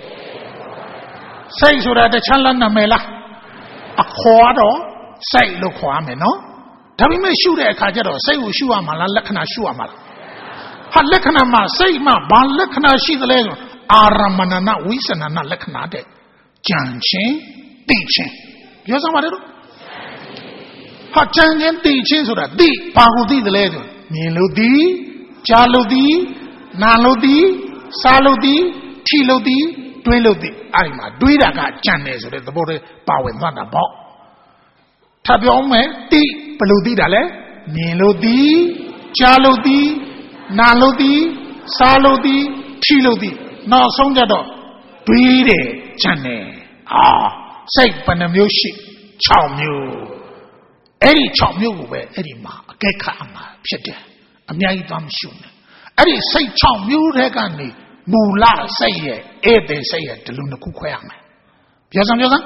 စိတ်ဆိုတာတခြားလားနာမည်လားအခေါ်တော့စိတ်လို့ခေါ်ရမယ်နော်ဒါပေမဲ့ရှုတဲ့အခါကျတော့စိတ်ကိုရှုရမှာလားလက္ခဏာရှုရမှာလားဟာလက္ခဏာမှာစိတ်မှာဘာလက္ခဏာရှိသလဲဆိုအာရမဏနဝိသနာနလက္ခဏာတဲ့ကြံချင်းသိချင်းပြောစမ်းပါလေတော့ဟာကြံချင်းသိချင်းဆိုတာသိဘာကိုသိသလဲဆိုမြင်လို့သိကြားလို့သိနားလို့သိစားလို့သိထိလို့သိတွေးလို့သိအဲ့ဒီမှာတွေးတာကကြံတယ်ဆိုတဲ့သဘောတည်းပါဝင်သွားတာပေါ့ထပ်ပြောမယ်တိဘယ်လိုသိတာလဲမြင်လို့သိကြားလို့သိနားလို့သိစားလို့သိထိလို့သိနောက်ဆုံးကြတော့တွေးတယ်ကြံတယ်အာစိတ်ဘယ်နှမျိုးရှိ၆မျိုးအဲ့ဒီ၆မျိုးကိုပဲအဲ့ဒီမှာအကဲခတ်အမှာဖြစ်တယ်အများကြီးသွားမရှုနဲ့အဲ့ဒီစိတ်၆မျိုးထဲကနေမူလစိတ်ရဲ့ဧည့်သည်စိတ်ရဲ့ဒီလိုနှစ်ခုခွဲရမယ်ပြောစမ်းပြောစမ်း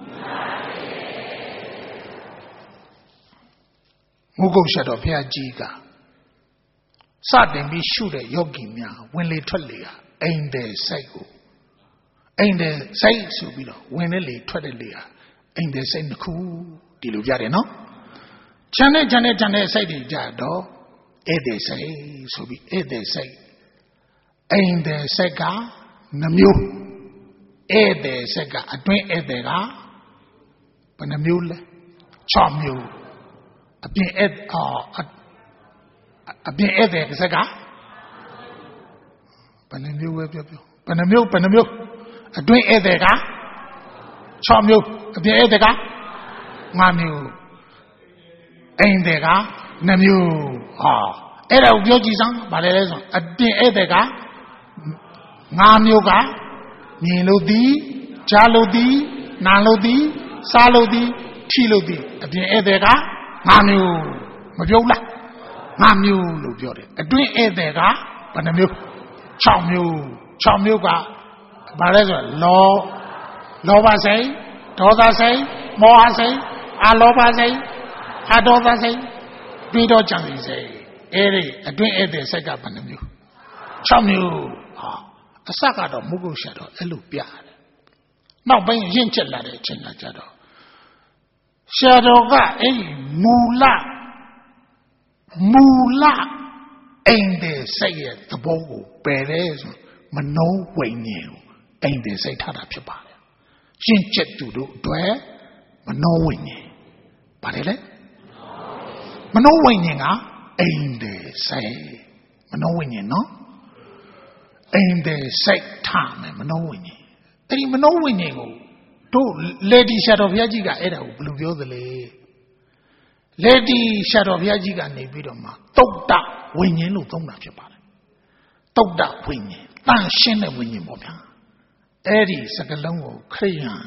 မုဂုတ်ရှတော်ဘုရားကြီးကစတင်ပြီးရှုတဲ့ယောဂီများဝင်လေထွက်လေဟာအိမ်တဲ့စိတ်ကိုအိမ်တဲ့စိတ်ဆိုပြီးတော့ဝင်တဲ့လေထွက်တဲ့လေဟာအိမ်တဲ့စိတ်နှစ်ခုဒီလိုကြတယ်နော်ခြံနဲ့ခြံနဲ့ခြံနဲ့စိတ်တွေကြတော့ဧည့်သည်စိတ်ဆိုပြီးဧည့်သည်စိတ်အိမ်တဲ့စိတ်ကနှမျိုးဧည့်သည်စိတ်ကအတွင်းဧည့်သည်ကဘယ်နှမျိုးလဲ၆မျိုးအပြင်ဧည့်အော်အပြင်ဧည့်သည်စိတ်ကဘယ်နှမျိုးပဲပြောပြောဘယ်နှမျိုးဘယ်နှမျိုးအတွင်းဧည့်သည်က၆မျိုးအပြင်ဧည့်သည်က၅မျိုးအိမ်သည်က၂မျိုးဟာအဲ့ဒါကိုပြောကြည့်စမ်းဗါလဲလဲဆိုအပြင်ဧည့်သည်က၅မျိုးကမြင်လို့သိကြားလို့သိနားလို့သိစားလို့သိထိလို့သိအပြင်ဧည့်သည်က၅မျိုးမပြောလား၅မျိုးလို့ပြောတယ်အတွင်းဧည့်သည်ကဘယ်နှမျိုး၆မျိုး၆မျိုးကဘာလဲဆိုလောလောဘစိတ်ဒေါသစိတ်မောဟစိတ်အလောဘစိတ်အဒေါသစိတ်ပြီးတော့ကြံစီစိတ်အဲ့ဒီအတွင်းဧည့်သည်စိတ်ကဘယ်နှမျိုး၆မျိုးဟာအစကတော့မုဂုတ်ရှာတော့အဲ့လိုပြတယ်နောက်ပိုင်းရင့်ချက်လာတဲ့အချိန်ကကြတော့ရှာတော်ကအဲ့ဒီမူလ mula ain't the say the bogo beres mano wing you ain't the say tada pipa. Shin jet to do dware mano wing ye. But it mano wing ain't the say mano wing ye no ain't the say time mano wing ye. Then you mano wing ye to lady shadow of Yajiga era blue the lay. Lady shadow of Yajiga nebidoma. Talk that when you look on that about it. Talk that when you tan shin when you mobile. Eddie Sagalongo Crayon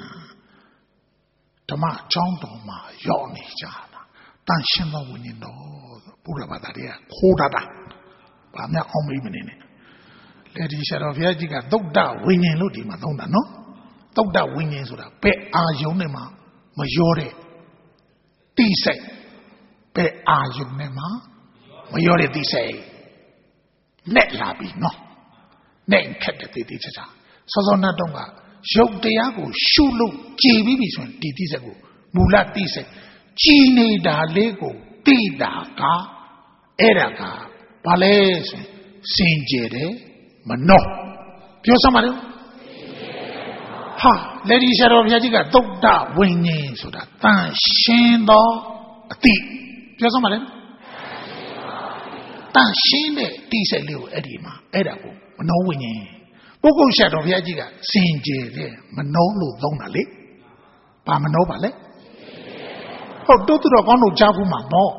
Toma Chondoma Yoni Jana. Tan shin when you know Purabadaria Kodada. But I'm not home even in it. Lady shadow of Yajiga. Talk that when you look him alone, no? Talk that when you so that pe ayonema majore. Tise. Pe ayonema majority say net labi no net cat the teacher. So so na donga show the yago shulu G B B son titisago mula tise chini da lego tida ka eraga pale sinjere mano pyo samare ha lady shadow yajiga dokda winyin so da tan shin do ati pyo samare tan shin de tise leo edi ma era ko mano winyin Boko shadow yajiga sinjere mano lo dong na le ba mano ba le ho do tu do kon lo ja bu ma mo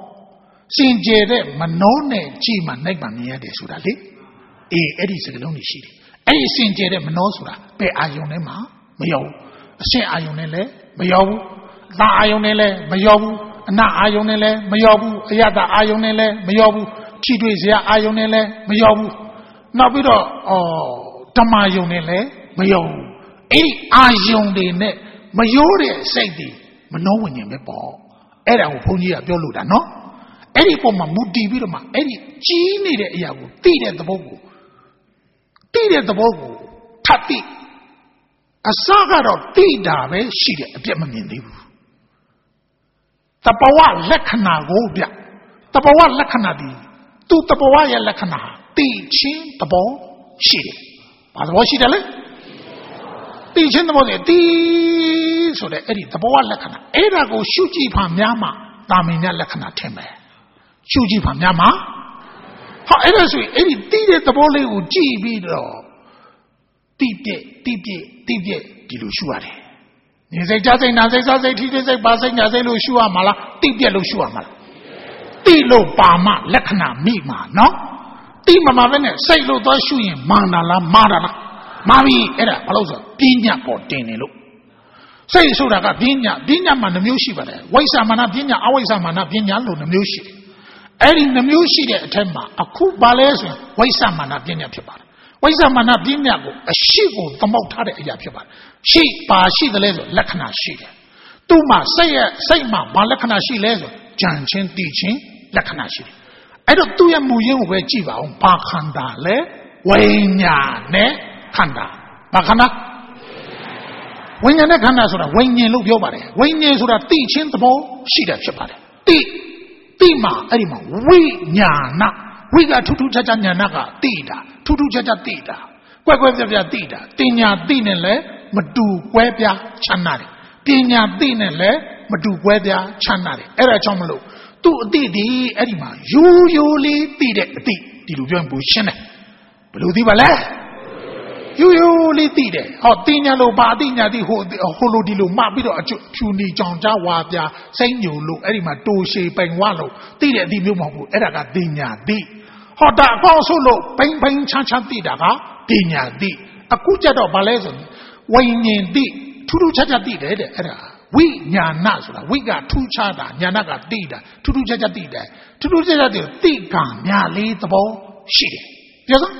sinjere mano ne ji ma nai baမြင်ရတယ်ဆိုတာလေအေးအဲ့ဒီစကလုံးကြီးရှိတယ်အဲ့ဒီစင်ကြဲတဲ့မနှောဆိုတာပဲအာယုံနဲ့မှမရောဘူးအရှင်းအာယုံနဲ့လည်းမရောဘူးသာအာယုံနဲ့လည်းမရောဘူးအနအာယုံနဲ့လည်းမရောဘူးအယတအာယုံနဲ့လည်းမရောဘူးထိတွေ့စရာအာယုံနဲ့လည်းမရောဘူးနောက်ပြီးတော့အော်ဓမ္မယုံနဲ့လည်းမရောဘူးအဲ့ဒီအာယုံတွေနဲ့မရောတဲ့စိတ်တွေမနှောဝิญဉ္ဇဉ်ပဲပေါ့အဲ့ဒါကိုဘုန်းကြီးကပြောလို့တာနော်အဲ့ဒီပုံမှာမူတည်ပြီးတော့မှအဲ့ဒီကြီးနေတဲ့အရာကိုသိတဲ့သဘောကိုသိတဲ့သဘောကိုထပ်သိအစကတော့သိတာပဲရှိတယ်အပြတ်မမြင်သေးဘူးတပဝလက္ခဏာကိုပြတပဝလက္ခဏာဒီသူတပဝရဲ့လက္ခဏာသိချင်းသဘောရှိတယ်ဘာသဘောရှိတယ်လဲသိချင်းသဘောနဲ့သိဆိုတဲ့အဲ့ဒီသဘောလက္ခဏာအဲ့ဒါကိုရှုကြည့်ဖာများမှတာမင်တဲ့လက္ခဏာထင်မယ်ရှုကြည့်ဖာများမှဟာအဲ့ဒါဆိုရင်အဲ့ဒီသိတဲ့သဘောလေးကိုကြည့်ပြီးတော့တိပြည့်တိပြည့်တိပြည့်ဒီလိုရှုရတယ်။ဉာဏ်စိတ်ကြားစိတ်နာစိတ်စားစိတ်ထိထိစိတ်ပါစိတ်ညာစိတ်လို့ရှုရမှာလားတိပြည့်လို့ရှုရမှာလားတိလို့ပါမလက္ခဏာမိမှာနော်တိမမှာပဲနဲ့စိတ်လို့တော့ရှုရင်မာနာလားမာတာလားမာပြီအဲ့ဒါဘာလို့ဆိုပညာပေါ်တင်နေလို့စိတ်ဆိုတာကပညာပညာမှာနှမျိုးရှိပါတယ်ဝိသမာနပညာအဝိသမာနပညာလို့နှမျိုးရှိတယ်အဲ့ဒီနှမျိုးရှိတဲ့အထက်မှာအခုပါလဲဆိုရင်ဝိသမာနပညာဖြစ်ပါတယ်ဝိသမနာပညာကိုအရှိကိုသမုတ်ထားတဲ့အရာဖြစ်ပါတယ်ရှိပါရှိတယ်လဲဆိုလက္ခဏာရှိတယ်သူ့မှာစိတ်ရဲ့စိတ်မှာဘာလက္ခဏာရှိလဲဆိုကြံချင်းတည်ချင်းလက္ခဏာရှိတယ်အဲ့တော့သူ့ရဲ့မူရင်းကိုပဲကြည့်ပါဦးဘာခန္ဓာလဲဝိညာဉ်နဲ့ခန္ဓာဘာခန္ဓာဝိညာဉ်နဲ့ခန္ဓာဆိုတာဝိညာဉ်လို့ပြောပါတယ်ဝိညာဉ်ဆိုတာတည်ချင်းသဘောရှိတယ်ဖြစ်ပါတယ်တည်တည်မှာအဲ့ဒီမှာဝိညာဏဝိကထူးထူးခြားခြားညာဏကတည်တာထူးထူးခြားခြားသိတာကွက်ကွက်ပြပြသိတာတင်ညာသိနဲ့လည်းမတူကွဲပြားခြားနာတယ်ပညာသိနဲ့လည်းမတူကွဲပြားခြားနာတယ်အဲ့ဒါကြောင့်မလို့သူ့အတိဒီအဲ့ဒီမှာရိုးရိုးလေးသိတဲ့အတိဒီလိုပြောရင်ဘူးရှင်းတယ်ဘယ်လိုသိပါလဲရိုးရိုးလေးသိတယ်ဟောတင်ညာလို့ပါတိညာသိဟိုဟိုလိုဒီလိုမှပြီးတော့အဖြူနေကြောင်ကြားဝါပြာစိမ့်ညိုလို့အဲ့ဒီမှာတိုးရှည်ပိန်ဝလို့သိတဲ့အတိမျိုးမဟုတ်ဘူးအဲ့ဒါကတင်ညာသိဟောတာအကောင်းဆိုလို့ဘိမ့်ဘိမ့်ချမ်းချမ်းသိတာကပညာသိအခုကြတော့ဗာလဲဆိုဝိညာဉ်သိထူးထူးခြားခြားသိတယ်တဲ့အဲ့ဒါဝိညာဏဆိုတာဝိကထူးခြားတာညာဏကသိတာထူးထူးခြားခြားသိတယ်ထူးထူးခြားခြားသိသိကံများလေးသဘောရှိတယ်ပြောစမ်း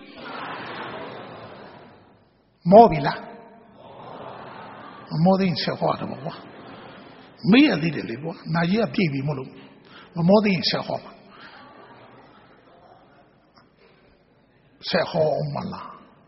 မောပြီလားမောသိရင်ဆက်ဟောတယ်ပေါ့ကွာမေးရသေးတယ်လေကွာနာကြီးကပြည့်ပြီမလို့မမောသိရင်ဆက်ဟောမှာဆက်ဟောမလား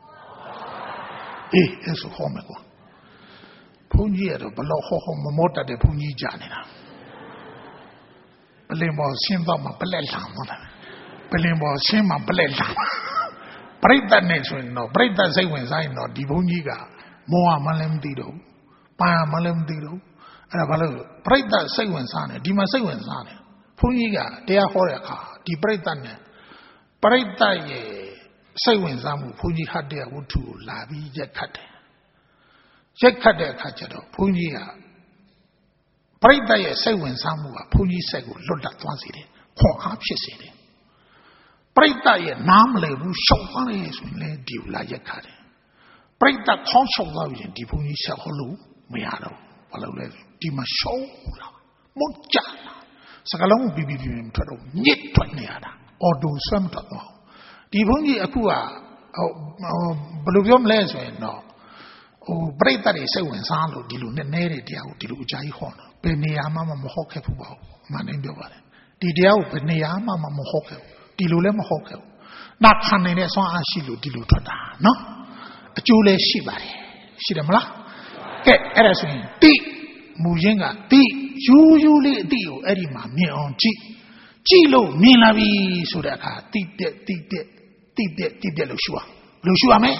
အေးအဲ့ဆိုဟောမယ်ကွာဘုန်းကြီးရတော့ဘလို့ဟောဟောမမောတတ်တဲ့ဘုန်းကြီးကြာနေတာဘ Belimbo Simba Belam, Belimbo Sima Belam. Break that nation, no, break that say when I know Divoniga, Moa Malem Dido, Pa Malem Dido, and break that say when Sane, Dima say when Sane, Puniga, Dea Horaka, the break that net, break that ye, say when Zamu, Puni had their wood to Lavi Jacate. Jacate Kachado, Punia. Break that ye, say when Zamu, Puni Sego, Lord at once it, for half she said it. Break that ye, namely, who show one is when they do like a cat. Break that console love in Dipuni Saholu, Miano, Valole, Dima show, Mojana, Sagalong Bibi Tado, Yet Toniana, or do some Tado. Dipuni Akua, Bluvium Lesway, no. Oh, break that is say when Sando, Dilu Nere, Diao, Dilu Jai Hon, Beniama Mohoke, my name Biovale. Didiao, Beniama Mohoke. Dilulem Hokel. Not Hanin as one Ashilu Dilutada, no? A Jule Shibari. Shidamla? Get Eraswin, Di Mujinga, Di, usually Dio, Edima, me on G. Gilo, Milavi Sudaka, Di de, Di de, Di de, Di de Lushua. Lushua me?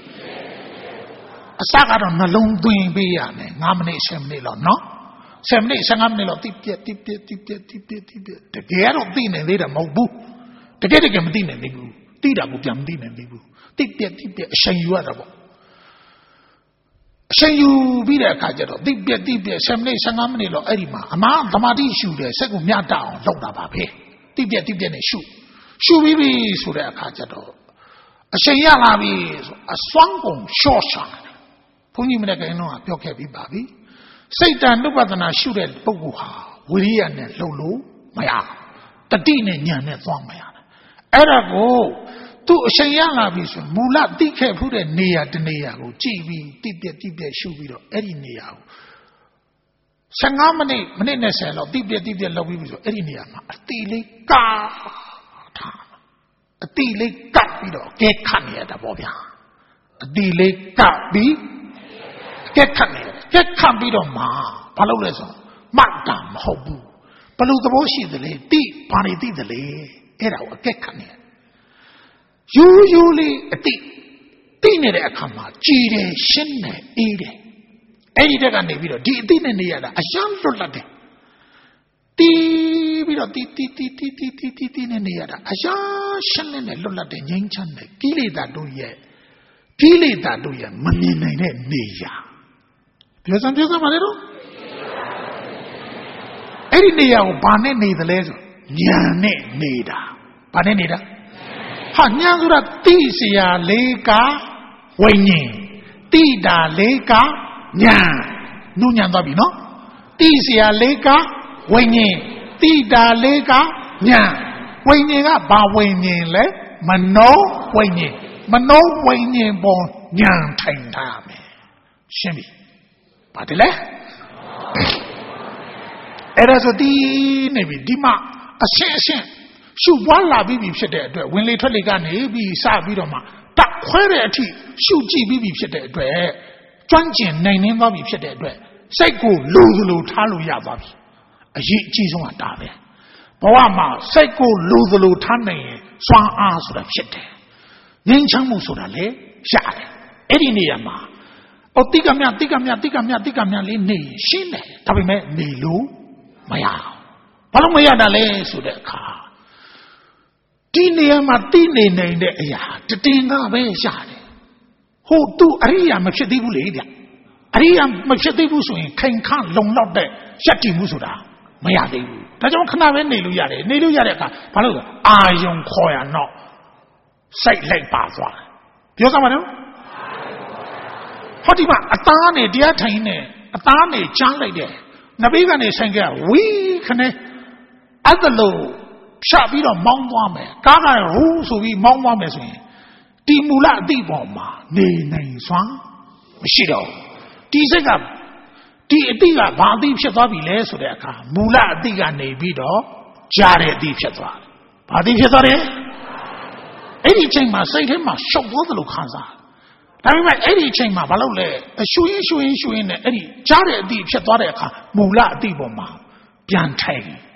A saga on the long doing Biane, Namane Semnilo, no? Semne Sangamnilo, Tip, Tip, Tip, Tip, Tip, Tip, Tip, Tip, the Garo Din and Leda Mobu. The get a game dinner, Nibu, Tida would jam dinner, Nibu. Tip, tip, tip, send you out of it. Send you be there, Kajado, deep, deep, Semne Sangamnilo, Edima, a man, the Madi shoe there, second me down, Loda Babe. Deep, deep, deep, shoe. Shoe be so there, Kajado. A Shayala is a swangum, short shot. Punimino, Yokabi Babi. Satan, look at the Nashuel, Boguha, William and Lolo, Maya. The Dean and Yan and Thomaya. Erago, to Shayala vision, Mula Dike put a near the Neago, G V, Tibia Tibia Shubido, Eddie Neago. Sangamani, Menesel, Tibia Tibia Loviso, Eddie Neama, a Tili Gata, a Tili Gapido, get canny at the Bobia, a Tili Gabi, get canny, get Cambido Ma, Paloleso, Magdam, Hobu, Palugaboshi the lay, deep, Panity the lay. Era a get usually a tea. Dinner a kama, Gide, Shinne, Ede. Ede and the video, dinner near a young Lolade. Tea, video, tea, tea, tea, tea, tea, tea, tea, tea, near a young Shinne, Lolade, Yanchan, Gilly that do ye. Gilly that do ye, Manina, Nia. There's some just a little? Eddie Nia, Bane, neither laser. Nyane nida. Pane nida? Ha nyangura tisia leka wenye. Tida leka nya. Nu nyandabi no? Tisia leka wenye. Tida leka nya. Wenye ga ba wenye le? Mano wenye. Mano wenye bon nyang taing tame. Shemi. Patile? Era so di nebi dima. A session. Shoot one la baby shit there. When later they got a B Sabidoma. That quality. Shoot G B shit there. Junction nine in Bobby shit there. Psycho Lulu Talu Yababi. A cheese on Davi. Boama, Psycho Lulu Tane, Swan answer of shit there. Ninchamusura le, Shad. Ediniama. O Tigamia, Tigamia, Tigamia, Tigamia, Ni, Shine, Tabime, Nilu, Maya. Palomaya dale so the car. Tinia Martini named the Aya, Titina Veshade. Who do Aria Machadibu lady? Aria Machadibu swing, King Khan, long not there, Shati Musuda, Mayadi. Tajon Kanave Neluyare, Neluyareka, Palo, Ayon Koya no. Say like Bazwa. Yosamano? Fatima, Atane, dear Tine, Atane, Chan like there. Nabigane Sanga, we can. Other low, Shabiro Mongwame, Gaga rules will be Mongwame. Timula di Boma, Ne Nai Swan, Shido. Tisega, Tiga, Badi Shatabi less with their car, Mula Diga Nebido, Jare Deep Shatwa. Badi Shatare? Any chain must say him must show what the look has. I remember any chain ma balole, a shoe in shoe in shoe in any Jare Deep Shatware, Mula di Boma, Pian Taggy.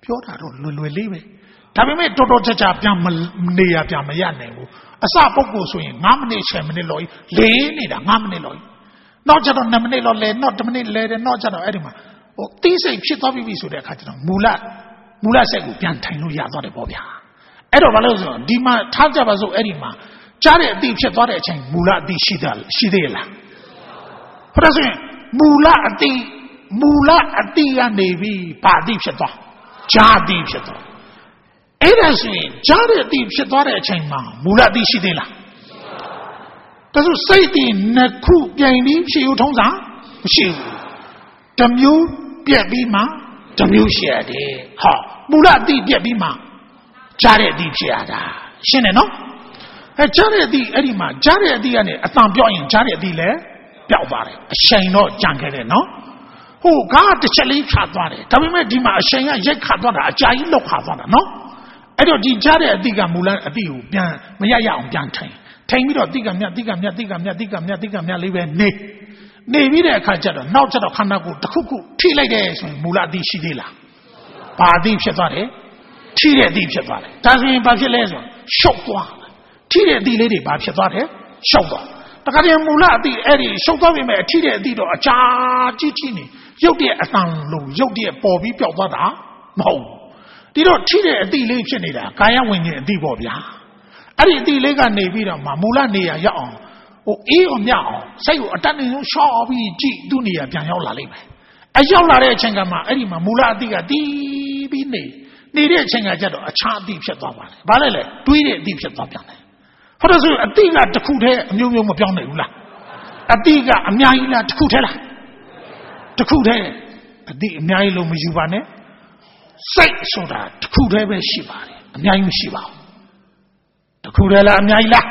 ပြောတာတော့လွယ်လွယ်လေးပဲဒါပေမဲ့တော်တော်ကြာကြာပြန်မနေရပြန်မရနိုင်ဘူးအစပုဂ္ဂိုလ်ဆိုရင်၅မိနစ်10မိနစ်လောက်လေးနေတာ၅မိနစ်လောက်နောက်ကျတော့2မိနစ်လောက်လဲနောက်1မိနစ်လဲတယ်နောက်ကျတော့အဲ့ဒီမှာဟိုတီးစိတ်ဖြစ်သွားပြီဆိုတဲ့အခါကျတော့မူလမူလစိတ်ကိုပြန်ထိုင်လို့ရသွားတယ်ပေါ့ဗျာအဲ့တော့ဘာလို့ဆိုတော့ဒီမှာထားကြပါစို့အဲ့ဒီမှာကြားတဲ့အတိဖြစ်သွားတဲ့အချိန်မူလအတိရှိတာရှိသေးလားဟုတ်တယ်ဆိုရင်မူလအတိမူလအတိကနေပြီးပါတိဖြစ်သွားကြားတိဖြစ်သွားအဲ့ဒါဆိုရင်ကြားတဲ့အတိဖြစ်သွားတဲ့အချိန်မှာမူလအတိရှိသေးလားဒါဆိုစိတ်တည်နှစ်ခုပြိုင်ပြီးဖြစ်ယူထုံးစာမရှိဘူးတစ်မျိုးပြက်ပြီးမှတစ်မျိုးရှိရတယ်ဟောမူလအတိပြက်ပြီးမှကြားတဲ့အတိဖြစ်ရတာရှင်းတယ်နော်အဲကြားတဲ့အတိအဲ့ဒီမှာကြားတဲ့အတိကနေအတန်ပြော့ရင်ကြားတဲ့အတိလည်းပျောက်သွားတယ်အရှိန်တော့ကြံခဲ့တယ်နော်ဟိုကားတစ်ချက်လေးခါသွားတယ်ဒါပေမဲ့ဒီမှာအရှိန်ကရိတ်ခါသွားတာအကြာကြီးလောက်ခါသွားတာနော်အဲ့တော့ဒီကြားတဲ့အတိကမူလအတိကိုပြန်မရရအောင်ပြန်ထိုင်ထိုင်ပြီးတော့တိကမြတ်တိကမြတ်တိကမြတ်တိကမြတ်တိကမြတ်လေးပဲနေနေပြီးတဲ့အခါကျတော့နောက်ကျတော့ခန္ဓာကိုယ်တစ်ခုခုထိလိုက်တယ်ဆိုရင်မူလအတိရှိသေးလားဘာအတိဖြစ်သွားတယ်ထိတဲ့အတိဖြစ်သွားတယ်ဒါဆိုရင်ဘာဖြစ်လဲဆိုတော့ရှုပ်သွားထိတဲ့အတိလေးတွေဘာဖြစ်သွားတယ်ရှုပ်သွားတခါတည်းမူလအတိအဲ့ဒီရှုပ်သွားပြီမဲ့ထိတဲ့အတိတော့အကြာကြီးကြီးနေရုပ်တဲ့အတန်လုံးရုပ်တဲ့ပေါ်ပြီးပျောက်သွားတာမဟုတ်ဘူးဒီတော့ထိတဲ့အတိလေးဖြစ်နေတာကာယဝိညာဉ်အတိပေါ့ဗျာအဲ့ဒီအတိလေးကနေပြီးတော့မှမူလနေရာရောက်အောင်ဟိုအေးအောင်မြအောင်စိတ်ကိုအတတ်နေဆုံးရှော့ပြီးကြည့်သူ့နေရာပြန်ရောက်လာလိမ့်မယ်အရောက်လာတဲ့အချိန်ကမှအဲ့ဒီမှာမူလအတိကတီးပြီးနေနေတဲ့အချိန်ကကျတော့အခြားအတိဖြစ်သွားပါတယ်ဘာလဲလဲတွေးတဲ့အတိဖြစ်သွားပြန်တယ်ဟုတ်တယ်ဆိုအတိကတစ်ခုတည်းအမျိုးမျိုးမပြောင်းနိုင်ဘူးလားအတိကအများကြီးလားတစ်ခုတည်းလားတစ်ခုတည်းအတိအများကြီးလို့မယူပါနဲ့စိတ်ဆိုတာတစ်ခုတည်းပဲရှိပါတယ်အများကြီးမရှိပါဘူးတစ်ခုတည်းလားအများကြီးလား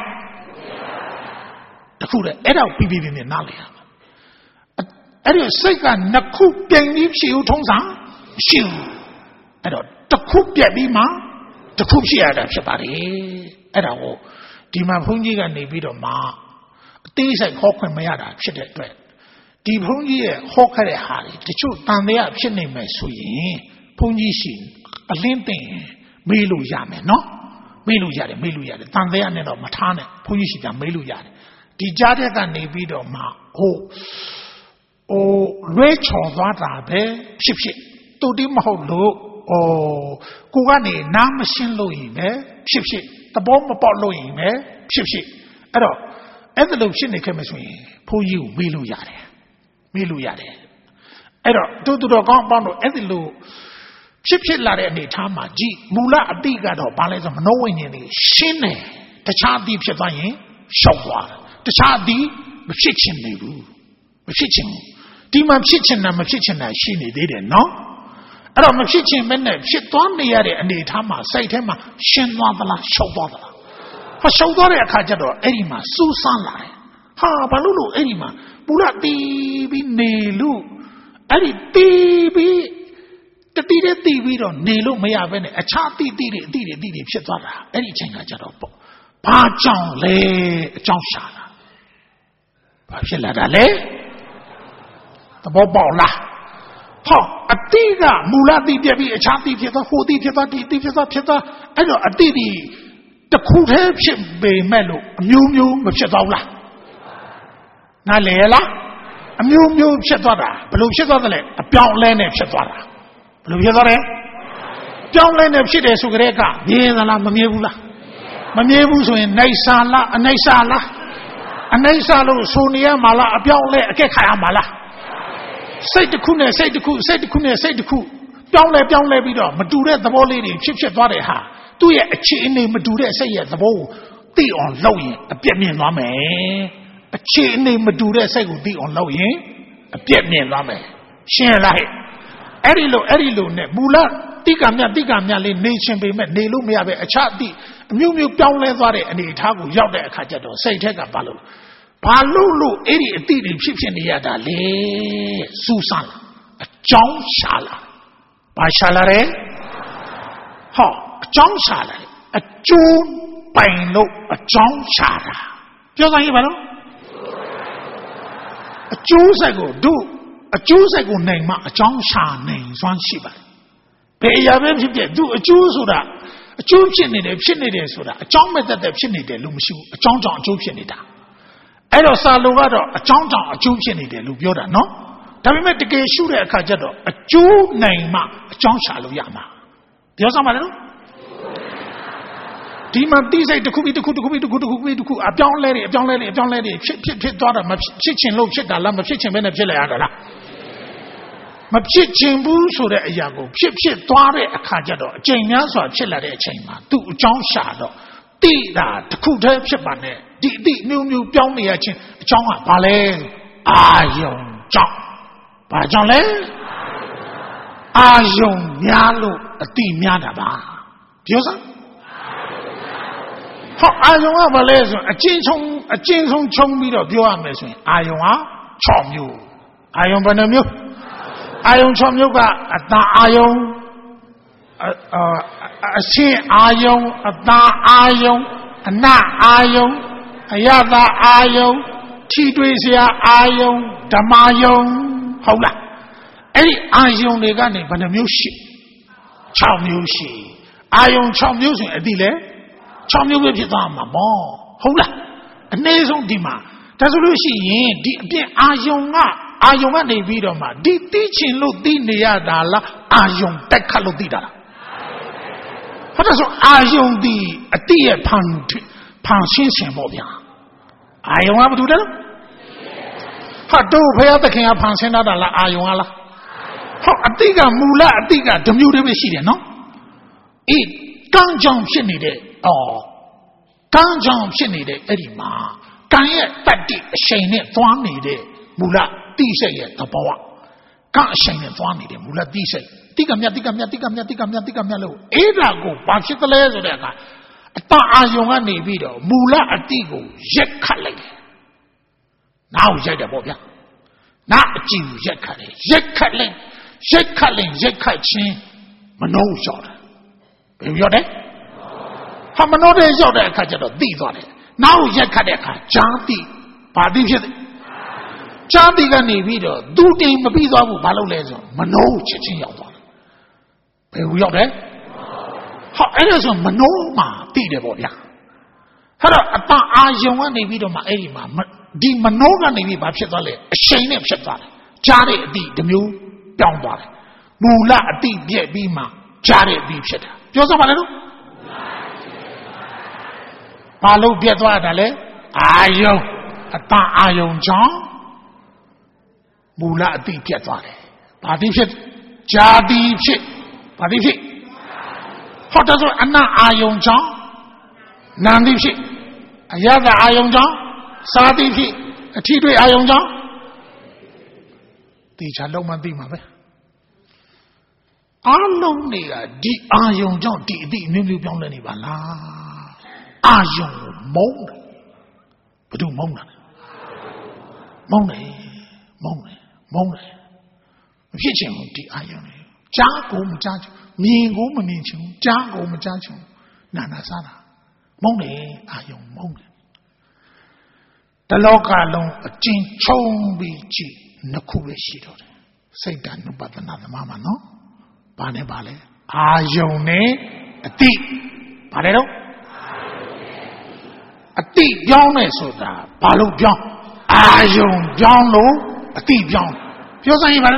တစ်ခုတည်းအဲ့တော့ပြီးပြီးပြင်းပြင်းနားလည်ရမှာအဲ့ဒီစိတ်ကနှစ်ခုပြိုင်ပြီးဖြစ်ဦးထုံးစံမရှိဘူးအဲ့တော့တစ်ခုပြက်ပြီးမှတစ်ခုဖြစ်ရတာဖြစ်ပါတယ်အဲ့ဒါကိုဒီမှာဘုန်းကြီးကနေပြီးတော့မှအသေးစိတ်ခေါ်ခွင့်မရတာဖြစ်တဲ့အတွက်ဒီဘုန်းကြီးရဲ့ဟောခဲ့တဲ့ဟာတွေတချို့တန်တရားဖြစ်နေမယ်ဆိုရင်ဘုန်းကြီးရှိအလင်းသိင်မေးလို့ရမယ်နော်မေးလို့ရတယ်မေးလို့ရတယ်တန်တရားနဲ့တော့မထားနဲ့ဘုန်းကြီးရှိတာမေးလို့ရတယ်ဒီကြားတဲ့ကနေပြီးတော့မှဟိုဟိုလွဲချော်သွားတာပဲဖြစ်ဖြစ်တူတိမဟုတ်လို့ဟိုကိုကနေနားမရှင်းလို့ရင်ပဲဖြစ်ဖြစ်သဘောမပေါက်လို့ရင်ပဲဖြစ်ဖြစ်အဲ့တော့အဲ့ဒါလို့ဖြစ်နေခဲ့မှဆိုရင်ဘုန်းကြီးကိုမေးလို့ရတယ်မေးလို့ရတယ်အဲ့တော့တူတူတော်ကောင်းပေါင်းတော့အဲ့ဒါလို့ဖြစ်ဖြစ်လာတဲ့အနေထားမှာကြည့်မူလအတိကတော့ဘာလဲဆိုမနောဝိညာဉ်တွေရှင်းတယ်တခြားအတိဖြစ်သွားရင်ရှောက်သွားတယ်တခြားအတိမဖြစ်ချင်နေဘူးမဖြစ်ချင်ဘူးဒီမှာဖြစ်ချင်တာမဖြစ်ချင်တာရှိနေသေးတယ်နော်အဲ့တော့မဖြစ်ချင်မဲ့နဲ့ဖြစ်သွားနေရတဲ့အနေထားမှာစိတ်ထဲမှာရှင်းသွားသလားရှောက်သွားသလားဟောရှောက်သွားတဲ့အခါကျတော့အဲ့ဒီမှာစူးစမ်းလာတယ်ဟာဘာလို့လို့အဲ့ဒီမှာပူလာတီးပြီးနေလို့အဲ့ဒီတီးပြီးတတိတဲ့တီးပြီးတော့နေလို့မရဘဲနဲ့အခြားတီးတီးတွေအတီးတွေအတီးတွေဖြစ်သွားတာအဲ့ဒီအချိန်ကကျတော့ပေါ့ဘာကြောင့်လဲအကြောင်းရှာလာဘာဖြစ်လာတာလဲသဘောပေါက်လားဟောအတိကမူလတိပြပြီးအခြားတိဖြစ်သွားဟိုတိဖြစ်သွားဒီတိဖြစ်သွားဖြစ်သွားအဲ့တော့အတိဒီတစ်ခုတည်းဖြစ်ပေမဲ့လို့အမျိုးမျိုးမဖြစ်သွားဘူးလားနားလည်လားအမျိုးမျိုးဖြစ်သွားတာဘယ်လိုဖြစ်သွားသလဲအပြောင်းလဲနဲ့ဖြစ်သွားတာဘယ်လိုဖြစ်သွားလဲပြောင်းလဲနဲ့ဖြစ်တယ်ဆိုကြတဲ့ကမြင်သလားမမြင်ဘူးလားမမြင်ဘူးဆိုရင်နိုင်စာလားအနိုင်စာလားအနိုင်စာလို့ဆိုနေရမှာလားအပြောင်းလဲအကက်ခါရမှာလားစိတ်တစ်ခုနဲ့စိတ်တစ်ခုစိတ်တစ်ခုနဲ့စိတ်တစ်ခုပြောင်းလဲပြောင်းလဲပြီးတော့မတူတဲ့သဘောလေးတွေဖြစ်ဖြစ်သွားတဲ့ဟာသူ့ရဲ့အခြေအနေမတူတဲ့စိတ်ရဲ့သဘောကိုသိအောင်လုပ်ရင်အပြည့်မြင်သွားမယ်အခြေအနေမတူတဲ့စိတ်ကိုသိအောင်လုပ်ရင်အပြည့်မြင်သွားမယ်ရှင်းလားဟဲ့အဲ့ဒီလိုအဲ့ဒီလိုနဲ့မူလတိကမြတ်တိကမြတ်လေးနေရှင်ပေမဲ့နေလို့မရပဲအခြားအတိအမျိုးမျိုးပြောင်းလဲသွားတဲ့အနေအထားကိုရောက်တဲ့အခါကျတော့စိတ်ထက်ကဘာလို့ဘာလို့လို့အဲ့ဒီအတိတွေဖြစ်ဖြစ်နေရတာလေစူးစမ်းလာအကြောင်းရှာလာဘာရှာလာလဲဟောအကြောင်းရှာလာအကျိုးပိုင်လို့အကြောင်းရှာတာပြောစမ်းရပါတော့အကျိုးဆက်ကိုတို့အကျိုးဆက်ကိုနိုင်မှအကြောင်းရှာနိုင်စွမ်းရှိပါတယ်ဘဘယ်အရာပဲဖြစ်ဖြစ်သူအကျိုးဆိုတာအကျိုးဖြစ်နေတယ်ဖြစ်နေတယ်ဆိုတာအကြောင်းမဲ့တတ်တဲ့ဖြစ်နေတယ်လို့မရှိဘူးအကြောင်းကြောင့်အကျိုးဖြစ်နေတာအဲ့တော့စာလုံးကတော့အကြောင်းကြောင့်အကျိုးဖြစ်နေတယ်လို့ပြောတာနော်ဒါပေမဲ့တကယ်ရှုတဲ့အခါကျတော့အကျိုးနိုင်မှအကြောင်းရှာလို့ရမှာပြောစမ်းပါလေနော်ဒီမှာတိစိတ်တစ်ခုပြီးတစ်ခုတစ်ခုပြီးတစ်ခုတစ်ခုပြီးတစ်ခုအပြောင်းလဲတွေအပြောင်းလဲတွေအပြောင်းလဲတွေဖြစ်ဖြစ်ဖြစ်သွားတာမဖြစ်ချင်လို့ဖြစ်တာလားမဖြစ်ချင်ဘဲနဲ့ဖြစ်လိုက်ရတာလားမဖြစ်ချင်ဘူးဆိုတဲ့အရာကိုဖြစ်ဖြစ်သွားတဲ့အခါကျတော့အချိန်များစွာဖြစ်လာတဲ့အချိန်မှာသူ့အကြောင်းရှာတော့တိတာတစ်ခုတည်းဖြစ်ပါနဲ့ဒီအတိမျိုးမျိုးပြောင်းနေရချင်းအကြောင်းကဘာလဲအာယုံကြောင့်ဘာကြောင့်လဲအာယုံများလို့အတိများတာပါပြောစမ်းဟောအာယုံကဘာလဲဆိုအချင်းဆုံးအချင်းဆုံးခြုံပြီးတော့ပြောရမယ်ဆိုရင်အာယုံက၆မျိုးအာယုံဘယ်နှမျိုးအာယုံ၆မျိုးကအတန်အာယုံအချင်းအာယုံအတန်အာယုံအနအာယုံအယတအာယုံထိတွေ့စရာအာယုံဓမ္မယုံဟုတ်လားအဲ့ဒီအာယုံတွေကနေဘယ်နှမျိုးရှိ၆မျိုးရှိအာယုံ၆မျိုးဆိုရင်အတိလဲ၆မျိုးပဲဖြစ်သွားမှာပေါ့ဟုတ်လားအနည်းဆုံးဒီမှာဒါဆိုလို့ရှိရင်ဒီအပြင်အာယုံကအာယုံကနေပြီးတော့မှဒီသိချင်လို့သိနေရတာလားအာယုံတက်ခတ်လို့သိတာလားဟုတ်တယ်ဆိုအာယုံဒီအတိရဲ့ဖန်ဖန်ရှင်းခြင်းပေါ့ဗျာအာယုံကဘာတူတယ်လဲဟာတို့ဘုရားသခင်ကဖန်ဆင်းတာလားအာယုံကလားဟောအတိကမူလအတိကဓမျိုးတွေပဲရှိတယ်နော်အေးကံကြောင့်ဖြစ်နေတဲ့အော်ကံကြောင့်ဖြစ်နေတဲ့အဲ့ဒီမှာကံရဲ့တတ္တိအရှိန်နဲ့သွားနေတဲ့မူလတိစိတ်ရဲ့သဘောကအရှိန်နဲ့သွားနေတဲ့မူလတိစိတ်တိကမြတ်တိကမြတ်တိကမြတ်တိကမြတ်တိကမြတ်လို့အဲ့ဒါကိုဘာဖြစ်သလဲဆိုတဲ့အခါအတအာယုံကနေပြီးတော့မူလအတိကိုရက်ခတ်လိုက်တယ်နောက်ရိုက်တယ်ပေါ့ဗျာနာအကြည့်ရက်ခတ်တယ်ရက်ခတ်လိုက်ရက်ခတ်လိုက်ရက်ခတ်ချင်းမနှုံးလျှော့တယ်ဘယ်ပြောတယ်ဟာမနှုံးတဲ့လျှော့တဲ့အခါကျတော့သိသွားတယ်နောက်ရက်ခတ်တဲ့အခါဂျာတိဘာတိဖြစ်တယ်ဂျာတိကနေပြီးတော့သူတင်မပြီးသွားဘူးဘာလို့လဲဆိုမနှုံးချက်ချင်းရောက်သွားတယ်ဘယ်ဟူရောက်တယ်ဟာအဲ့ဒါဆိုမနှုံးမှာသိတယ်ပေါ့ဗျာအဲ့တော့အတအာယုံကနေပြီးတော့မှအဲ့ဒီမှာဒီမနှုံးကနေပြီးဘာဖြစ်သွားလဲအရှိန်နဲ့ဖြစ်သွားတယ်ကြားတဲ့အတိတစ်မျိုးပြောင်းသွားတယ်မူလအတိပြည့်ပြီးမှကြားတဲ့အတိဖြစ်တာပြောစမ်းပါလေနော်ဘာလို့ပြည့်သွားတာလဲအာယုံအတအာယုံကြောင့်မူလအတိပြည့်သွားတယ်ဘာတိဖြစ်ကြားတိဖြစ်ဘာတိဖြစ်ဟောတယ်ဆိုအနအာယုံကြောင့်နာမ်တိဖြစ်အယတအာယုံကြောင့်စာတိဖြစ်အထီးတွေ့အာယုံကြောင့်တေချာလုံးမသိမှာပဲအားလုံးတွေကဒီအာယုံကြောင့်ဒီအတိအမျိုးမျိုးပြောင်းလဲနေပါလားအာယုံမုန်းတယ်ဘယ်သူမုန်းတာလဲမုန်းတယ်မုန်းတယ်မုန်းတယ်မဖြစ်ချင်ဘူးဒီအာယုံတွေကြားကိုမကြားချင်မြင်ကိုမမြင်ချင်ကြားကိုမကြားချင်နာနာစားတာမုန်းတယ်အာယုံမုန်းတယ်တလောကလုံးအကျဉ်းချုံပြီးကြည့်နှစ်ခုပဲရှိတော့တယ်စိတ်ဓာတ်နုပဒနာသမားမှာနော်ဘာနဲ့ဘာလဲအာယုံနဲ့အတိဘာလဲတော့အတိပြောင်းနေဆိုတာဘာလို့ပြောင်းအာယုံပြောင်းလို့အတိပြောင်းပြောစမ်းရင်ဘာလဲ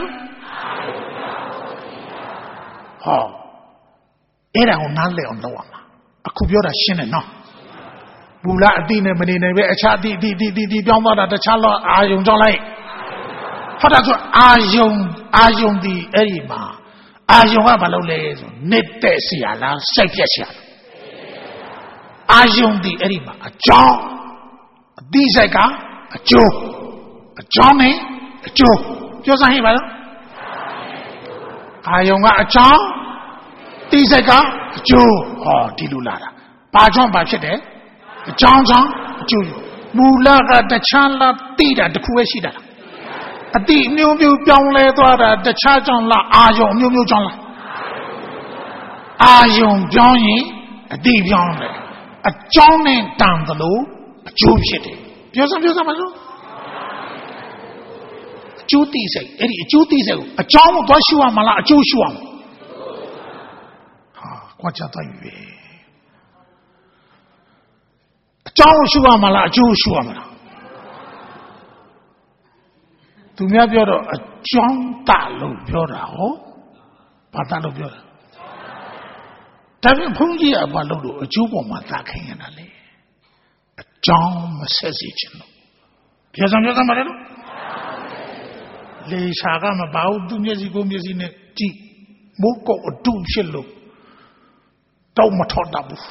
ဟောအဲ့ဒါကိုနားလည်အောင်လုပ်ရမှာအခုပြောတာရှင်းတယ်နော်မူလအတိနဲ့မနေနိုင်ပဲအခြားအတိအတိအတိအတိပြောင်းသွားတာတခြားတော့အာယုံကြောင်းလိုက်ဟုတ်တာဆိုအာယုံအာယုံဒီအဲ့ဒီမှာအာယုံကဘာလုပ်လဲဆိုနေတဲ့ဆရာလားစိတ်ပြက်ဆရာအာယုံဒီအဲ့ဒီမှာအကြောင်းအတိစိတ်ကအကျိုးအကြောင်းနဲ့အကျိုးပြောစမ်းဟိပါလားအာယုံကအကြောင်းတိစိတ်ကအကျိုးဟောဒီလိုလာတာဘာကြောင့်ဘာဖြစ်တယ်အကြောင်းကြောင့်အကျိုးမူလကတခြားလားတိတာတစ်ခုပဲရှိတာအတိမျိုးမျိုးပြောင်းလဲသွားတာတခြားကြောင့်လားအာယုံမျိုးမျိုးကြောင့်လားအာယုံပြောင်းရင်အတိပြောင်းတယ်အကြောင်းနဲ့တန်သလိုအကျိုးဖြစ်တယ်ပြောစမ်းပြောစမ်းပါစို့အကျိုးတိစိတ်အဲ့ဒီအကျိုးတိစိတ်ကိုအကြောင်းကိုသွားရှုရမှာလားအကျိုးရှုရမှာကွာခြားသွားပြီပဲအကြောင်းရှုရမှာလားအကျိုးရှုရမှာလားသူများပြောတော့အကြောင်းတလို့ပြောတာဟောဘာတလို့ပြောတာဒါပြင်ဘုန်းကြီးကဘာလို့လို့အကျိုးပေါ်မှာသာခိုင်းရတာလေအကြောင်းမဆက်စီချင်လို့ပြောစမ်းပြောစမ်းပါလေနော်လေရှာကမပါဘူးသူမျက်စိကိုမျက်စိနဲ့ကြည့်မိုးကုတ်အတုဖြစ်လို့တော့မထောက်တတ်ဘူး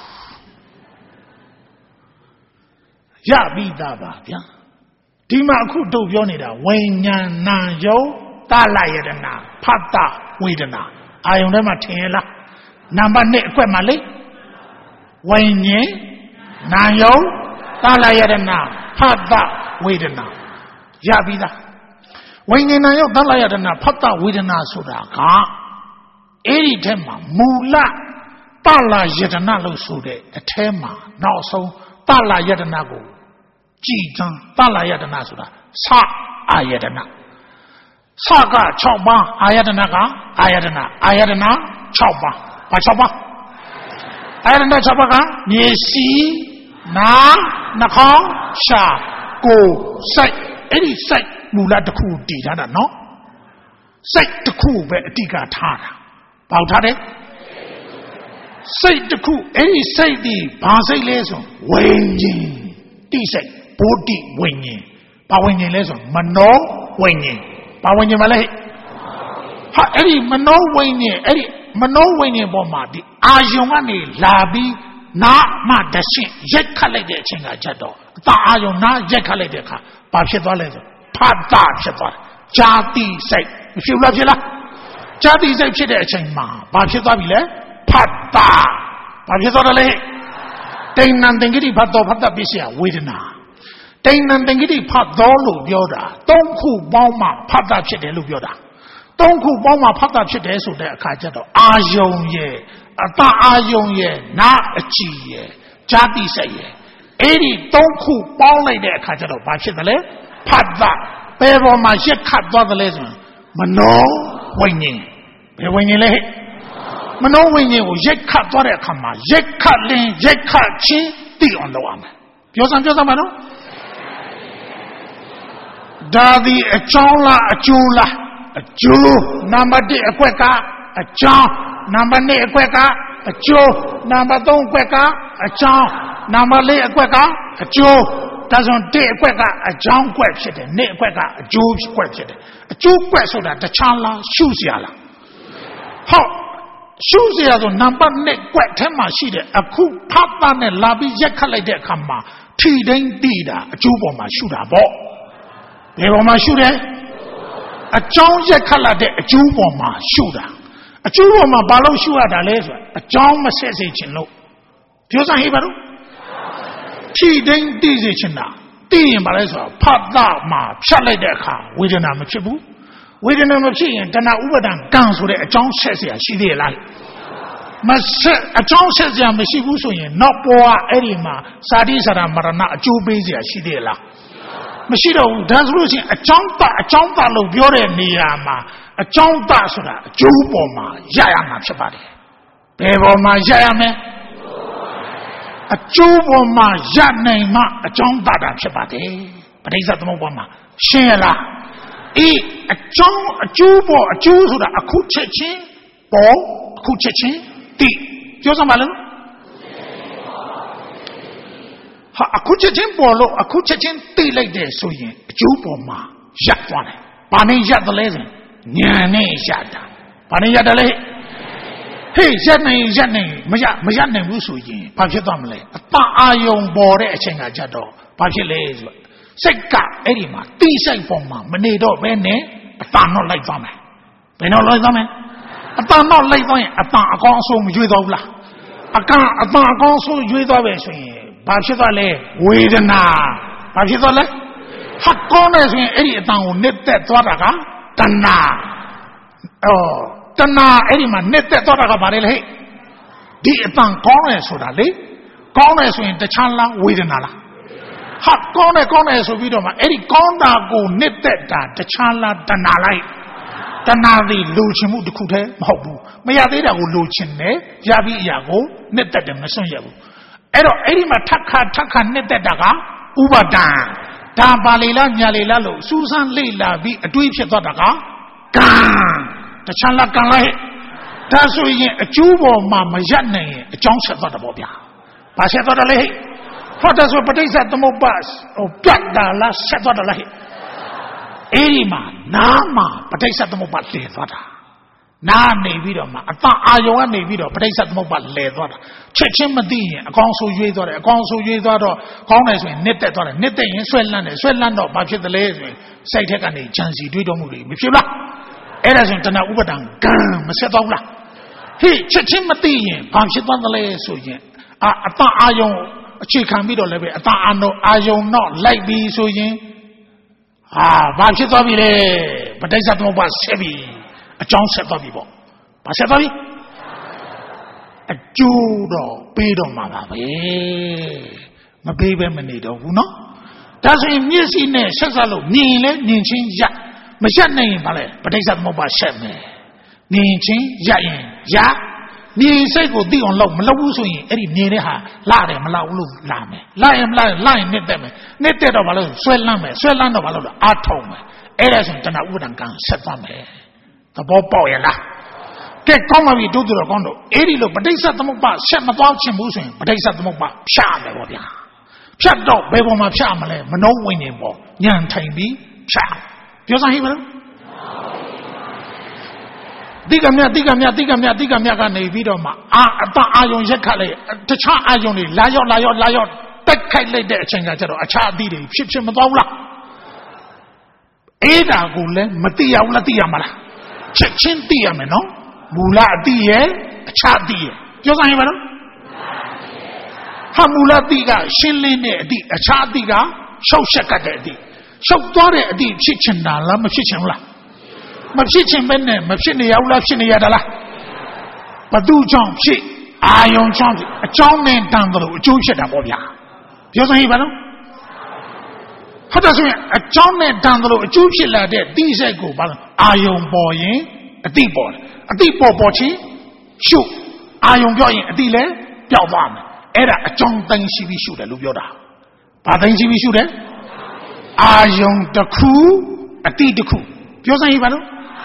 ရပြီးသားပါဗျာဒီမှာအခုတို့ပြောနေတာဝိညာဏနာယုတ်တလယတနာဖတ်တဝေဒနာအာယုန်ထဲမှာထင်ရလားနံပါတ်နှစ်အကွက်မှာလေဝိညာဉ်နာယုတ်တလယတနာဖတ်တဝေဒနာရပြီးသားဝိညာဏနာယုတ်တလယတနာဖတ်တဝေဒနာဆိုတာကအဲ့ဒီထဲမှာမူလတလယတနာလို့ဆိုတဲ့အထဲမှာနောက်ဆုံးတလယတနာကိုကြည်တန်းတလယတနာဆိုတာစအာယတနာစက၆ပါးအာယတနာကအာယတနာအာယတနာ၆ပါးဘာ၆ပါးအာယတနာ၆ပါးကမျက်စိနားနှာခေါင်းရှာကိုယ်စိတ်အဲ့ဒီစိတ်မူလတစ်ခုတည်ထားတာနော်စိတ်တစ်ခုပဲအတိကထားတာပေါက်ထားတယ်စိတ်တစ်ခုအဲ့ဒီစိတ်ဒီဘာစိတ်လဲဆိုဝိညာဉ်တိစိတ်ဘုဒ္ဓဝိညာဉ်ဘာဝိညာဉ်လဲဆိုမနောဝိညာဉ်ဘာဝိညာဉ်မလဲဟာအဲ့ဒီမနောဝိညာဉ်အဲ့ဒီမနောဝိညာဉ်ပေါ်မှာဒီအာယုံကနေလာပြီးနာမတရှင်းရက်ခတ်လိုက်တဲ့အချိန်ကကြတော့အတအာယုံနာရက်ခတ်လိုက်တဲ့အခါဘာဖြစ်သွားလဲဆိုဖတ်တာဖြစ်သွားတယ်ဇာတိစိတ်မဖြစ်ဘူးလားဖြစ်လားဇာတိစိတ်ဖြစ်တဲ့အချိန်မှာဘာဖြစ်သွားပြီလဲဖတ်တာဘာဖြစ်သွားတယ်လဲတိဏ္ဏသင်္ကိတိဖတ်တော်ဖတ်တာပစ္စယဝေဒနာတိဏ္ဏသင်္ကိတိဖတ်တော်လို့ပြောတာသုံးခုပေါင်းမှဖတ်တာဖြစ်တယ်လို့ပြောတာသုံးခုပေါင်းမှဖတ်တာဖြစ်တယ်ဆိုတဲ့အခါကျတော့အာယုံရဲ့အတအာယုံရဲ့နာအကြည်ရဲ့ဇာတိစိတ်ရဲ့အဲ့ဒီသုံးခုပေါင်းလိုက်တဲ့အခါကျတော့ဘာဖြစ်တယ်လဲဖတ်တာဘယ်ပေါ်မှာရက်ခတ်သွားတယ်လဲဆိုမနောဝိညာဉ်ဘယ်ဝိညာဉ်လဲမနောဝိညာဉ်ကိုရက်ခတ်သွားတဲ့အခါမှာရက်ခတ်လင်းရက်ခတ်ချင်းသိအောင်လုပ်ရမယ်ပြောစမ်းပြောစမ်းပါနော်ဒါဒီအကြောင်းလားအကျိုးလားအကျိုးနံပါတ်တစ်အကွက်ကအကြောင်းနံပါတ်နှစ်အကွက်ကအကျိုးနံပါတ်သုံးအကွက်ကအကြောင်းနံပါတ်လေးအကွက်ကအကျိုးဒါဆိုတစ်အကွက်ကအကြောင်းကွက်ဖြစ်တယ်နှစ်အကွက်ကအကျိုးကွက်ဖြစ်တယ်အကျိုးကွက်ဆိုတာတခြားလားရှုစရာလားဟုတ်ရှုစရာဆိုနံပါတ်နှစ်ကွက်ထဲမှာရှိတဲ့အခုဖတ်တာနဲ့လာပြီးရက်ခတ်လိုက်တဲ့အခါမှာထီတိုင်းတည်တာအကျိုးပေါ်မှာရှုတာပေါ့ဘယ်ပေါ်မှာရှုတယ်အကြောင်းရက်ခတ်လာတဲ့အကျိုးပေါ်မှာရှုတာအကျိုးပေါ်မှာဘာလို့ရှုရတာလဲဆိုအကြောင်းမဆက်စေချင်လို့ပြောစမ်းဟိပါတော့ထီတိုင်းတည်စေချင်တာတည်ရင်ဘာလဲဆိုတော့ဖတ်တာမှာဖြတ်လိုက်တဲ့အခါဝေဒနာမဖြစ်ဘူးဝေဒနာမဖြစ်ရင်တဏှာဥပါဒံကံဆိုတဲ့အကြောင်းဆက်เสียရှိသေးလားမဆက်အကြောင်းဆက်เสียမရှိဘူးဆိုရင်နောက်ပေါ်ကအဲ့ဒီမှာစာတိစာရမရဏအကျိုးပေးเสียရှိသေးလားမရှိတော့ဘူးဒါဆိုလို့ရှိရင်အကြောင်းတအကြောင်းတလို့ပြောတဲ့နေရာမှာအကြောင်းတဆိုတာအကျိုးပေါ်မှာရရမှာဖြစ်ပါတယ်ဘယ်ပေါ်မှာရရမလဲအကျိုးပေါ်မှာရနိုင်မှအကြောင်းတတာဖြစ်ပါတယ်ပဋိစ္စသမုပ္ပါမှာရှင်းရလားအေးအကြောင်းအကျိုးပေါ်အကျိုးဆိုတာအခုချက်ချင်းပေါ်အခုချက်ချင်းတိပြောစမ်းပါလားဟာအခုချက်ချင်းပေါ်လို့အခုချက်ချင်းတိလိုက်တယ်ဆိုရင်အကျိုးပေါ်မှာရပ်သွားတယ်ဘာနဲ့ရပ်တယ်လဲဆိုညာနဲ့ရပ်တာဘာနဲ့ရပ်တယ်လဲဟေးရပ်နိုင်ရပ်နိုင်မရမရနိုင်ဘူးဆိုရင်ဘာဖြစ်သွားမလဲအတအာယုံပေါ်တဲ့အချိန်ကကြတော့ဘာဖြစ်လဲဆိုစိတ်ကအဲ့ဒီမှာတိစိတ်ပေါ်မှာမနေတော့ဘဲနဲ့အတန်တော့လိုက်သွားမယ်ဘယ်တော့လိုက်သွားမလဲအတန်တော့လိုက်သွားရင်အတန်အကောင်းအဆုံးမရွေးတော့ဘူးလားအကန့်အတန်အကောင်းဆုံးရွေးသွားပဲဆိုရင်ဘာဖြစ်သွားလဲဝေဒနာဘာဖြစ်သွားလဲဟာကောင်းနေဆိုရင်အဲ့ဒီအတန်ကိုနှစ်သက်သွားတာကတဏှာအော်တဏှာအဲ့ဒီမှာနှစ်သက်သွားတာကဘာလဲလဲဟဲ့ဒီအတန်ကောင်းနေဆိုတာလေကောင်းနေဆိုရင်တခြားလားဝေဒနာလားဟာကောင်းနေကောင်းနေဆိုပြီးတော့မှအဲ့ဒီကောင်းတာကိုနှစ်သက်တာတခြားလားတဏှာလားတဏှာသည်လိုချင်မှုတစ်ခုတည်းမဟုတ်ဘူးမရသေးတာကိုလိုချင်တယ်ရပြီးအရာကိုနှစ်သက်တယ်မစွန့်ရဘူးအဲ့တော့အဲ့ဒီမှာထက်ခါထက်ခါနှစ်သက်တာကဥပါဒံဒါပါလေလားညာလေလားလို့စူးစမ်းလေ့လာပြီးအတွေးဖြစ်သွားတာကကံတခြားလကံလိုက်ဒါဆိုရင်အကျိုးပေါ်မှာမရပ်နိုင်ရင်အကြောင်းဆက်သွားတာပေါ့ဗျာဘာဆက်သွားတယ်လဲဟောဒါဆိုပဋိစ္စသမုပ္ပါဟိုပြတ်တာလားဆက်သွားတယ်လားအဲ့ဒီမှာနားမှာပဋိစ္စသမုပ္ပါလဲသွားတာနားနေပြီးတော့မှအတအာယုံကနေပြီးတော့ပဋိစ္စသမုပ္ပါလဲသွားတာချက်ချင်းမသိရင်အကောင်ဆိုရွေးသွားတယ်အကောင်ဆိုရွေးသွားတော့ကောင်းတယ်ဆိုရင်နှစ်သက်သွားတယ်နှစ်သက်ရင်ဆွဲလန်းတယ်ဆွဲလန်းတော့ဘာဖြစ်သလဲဆိုရင်စိတ်ထက်ကနေဂျန်စီတွေးတော်မှုတွေမဖြစ်လားအဲ့ဒါဆိုရင်တဏှာဥပါဒံကံမဆက်တော့ဘူးလားဟေးချက်ချင်းမသိရင်ဘာဖြစ်သွားသလဲဆိုရင်အာအတအာယုံအခြေခံပြီးတော့လည်းပဲအတအာနုအာယုံတော့လိုက်ပြီးဆိုရင်အာဘာဖြစ်သွားပြီလဲပဋိစ္စသမုပ္ပါဆက်ပြီအကြောင်းဆက်သွားပြီပေါ့ဘာဆက်သွားပြီအကျိုးတော့ပေးတော့မှာပါပဲမပေးပဲမနေတော့ဘူးနော်ဒါဆိုရင်မျက်စိနဲ့ဆက်ဆက်လို့မြင်လဲမြင်ချင်းရမရက်နိုင်ရင်ဗါလဲပဋိစ္စသမုပ္ပါဆက်မယ်မြင်ချင်းရရင်ရမြင်စိတ်ကိုသိအောင်လုပ်မလုပ်ဘူးဆိုရင်အဲ့ဒီမြင်တဲ့ဟာလာတယ်မလောက်ဘူးလို့လာမယ်လာရင်မလာရင်လာရင်နှစ်သက်မယ်နှစ်သက်တော့ဘာလို့ဆွဲလန်းမယ်ဆွဲလန်းတော့ဘာလို့လဲအာထုံမယ်အဲ့ဒါဆိုရင်တဏှာဥပါဒံကံဆက်သွားမယ်သဘောပေါက်ရလားကဲကောင်းပါပြီတို့တို့တော့ကောင်းတော့အဲ့ဒီလိုပဋိစ္စသမုပ္ပါဆက်မသွားချင်ဘူးဆိုရင်ပဋိစ္စသမုပ္ပါဖြတ်မယ်ပေါ့ဗျာဖြတ်တော့ဘယ်ပေါ်မှာဖြတ်မလဲမနှုံးဝင်နေပေါ့ညံထိုင်ပြီးဖြတ်ပြောစမ်းဟိမလားတိကမြတိကမြတိကမြတိကမြကနေပြီးတော့မှအာအတအာယုံရက်ခတ်လိုက်တခြားအာယုံတွေလာရောက်လာရောက်လာရောက်တက်ခိုက်လိုက်တဲ့အချိန်ကကျတော့အခြားအသီးတွေဖြစ်ဖြစ်မသွားဘူးလားအဲ့ဒါကိုလည်းမသိရဘူးလားသိရမလားချက်ချင်းသိရမယ်နော်မူလအသီးရဲ့အခြားအသီးရဲ့ပြောစမ်းရင်ပါနော်ဟာမူလအသီးကရှင်းလင်းတဲ့အသီးအခြားအသီးကရှောက်ရှက်ကတ်တဲ့အသီးရှောက်သွားတဲ့အသီးဖြစ်ချင်တာလားမဖြစ်ချင်ဘူးလားမဖြစ်ချင်ပဲနဲ့မဖြစ်နေရဘူးလားဖြစ်နေရတာလားဘသူကြောင့်ဖြစ်အာယုံကြောင့်အကြောင်းနဲ့တန်တယ်လို့အကျိုးဖြစ်တာပေါ့ဗျာပြောစမ်းဟိပါနော်ဟုတ်တယ်ဆိုရင်အကြောင်းနဲ့တန်တယ်လို့အကျိုးဖြစ်လာတဲ့တိစိတ်ကိုဘာလဲအာယုံပေါ်ရင်အတိပေါ်တယ်အတိပေါ်ပေါ်ချင်းရှုအာယုံပြောရင်အတိလည်းပျောက်သွားမယ်အဲ့ဒါအကြောင်းတိုင်းရှိပြီးရှုတယ်လို့ပြောတာဘာတိုင်းရှိပြီးရှုတယ်အာယုံတစ်ခုအတိတစ်ခုပြောစမ်းဟိပါနော်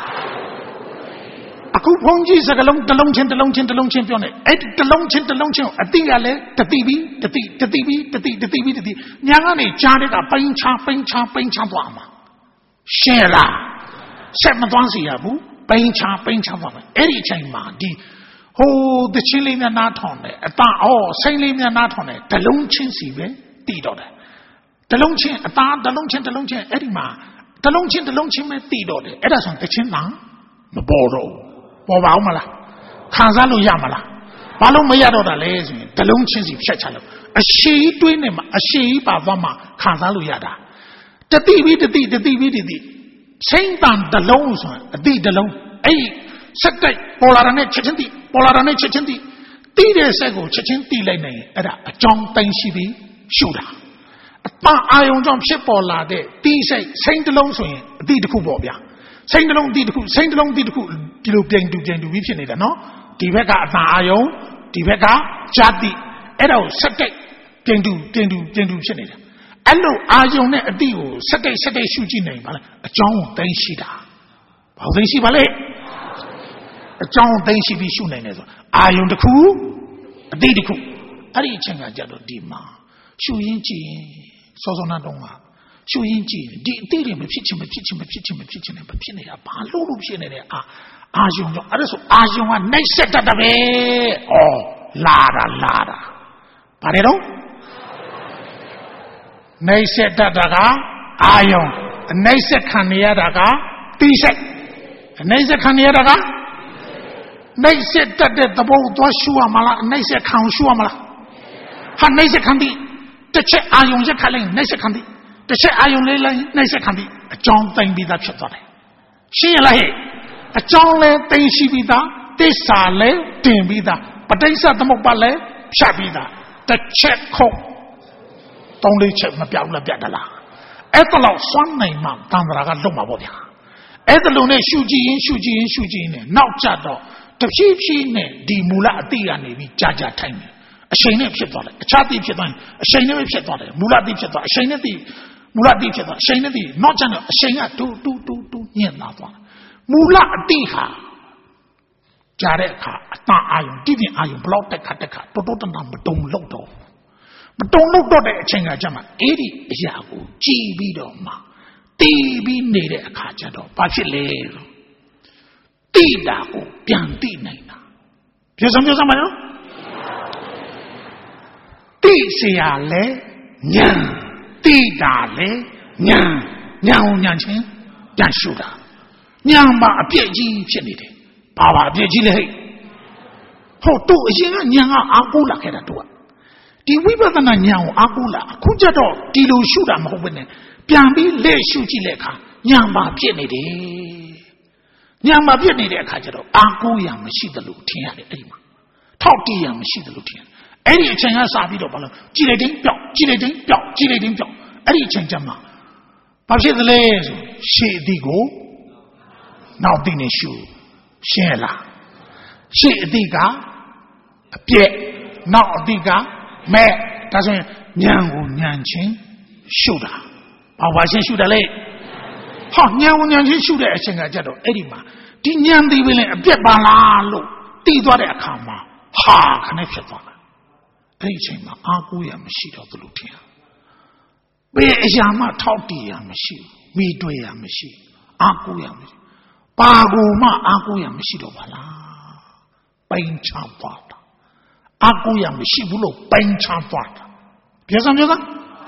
အခုဘုန်းကြီးစကလုံးတစ်လုံးချင်းတစ်လုံးချင်းတစ်လုံးချင်းပြောနေအဲ့ဒီတစ်လုံးချင်းတစ်လုံးချင်းအတိကလည်းတတိပြီးတတိတတိပြီးတတိတတိပြီးတတိညာကနေကြားတဲ့ကပိန်ချပိန်ချပိန်ချသွားမှာရှင်းလားဆက်မသွားစီရဘူးပိန်ချပိန်ချသွားမယ်အဲ့ဒီအချိန်မှာဒီဟိုတချင်းလေးများနားထောင်တယ်အတအော်စိမ့်လေးများနားထောင်တယ်တစ်လုံးချင်းစီပဲတည်တော့တယ်တစ်လုံးချင်းအသားတစ်လုံးချင်းတစ်လုံးချင်းအဲ့ဒီမှာတစ်လုံးချင်းတစ်လုံးချင်းပဲတည်တော့တယ်အဲ့ဒါဆိုတချင်းလားမပေါ်တော့ပေါ်ပါဦးမလားခံစားလို့ရမလားဘာလို့မရတော့တာလဲဆိုရင်တလုံးချင်းစီဖြတ်ချလို့အရှိတွေးနေမှာအရှိပါသွားမှာခံစားလို့ရတာတတိပြီးတတိတတိပြီးတတိချိန်တန်တလုံးဆိုရင်အတိတလုံးအဲ့စက်တိုက်ပေါ်လာတဲ့ချက်ချင်းတိပေါ်လာတဲ့ချက်ချင်းတိတိတဲ့စက်ကိုချက်ချင်းတိလိုက်နိုင်ရင်အဲ့ဒါအကြောင်းတိုင်းရှိပြီးရှုတာအပအာယုံကြောင့်ဖြစ်ပေါ်လာတဲ့တိစိတ်စိမ့်တလုံးဆိုရင်အတိတစ်ခုပေါ့ဗျာစိမ့်တလုံးတိတစ်ခုစိမ့်တလုံးတိတစ်ခုဒီလိုပြိုင်တူပြိုင်တူပြီးဖြစ်နေတာနော်ဒီဘက်ကအတန်အာယုံဒီဘက်ကဇာတိအဲ့ဒါကိုစက်တိုက်ပြိုင်တူပြိုင်တူပြိုင်တူဖြစ်နေတာအဲ့လိုအာယုံနဲ့အတိကိုစက်တိုက်စက်တိုက်ရှုကြည့်နိုင်ပါလားအကြောင်းကိုသိရှိတာဘာသိရှိပါလဲအကြောင်းသိရှိပြီးရှုနိုင်တယ်ဆိုအာယုံတစ်ခုအတိတစ်ခုအဲ့ဒီအချိန်ကကြတော့ဒီမှာရှုရင်းကြည့်ရင်စောစောနာတုံးကရှုရင်းကြည့်ဒီအတိတွေမဖြစ်ချင်မဖြစ်ချင်မဖြစ်ချင်မဖြစ်ချင်နဲ့မဖြစ်နေတာဘာလို့လို့ဖြစ်နေလဲအာအာယုံကြောင့်အဲ့ဒါဆိုအာယုံကနှိမ့်ဆက်တတ်တယ်ပဲဩလာတာလာတာဘာလဲတော့နှိမ့်ဆက်တတ်တာကအာယုံအနှိမ့်ဆက်ခံနေရတာကတိစိတ်အနှိမ့်ဆက်ခံနေရတာကနှိမ့်ဆက်တတ်တဲ့သဘောသွားရှုရမလားအနှိမ့်ဆက်ခံရှုရမလားဟာနှိမ့်ဆက်ခံပြီးတစ်ချက်အာယုံရက်ခတ်လိုက်နှိမ့်ဆက်ခံပြီးတစ်ချက်အာယုံလေးလိုက်နှိမ့်ဆက်ခံပြီးအကြောင်းသိမ့်ပြီးသားဖြစ်သွားတယ်ရှင်းရလားဟဲ့အကြောင်းလဲသိရှိပြီးသားသစ္စာလဲတင်ပြီးသားပဋိစ္စသမုပ္ပါလဲဖြတ်ပြီးသားတစ်ချက်ခုတ်သုံးလေးချက်မပြောင်းလဲပြတ်တလားအဲ့တော့စွမ်းနိုင်မှတန်ត្រာကလွတ်မှာပေါ့ဗျာအဲ့ဒါလုံးနဲ့ရှုကြည့်ရင်ရှုကြည့်ရင်ရှုကြည့်ရင်နောက်ကျတော့တဖြည်းဖြည်းနဲ့ဒီမူလအတိကနေပြီးကြာကြာထိုင်တယ်အချိန်နဲ့ဖြစ်သွားတယ်အခြားတိဖြစ်သွားရင်အချိန်နဲ့ဖြစ်သွားတယ်မူလတိဖြစ်သွားအချိန်နဲ့တိမူလတိဖြစ်သွားအချိန်နဲ့တိနောက်ကျတော့အချိန်ကတူတူတူတူညံ့လာသွားမူလအတိဟာကြားတဲ့အခါအတန်အာယုံတိတိအာယုံဘလောက်တက်ခတ်တက်ခတ်တိုးတိုးတန်တန်မတုံလို့တော့မတုံလို့တော့တဲ့အချိန်ကကြမှာအဲ့ဒီအရာကိုကြည်ပြီးတော့မှတီးပြီးနေတဲ့အခါကျတော့ဘာဖြစ်လဲလို့တိတာကိုပြန်တိနိုင်တာပြောစမ်းပြောစမ်းပါနော်တိเสียလဲညံတိတာလဲညံညံညံချင်းပြန်ရှုတာညံမှာအပြည့်ကြီးဖြစ်နေတယ်ဘာပါအပြည့်ကြီးလဲဟဲ့ဟုတ်သူ့အရင်ကညံကအာကိုလာခဲ့တာသူကဒီဝိပဿနာဉာဏ်ကိုအာကိုလာအခုကျတော့ဒီလိုရှုတာမဟုတ်ဘဲနဲ့ပြန်ပြီးလက်ရှုကြည့်တဲ့အခါဉာဏ်ပါဖြစ်နေတယ်ဉာဏ်ပါဖြစ်နေတဲ့အခါကျတော့အာကိုရမရှိသလိုထင်ရတယ်အဲ့ဒီမှာထောက်တည်ရမရှိသလိုထင်ရတယ်အဲ့ဒီအချိန်ကစပြီးတော့ဘာလို့ကြည်လိုက်တိုင်းပြောက်ကြည်လိုက်တိုင်းပြောက်ကြည်လိုက်တိုင်းပြောက်အဲ့ဒီအချိန်ကျမှဘာဖြစ်သလဲဆိုရှေ့အသည့်ကိုနောက်သိနေရှုရှင်းလားရှေ့အသည့်ကအပြည့်နောက်အသည့်ကမဲ့ဒါဆိုရင်ဉာဏ်ကိုဉာဏ်ချင်းရှုတာဘာဝါချင်းရှုတယ်လေဟောဉာဏ်ကိုဉာဏ်ချင်းရှုတဲ့အချိန်ကကြတော့အဲ့ဒီမှာဒီဉာဏ်သိပြီလေအပြည့်ပါလားလို့သိသွားတဲ့အခါမှာဟာခနဲ့ဖြစ်သွားတာအဲ့ဒီအချိန်မှာအာကိုရမရှိတော့သလိုထင်ဘယ်အရာမှထောက်တည်ရမရှိဘူးမိတွေ့ရမရှိအာကိုရမရှိပါကူမှအာကိုရမရှိတော့ပါလားပိန်ချသွားတာအာကိုရမရှိဘူးလို့ပိန်ချသွားတာပြောစမ်းပြောစမ်း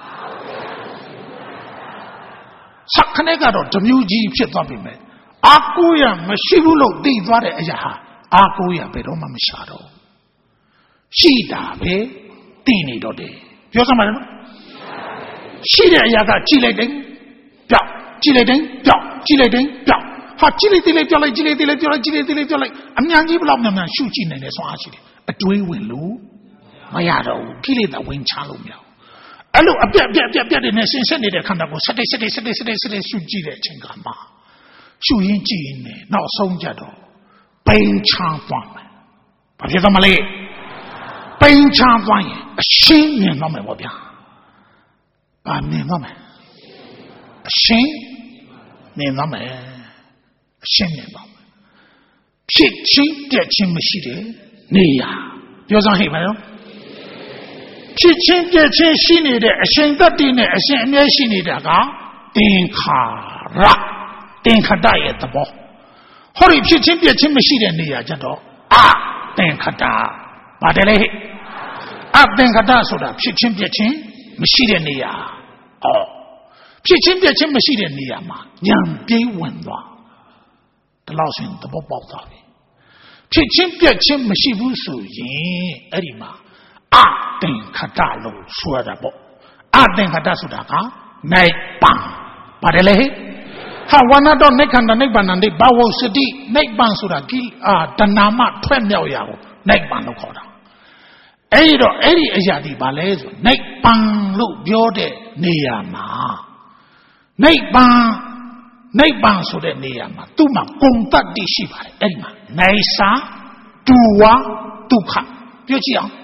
စခနဲ့ကတော့ဓမျိုးကြီးဖြစ်သွားပြီမဲ့အာကိုရမရှိဘူးလို့သိသွားတဲ့အရာဟာအာကိုရဘယ်တော့မှမရှာတော့ရှိတာပဲသိနေတော့တယ်ပြောစမ်းပါလားရှိတဲ့အရာကကြည့်လိုက်တယ်ပြောက်ကြည့်လိုက်တယ်ပြောက်ကြည့်လိုက်တယ်ပြောက်ဟာကြည့်လိုက်သေးလိုက်ပြောက်လိုက်ကြည့်လိုက်သေးလိုက်ပြောက်လိုက်ကြည့်လိုက်သေးလိုက်ပြောက်လိုက်အများကြီးဘလောက်များများရှုကြည့်နိုင်တယ်ဆိုအားရှိတယ်အတွေးဝင်လို့မရတော့ဘူးကိလေသာဝင်ချလို့မရဘူးအဲ့လိုအပြက်ပြက်ပြက်ပြက်တွေနဲ့ဆင်ဆက်နေတဲ့ခန္ဓာကိုစတိစတိစတိစတိစတိရှုကြည့်တဲ့အချိန်ကမှရှုရင်းကြည့်ရင်နောက်ဆုံးကြတော့ပိန်ချသွားမယ်ဘာဖြစ်သွားမလဲပိန်ချသွားရင်အရှင်းမြင်သွားမယ်ပေါ့ဗျာဘာမြင်သွားမယ်အရှင်းမြင်သွားမယ်အရှင်းမြင်သွားမယ်ဖြစ်ချင်းတက်ချင်းမရှိတဲ့နေရာပြောစမ်းဟဲ့ပါရောဖြစ်ချင်းပြည့်ချင်းရှိနေတဲ့အရှင်တတ္တိနဲ့အရှင်အမြဲရှိနေတာကသင်္ခါရသင်္ခတရဲ့သဘောဟောဒီဖြစ်ချင်းပြည့်ချင်းမရှိတဲ့နေရာကြတော့အသင်္ခတပါတယ်လေအသင်္ခတဆိုတာဖြစ်ချင်းပြည့်ချင်းမရှိတဲ့နေရာဩဖြစ်ချင်းပြည့်ချင်းမရှိတဲ့နေရာမှာဉာဏ်ပြေးဝင်သွားဒီလောက်ဆိုရင်သဘောပေါက်သွားပြီဖြစ်ချင်းပြည့်ချင်းမရှိဘူးဆိုရင်အဲ့ဒီမှာအသင်္ခတလို့ဆိုရတာပေါ့အသင်္ခတဆိုတာကနိဗ္ဗာန်ပါတယ်လေဟာဝဏတော့နိခန္ဓနိဗ္ဗာန်နဲ့ဘာဝစတိနိဗ္ဗာန်ဆိုတာကိအာတဏမထွက်မြောက်ရာကိုနိဗ္ဗာန်လို့ခေါ်တာအဲ့ဒီတော့အဲ့ဒီအရာဒီဘာလဲဆိုနိဗ္ဗာန်လို့ပြောတဲ့နေရာမှာနိဗ္ဗာန်နိဗ္ဗာန်ဆိုတဲ့နေရာမှာသူ့မှာဂုဏ်တတ္တိရှိပါတယ်အဲ့ဒီမှာနေစာဒုဝဒုက္ခပြောကြည့်အောင်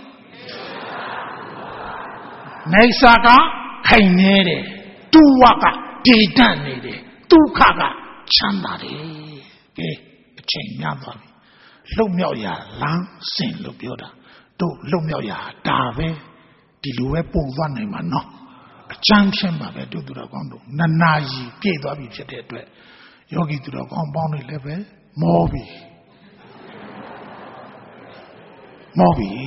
နေစာကခိုင်နေတယ်ဒုဝကတည်တတ်နေတယ်ဒုက္ခကချမ်းသာတယ်ကဲအချိန်များသွားပြီလှုပ်မြောက်ရာလမ်းစဉ်လို့ပြောတာတို့လှုပ်မြောက်ရာဒါပဲဒီလိုပဲပုံသွားနိုင်မှာနော်အချမ်းဖြင့်ပါပဲတို့သူတော်ကောင်းတို့နနာကြီးပြည့်သွားပြီဖြစ်တဲ့အတွက်ယောဂီသူတော်ကောင်းပေါင်းတွေလည်းပဲမောပြီမောပြီ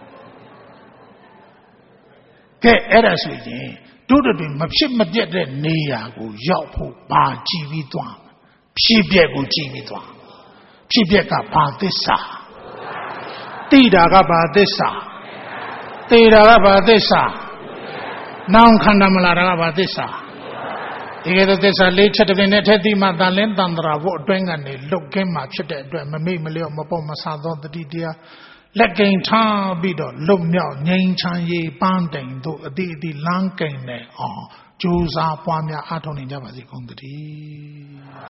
ကဲအဲ့ဒါဆိုရင်တို့တို့မဖြစ်မပြတ်တဲ့နေရာကိုရောက်ဖို့ပါကြည့်ပြီးသွားဖြစ်ပြက်ကိုကြည့်ပြီးသွားဖြစ်ပြက်ကဘာသစ္စာတိတာကဘာသစ္စာတေတာကဘာသစ္စာနောင်ခန္ဓာမလာတာကဘာသစ္စာဒီကဲသစ္စာလေးချက်တစ်ပင်နဲ့ထက်တိမှတန်လင်းတန်တရာဘုအတွင်းကနေလုတ်ကင်းမှဖြစ်တဲ့အတွက်မမေ့မလျော့မပေါ့မဆာသောတတိတရားလက်ကင်ထားပြီးတော့လွတ်မြောက်ငြိမ်းချမ်းရေးပန်းတိုင်တို့အတိအတိလမ်းကင်နဲ့အောင်ကြိုးစားပွားများအားထုတ်နေကြပါစေကုန်သတည်း